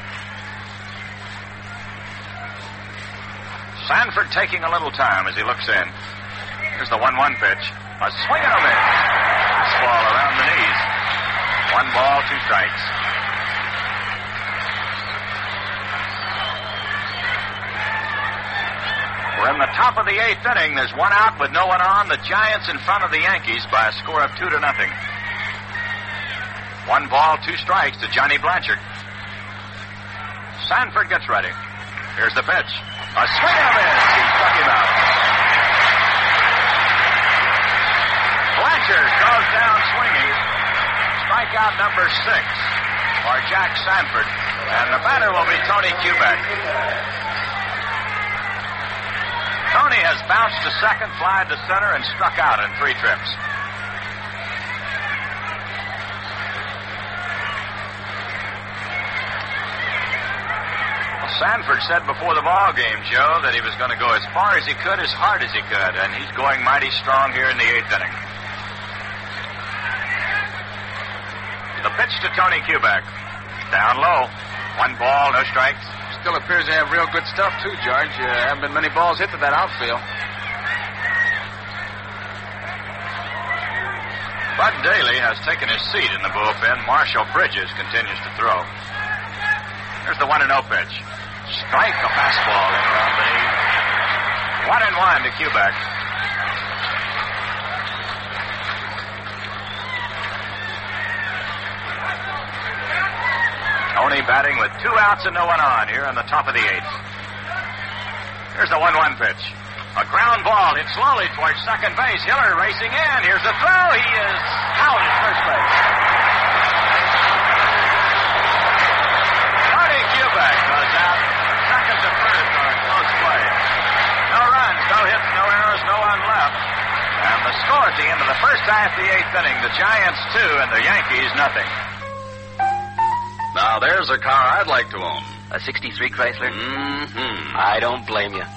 Sanford taking a little time as he looks in. Here's the 1-1 pitch. A swing and a miss. Fastball around the knees. 1 ball, 2 strikes. We're in the top of the 8th inning. There's 1 out with no one on. The Giants in front of the Yankees by a score of 2-0. 1 ball, 2 strikes to Johnny Blanchard. Sanford gets ready. Here's the pitch. A swing and a miss. He struck him out. Blanchard goes down swinging. Strikeout number 6 for Jack Sanford. And the batter will be Tony Kubek. Tony has bounced to second, flied to center, and struck out in 3 trips. Sanford said before the ball game, Joe, that he was going to go as far as he could, as hard as he could, and he's going mighty strong here in the 8th inning. The pitch to Tony Kubek. Down low. 1 ball, no strikes. Still appears to have real good stuff, too, George. Haven't been many balls hit to that outfield. Bud Daly has taken his seat in the bullpen. Marshall Bridges continues to throw. There's the 1-0 pitch. Strike, a fastball in around the knee. 1-1 to Kubek. Tony batting with 2 outs and no one on here in the top of the 8th. Here's the 1-1 pitch. A ground ball hit slowly towards second base. Hiller racing in. Here's the throw. He is out at first base. Tony Kubek goes out second to first on a close play. No runs, no hits, no errors, no one left. And the score at the end of the first half of the 8th inning, the Giants 2 and the Yankees nothing. Now, there's a car I'd like to own. A 63 Chrysler? Mm-hmm. I don't blame you.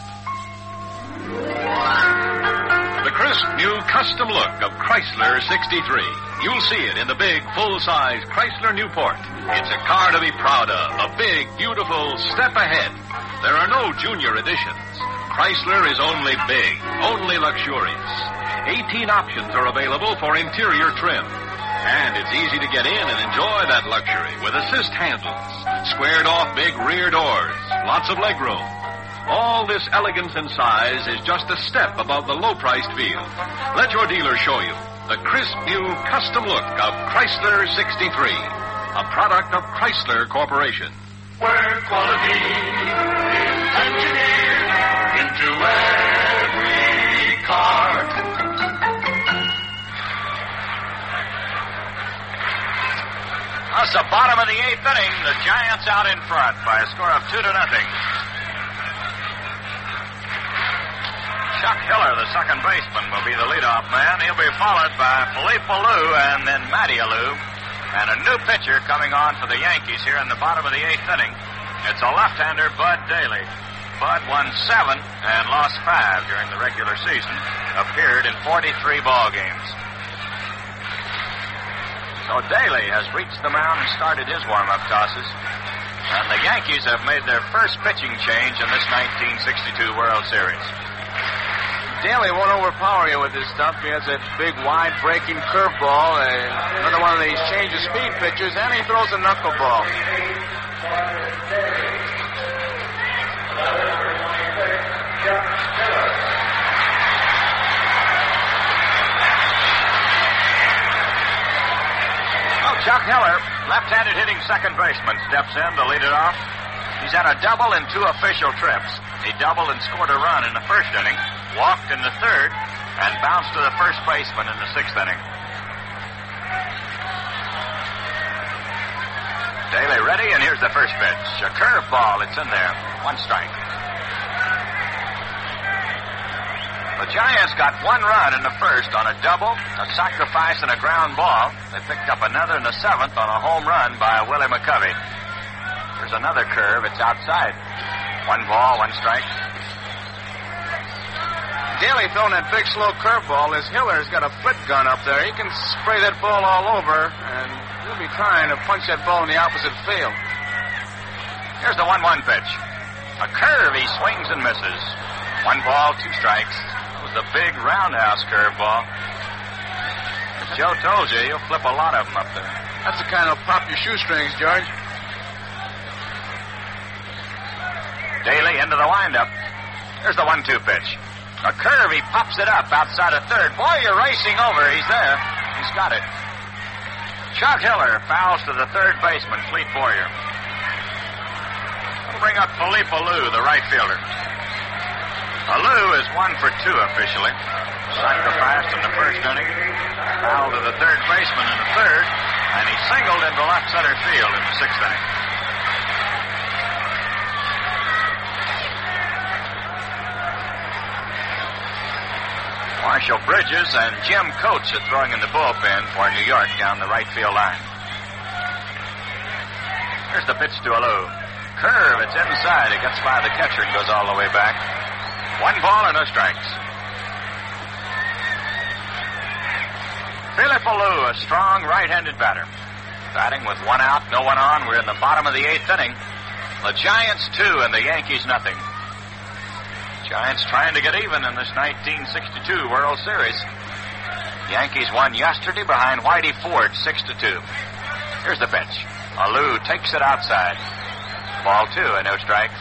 The crisp new custom look of Chrysler 63. You'll see it in the big, full-size Chrysler Newport. It's a car to be proud of. A big, beautiful step ahead. There are no junior editions. Chrysler is only big, only luxurious. 18 options are available for interior trim. And it's easy to get in and enjoy that luxury with assist handles, squared-off big rear doors, lots of legroom. All this elegance and size is just a step above the low-priced feel. Let your dealer show you the crisp new custom look of Chrysler 63, a product of Chrysler Corporation. Where quality is engineered into every car. That's the bottom of the 8th inning. The Giants out in front by a score of 2-0. Chuck Hiller, the second baseman, will be the leadoff man. He'll be followed by Philippe Alou and then Matty Alou. And a new pitcher coming on for the Yankees here in the bottom of the 8th inning. It's a left-hander, Bud Daly. Bud won 7 and lost 5 during the regular season. Appeared in 43 ball games. So Daly has reached the mound and started his warm-up tosses. And the Yankees have made their first pitching change in this 1962 World Series. Daly won't overpower you with this stuff. He has that big, wide-breaking curveball, another one of these change-of-speed pitchers, and he throws a knuckleball. Chuck Hiller, left-handed hitting second baseman, steps in to lead it off. He's had a double in 2 official trips. He doubled and scored a run in the first inning, walked in the third, and bounced to the first baseman in the 6th inning. Daly ready, and here's the first pitch. A curveball, it's in there. 1 strike. The Giants got 1 run in the first on a double, a sacrifice, and a ground ball. They picked up another in the 7th on a home run by Willie McCovey. There's another curve. It's outside. 1 ball, 1 strike. Daly throwing that big, slow curveball. As Hiller's got a flit gun up there. He can spray that ball all over, and he'll be trying to punch that ball in the opposite field. Here's the 1-1 pitch. A curve. He swings and misses. 1 ball, 2 strikes. The big roundhouse curveball. As Joe told you, he'll flip a lot of them up there. That's the kind of pop your shoestrings, George. Daly into the windup. Here's the 1-2 pitch. A curve, he pops it up outside of third. Boy, you're racing over. He's there. He's got it. Chuck Hiller fouls to the third baseman, Fleet Boyer. We'll bring up Philippe Alou, the right fielder. Alou is 1 for 2 officially. Sacrificed in the first inning. Foul to the third baseman in the third. And he singled into left center field in the 6th inning. Marshall Bridges and Jim Coates are throwing in the bullpen for New York down the right field line. Here's the pitch to Alou. curve. It's inside. It gets by the catcher and goes all the way back. 1 ball and no strikes. Philip Alou, a strong right-handed batter. Batting with 1 out, no one on. We're in the bottom of the 8th inning. The Giants 2 and the Yankees nothing. Giants trying to get even in this 1962 World Series. Yankees won yesterday behind Whitey Ford 6-2. Here's the pitch. Alou takes it outside. Ball 2 and no strikes.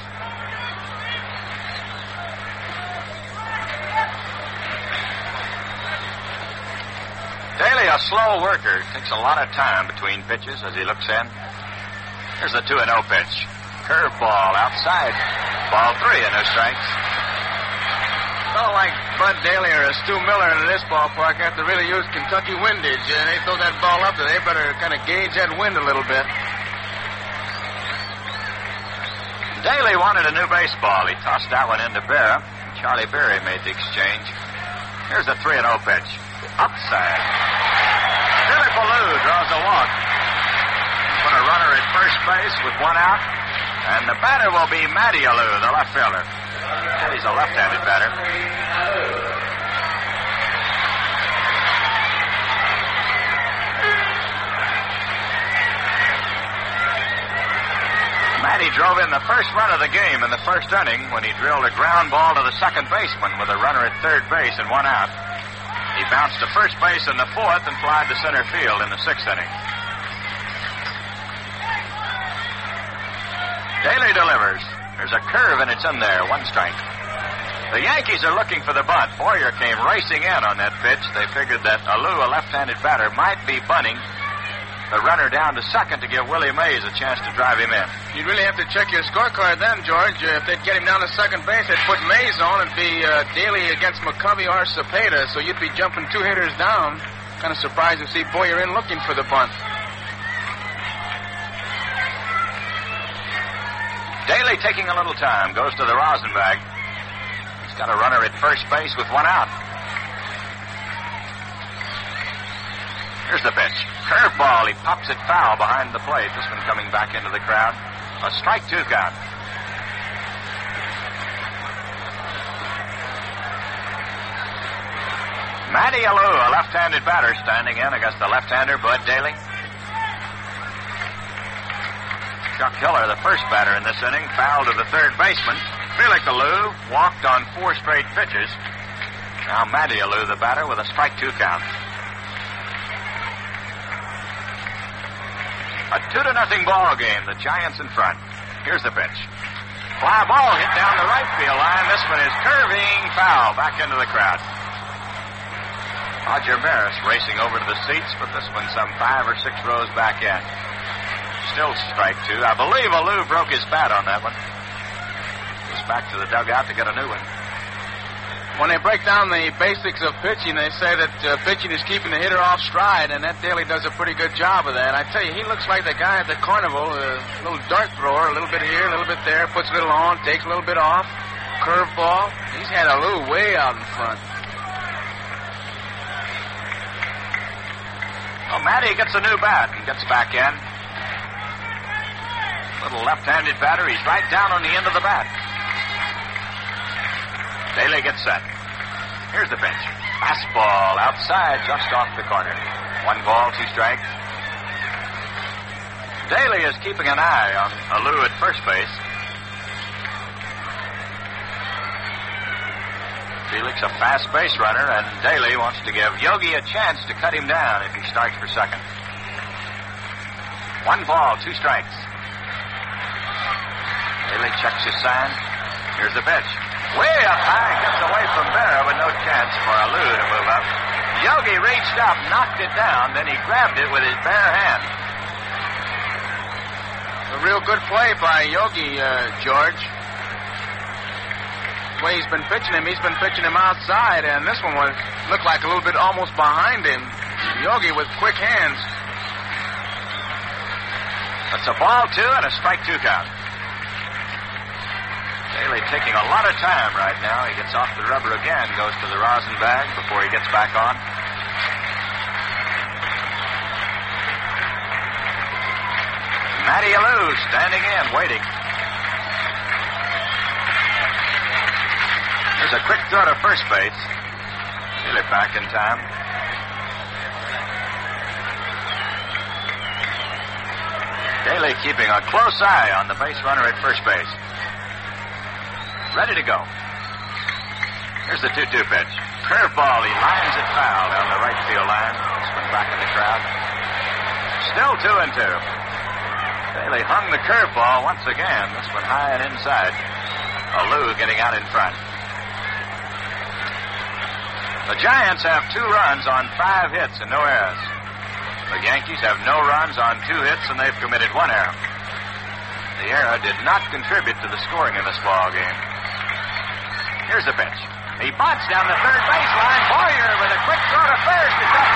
Daly, a slow worker, takes a lot of time between pitches as he looks in. Here's the 2-0 pitch. Curveball outside. Ball 3 and no strikes. Well, like Bud Daly or Stu Miller in this ballpark have to really use Kentucky windage. They throw that ball up there. They better kind of gauge that wind a little bit. Daly wanted a new baseball. He tossed that one into Berra. Charlie Berry made the exchange. Here's the 3-0 pitch. Upside. Philip Alou draws a walk. Put a runner at first base with 1 out. And the batter will be Matty Alou, the left fielder. He's a left-handed batter. Matty drove in the first run of the game in the first inning when he drilled a ground ball to the second baseman with a runner at third base and 1 out. He bounced to first base in the 4th and flied to center field in the 6th inning. Daly delivers. There's a curve and it's in there. 1 strike. The Yankees are looking for the bunt. Boyer came racing in on that pitch. They figured that Alou, a left-handed batter, might be bunting the runner down to second to give Willie Mays a chance to drive him in. You'd really have to check your scorecard then, George. If they'd get him down to second base, they'd put Mays on. It'd be Daly against McCovey or Cepeda, so you'd be jumping 2 hitters down. Kind of surprised to see Boyer in looking for the bunt. Daly taking a little time, goes to the Rosenbag. He's got a runner at first base with 1 out. Here's the pitch. Curveball. He pops it foul behind the plate. This one coming back into the crowd. A strike 2 count. Matty Alou, a left-handed batter, standing in against the left-hander, Bud Daly. Chuck Hiller, the first batter in this inning, fouled to the third baseman. Felix Alou walked on 4 straight pitches. Now Matty Alou, the batter, with a strike 2 count. A 2-0 ball game. The Giants in front. Here's the pitch. Fly ball hit down the right field line. This one is curving foul back into the crowd. Roger Maris racing over to the seats, but this one some 5 or 6 rows back in. Still strike 2. I believe Alou broke his bat on that one. Goes back to the dugout to get a new one. When they break down the basics of pitching, they say that pitching is keeping the hitter off stride, and that Daly does a pretty good job of that. I tell you, he looks like the guy at the carnival, a little dart thrower, a little bit here, a little bit there, puts a little on, takes a little bit off, curveball. He's had Alou way out in front. Well, Matty gets a new bat and gets back in. Little left-handed batter. He's right down on the end of the bat. Daly gets set. Here's the pitch. Fastball outside, just off the corner. 1 ball, 2 strikes. Daly is keeping an eye on Alou at first base. Felix a fast base runner, and Daly wants to give Yogi a chance to cut him down if he starts for second. 1 ball, 2 strikes. Daly checks his sign. Here's the pitch. Way up high, gets away from Berra, but no chance for Alou to move up. Yogi reached up, knocked it down, then he grabbed it with his bare hand. A real good play by Yogi, George. The way he's been pitching him outside, and this one looked like a little bit almost behind him. Yogi with quick hands. That's a ball 2 and a strike 2 count. Daly taking a lot of time right now. He gets off the rubber again, goes to the rosin bag before he gets back on. Matty Alou standing in, waiting. Here's a quick throw to first base. Nearly back in time. Daly keeping a close eye on the base runner at first base. Ready to go. Here's the 2-2 pitch. Curveball. He lines it foul down the right field line. This one back in the crowd. Still 2-2. Daly hung the curveball once again. This one high and inside. Alou getting out in front. The Giants have 2 runs on 5 hits and no errors. The Yankees have no runs on 2 hits, and they've committed 1 error. The error did not contribute to the scoring in this ball game. Here's the pitch. He bunts down the third baseline. Boyer with a quick throw to first. It's up.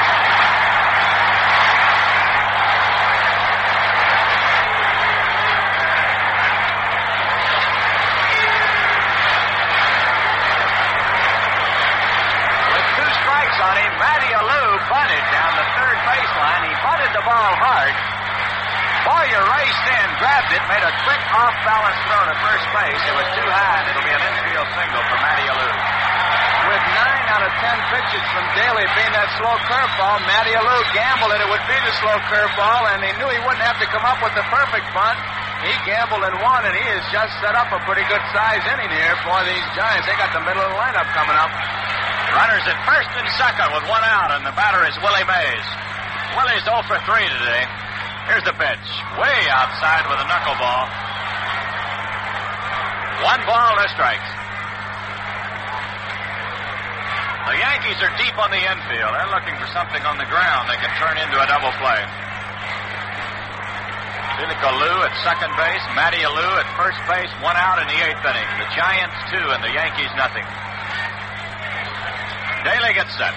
With 2 strikes on him, Matty Alou bunted down the third baseline. He bunted the ball hard. Boyer raced in, grabbed it, made a quick off-balance throw to first base. It was too high, and it'll be an infield single for Matty Alou. With 9 out of 10 pitches from Daly being that slow curveball, Matty Alou gambled that it would be the slow curveball, and he knew he wouldn't have to come up with the perfect bunt. He gambled and won, and he has just set up a pretty good size inning here for these Giants. They got the middle of the lineup coming up. Runners at first and second with 1 out, and the batter is Willie Mays. Willie's 0 for 3 today. Here's the pitch. Way outside with a knuckleball. 1 ball, no strikes. The Yankees are deep on the infield. They're looking for something on the ground they can turn into a double play. Felix Alou at second base, Matty Alou at first base, 1 out in the 8th inning. The Giants 2 and the Yankees nothing. Daly gets set.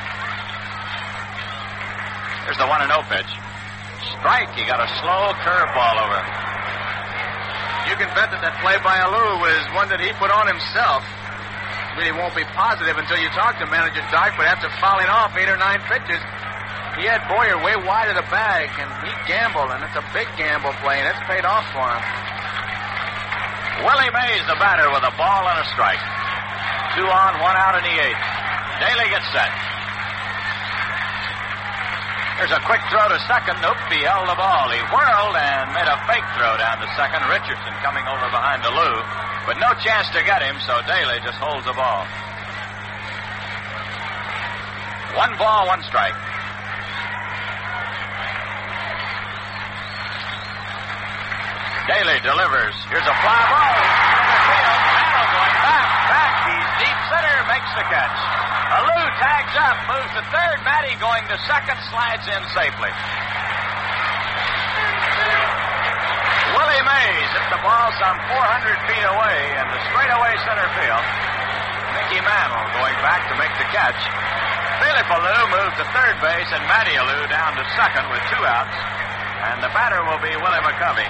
Here's the 1-0 pitch. Strike. He got a slow curveball over. You can bet that play by Alou was one that he put on himself. Really won't be positive until you talk to manager Doc, but after fouling off 8 or 9 pitches, he had Boyer way wide of the bag, and he gambled, and it's a big gamble play, and it's paid off for him. Willie Mays, the batter, with a ball and a strike. 2 on, 1 out in the 8th. Daly gets set. There's a quick throw to second. Nope, he held the ball. He whirled and made a fake throw down to second. Richardson coming over behind Alou, but no chance to get him, so Daly just holds the ball. 1 ball, 1 strike. Daly delivers. Here's a fly ball. Mantle going back. He's deep center, makes the catch. Alou tags up, moves to third. Matty going to second, slides in safely. Willie Mays hit the ball some 400 feet away in the straightaway center field. Mickey Mantle going back to make the catch. Philip Alou moved to third base, and Matty Alou down to second with 2 outs. And the batter will be Willie McCovey.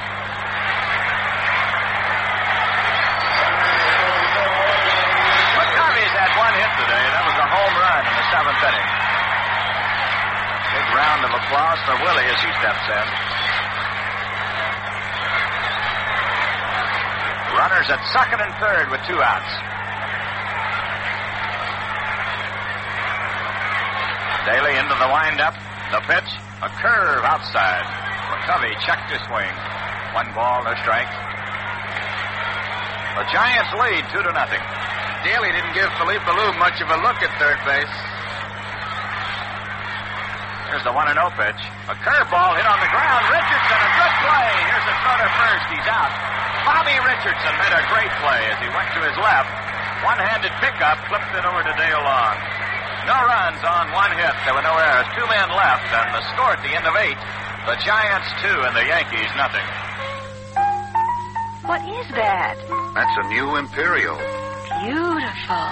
McCovey's had 1 hit today. That was a home run in the 7th inning. Big round of applause for Willie as he steps in. Runners at second and third with 2 outs. Daly into the windup. The pitch, a curve outside. McCovey checked his swing. 1 ball, no strike. The Giants lead 2-0. Daly didn't give Philippe Alou much of a look at third base. Here's the 1-0 pitch. A curveball hit on the ground. Richardson, a good play. Here's a throw to first. He's out. Bobby Richardson made a great play as he went to his left. One-handed pickup, flipped it over to Dale Long. No runs on 1 hit. There were no errors. 2 men left, and the score at the end of 8. The Giants 2 and the Yankees nothing. What is that? That's a new Imperial. Beautiful.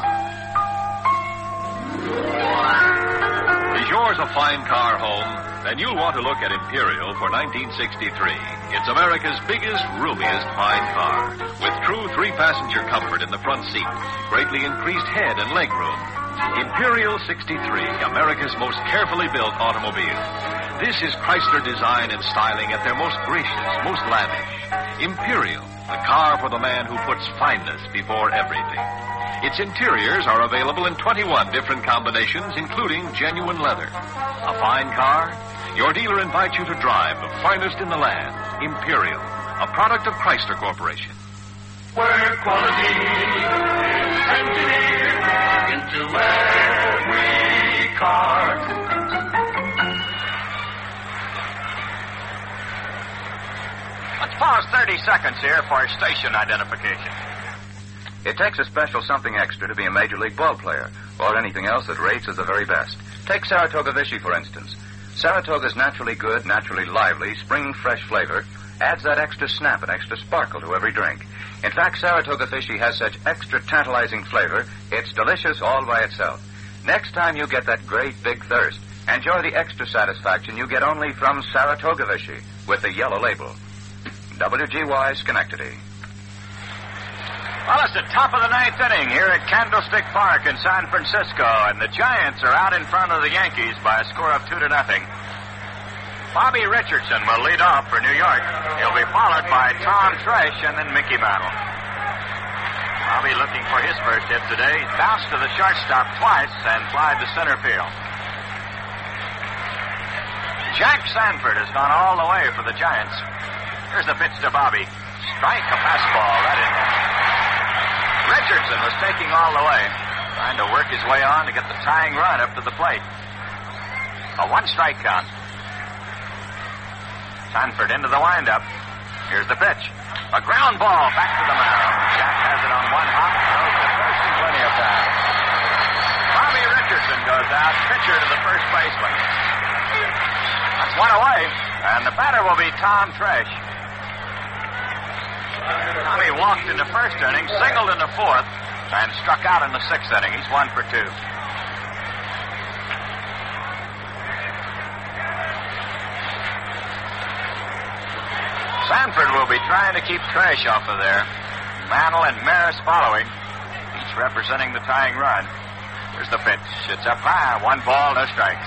Is yours a fine car home? Then you'll want to look at Imperial for 1963. It's America's biggest, roomiest fine car, with true 3-passenger comfort in the front seat, greatly increased head and leg room. Imperial 63, America's most carefully built automobile. This is Chrysler design and styling at their most gracious, most lavish. Imperial, the car for the man who puts fineness before everything. Its interiors are available in 21 different combinations, including genuine leather. A fine car? Your dealer invites you to drive the finest in the land, Imperial, a product of Chrysler Corporation. Where quality is engineered into every car. Let's pause 30 seconds here for station identification. It takes a special something extra to be a major league ball player, or anything else that rates as the very best. Take Saratoga Vichy, for instance. Saratoga's naturally good, naturally lively, spring fresh flavor adds that extra snap and extra sparkle to every drink. In fact, Saratoga Vichy has such extra tantalizing flavor, it's delicious all by itself. Next time you get that great big thirst, enjoy the extra satisfaction you get only from Saratoga Vichy with the yellow label. WGY Schenectady. Well, it's the top of the ninth inning here at Candlestick Park in San Francisco, and the Giants are out in front of the Yankees by a score of 2-0. Bobby Richardson will lead off for New York. He'll be followed by Tom Tresh and then Mickey Mantle. Bobby looking for his first hit today. He's bounced to the shortstop twice and flied to center field. Jack Sanford has gone all the way for the Giants. Here's the pitch to Bobby. Strike, a fastball right in there. Richardson was taking all the way, trying to work his way on to get the tying run up to the plate. A one-strike count. Sanford into the windup. Here's the pitch. A ground ball back to the mound. Jack has it on one hop, throws to first in plenty of time. Bobby Richardson goes out, pitcher to the first baseman. That's one away, and the batter will be Tom Tresh. Tommy walked in the first inning, singled in the fourth, and struck out in the sixth inning. He's 1 for 2. Sanford will be trying to keep Tresh off of there. Mantle and Maris following, each representing the tying run. Here's the pitch. It's up high. 1 ball, no strikes.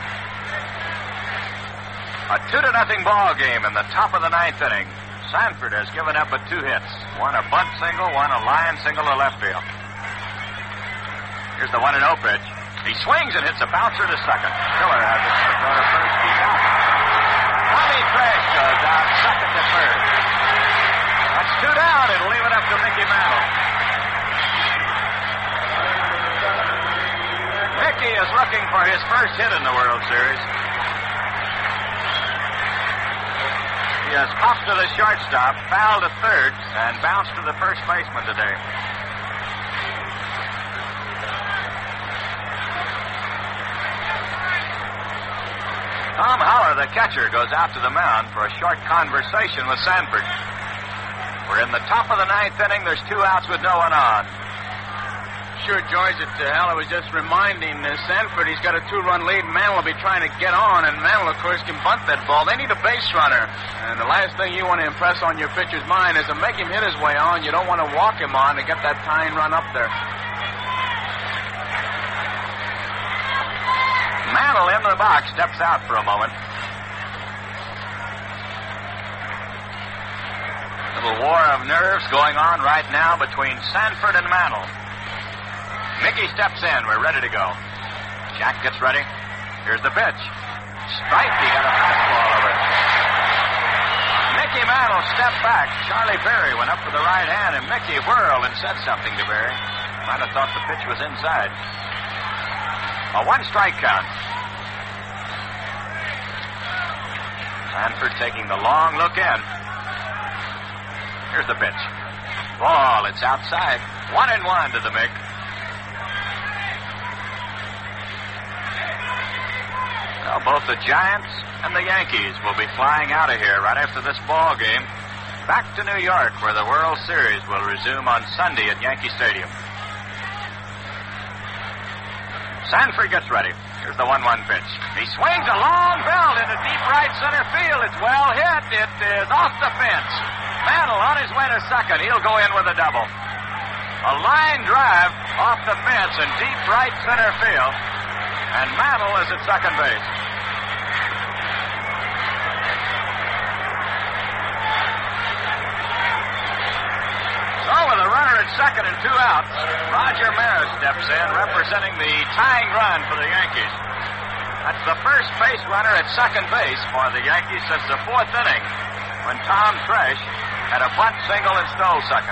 A 2-0 ball game in the top of the ninth inning. Sanford has given up but 2 hits. One a bunt single, one a line single to left field. Here's the 1-0 pitch. He swings and hits a bouncer to second. Miller has it to throw to first. He's out. Bobby Tresh goes out second to third. That's 2 down. It'll leave it up to Mickey Mantle. Mickey is looking for his first hit in the World Series. He has popped to the shortstop, fouled to third, and bounced to the first baseman today. Tom Haller, the catcher, goes out to the mound for a short conversation with Sanford. We're in the top of the ninth inning. There's 2 outs with no one on. Sure, George, that Haller was just reminding Sanford he's got a 2-run lead. Mantle will be trying to get on, and Mantle, of course, can bunt that ball. They need a base runner. And the last thing you want to impress on your pitcher's mind is to make him hit his way on. You don't want to walk him on to get that tying run up there. Mantle in the box steps out for a moment. Little war of nerves going on right now between Sanford and Mantle. Mickey steps in. We're ready to go. Jack gets ready. Here's the pitch. Strike. He got a fastball over it. Mickey Mantle stepped back. Charlie Berry went up for the right hand, and Mickey whirled and said something to Berry. Might have thought the pitch was inside. A 1-strike count. Sanford taking the long look in. Here's the pitch. Ball. It's outside. 1-1 to the Mick. Well, both the Giants and the Yankees will be flying out of here right after this ball game back to New York, where the World Series will resume on Sunday at Yankee Stadium. Sanford gets ready. Here's the 1-1 pitch. He swings a long belt into deep right center field. It's well hit. It is off the fence. Mantle on his way to second. He'll go in with a double. A line drive off the fence in deep right center field. And Mantle is at second base. So with a runner at second and 2 outs. Roger Maris steps in, representing the tying run for the Yankees. That's the first base runner at second base for the Yankees since the 4th inning, when Tom Tresh had a bunt single and stole second.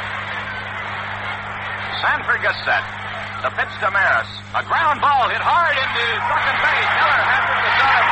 Sanford gets set. The pitch to Maris. A ground ball hit hard into second base. Hiller has it to drive.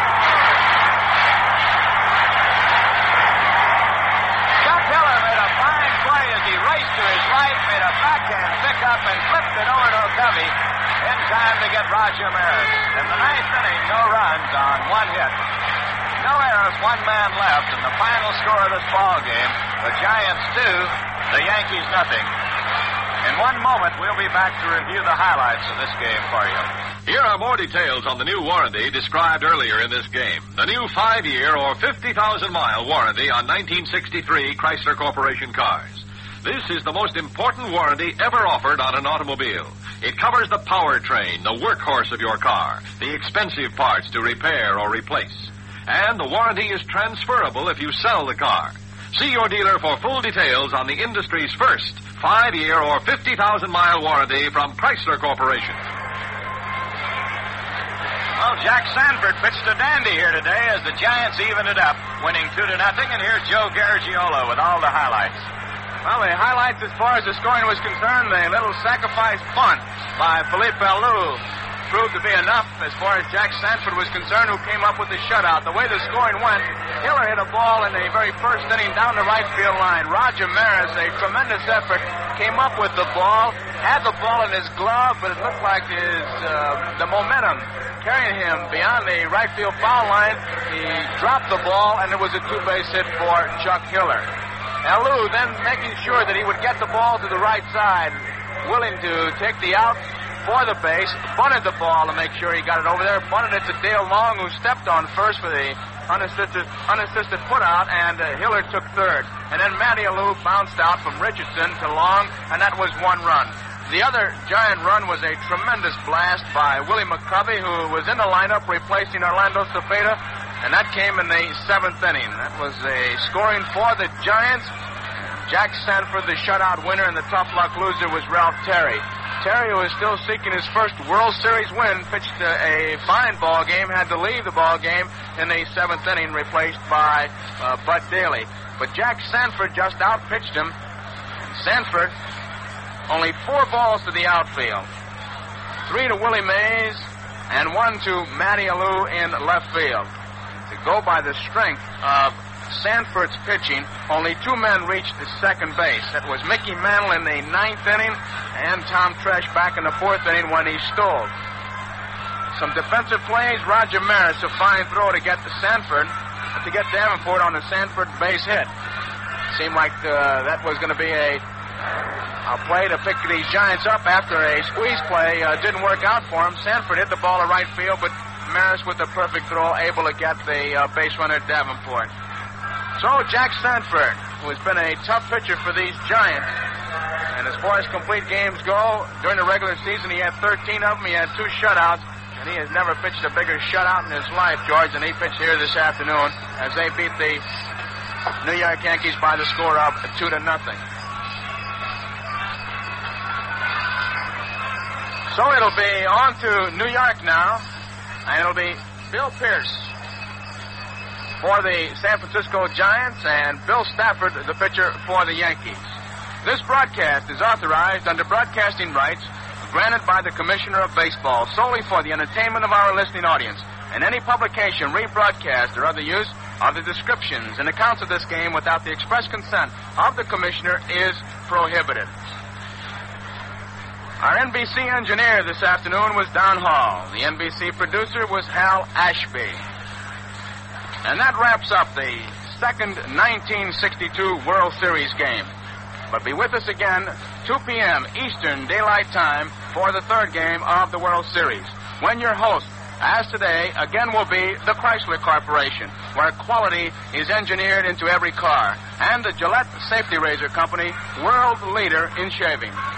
Chuck Hiller made a fine play as he raced to his right, made a backhand pickup, and flipped it over to Covey in time to get Roger Maris. In the 9th inning, no runs on 1 hit. No errors, 1 man left, and the final score of this ball game, the Giants 2, the Yankees nothing. In one moment, we'll be back to review the highlights of this game for you. Here are more details on the new warranty described earlier in this game. The new 5-year or 50,000-mile warranty on 1963 Chrysler Corporation cars. This is the most important warranty ever offered on an automobile. It covers the powertrain, the workhorse of your car, the expensive parts to repair or replace. And the warranty is transferable if you sell the car. See your dealer for full details on the industry's first 5-year or 50,000-mile warranty from Chrysler Corporation. Well, Jack Sanford pitched a dandy here today as the Giants evened it up, winning 2-0. And here's Joe Garagiola with all the highlights. Well, the highlights as far as the scoring was concerned, the little sacrifice bunt by Felipe Alou proved to be enough as far as Jack Sanford was concerned, who came up with the shutout. The way the scoring went, Hiller hit a ball in the very first inning down the right field line. Roger Maris, a tremendous effort, came up with the ball, had the ball in his glove, but it looked like the momentum carrying him beyond the right field foul line. He dropped the ball, and it was a 2-base hit for Chuck Hiller. Alou then making sure that he would get the ball to the right side, willing to take the out for the base, bunted the ball to make sure he got it over there, bunted it to Dale Long, who stepped on first for the unassisted put out, and Hiller took third. And then Matty Alou bounced out from Richardson to Long, and that was 1 run. The other Giant run was a tremendous blast by Willie McCovey, who was in the lineup replacing Orlando Cepeda, and that came in the 7th inning. That was a scoring for the Giants. Jack Sanford, the shutout winner, and the tough luck loser was Ralph Terry. Terry, who is still seeking his first World Series win, pitched a fine ball game, had to leave the ball game in the 7th inning, replaced by Bud Daly. But Jack Sanford just outpitched him. Sanford, only 4 balls to the outfield. 3 to Willie Mays, and 1 to Matty Alou in left field. To go by the strength of Sanford's pitching, only 2 men reached the second base. That was Mickey Mantle in the 9th inning and Tom Tresh back in the 4th inning when he stole. Some defensive plays. Roger Maris, a fine throw to get to Davenport on the Sanford base hit. Seemed like that was going to be a play to pick these Giants up after a squeeze play didn't work out for him. Sanford hit the ball to right field, but Maris with a perfect throw able to get the base runner Davenport. So Jack Sanford, who has been a tough pitcher for these Giants, and as far as complete games go, during the regular season he had 13 of them. He had 2 shutouts, and he has never pitched a bigger shutout in his life, George, than he pitched here this afternoon as they beat the New York Yankees by the score of 2-0. So it'll be on to New York now, and it'll be Bill Pierce for the San Francisco Giants, and Bill Stafford, the pitcher for the Yankees. This broadcast is authorized under broadcasting rights granted by the Commissioner of Baseball solely for the entertainment of our listening audience, and any publication, rebroadcast, or other use of the descriptions and accounts of this game without the express consent of the Commissioner is prohibited. Our NBC engineer this afternoon was Don Hall. The NBC producer was Hal Ashby. And that wraps up the second 1962 World Series game. But be with us again, 2 p.m. Eastern Daylight Time for the 3rd game of the World Series, when your host, as today, again will be the Chrysler Corporation, where quality is engineered into every car, and the Gillette Safety Razor Company, world leader in shaving.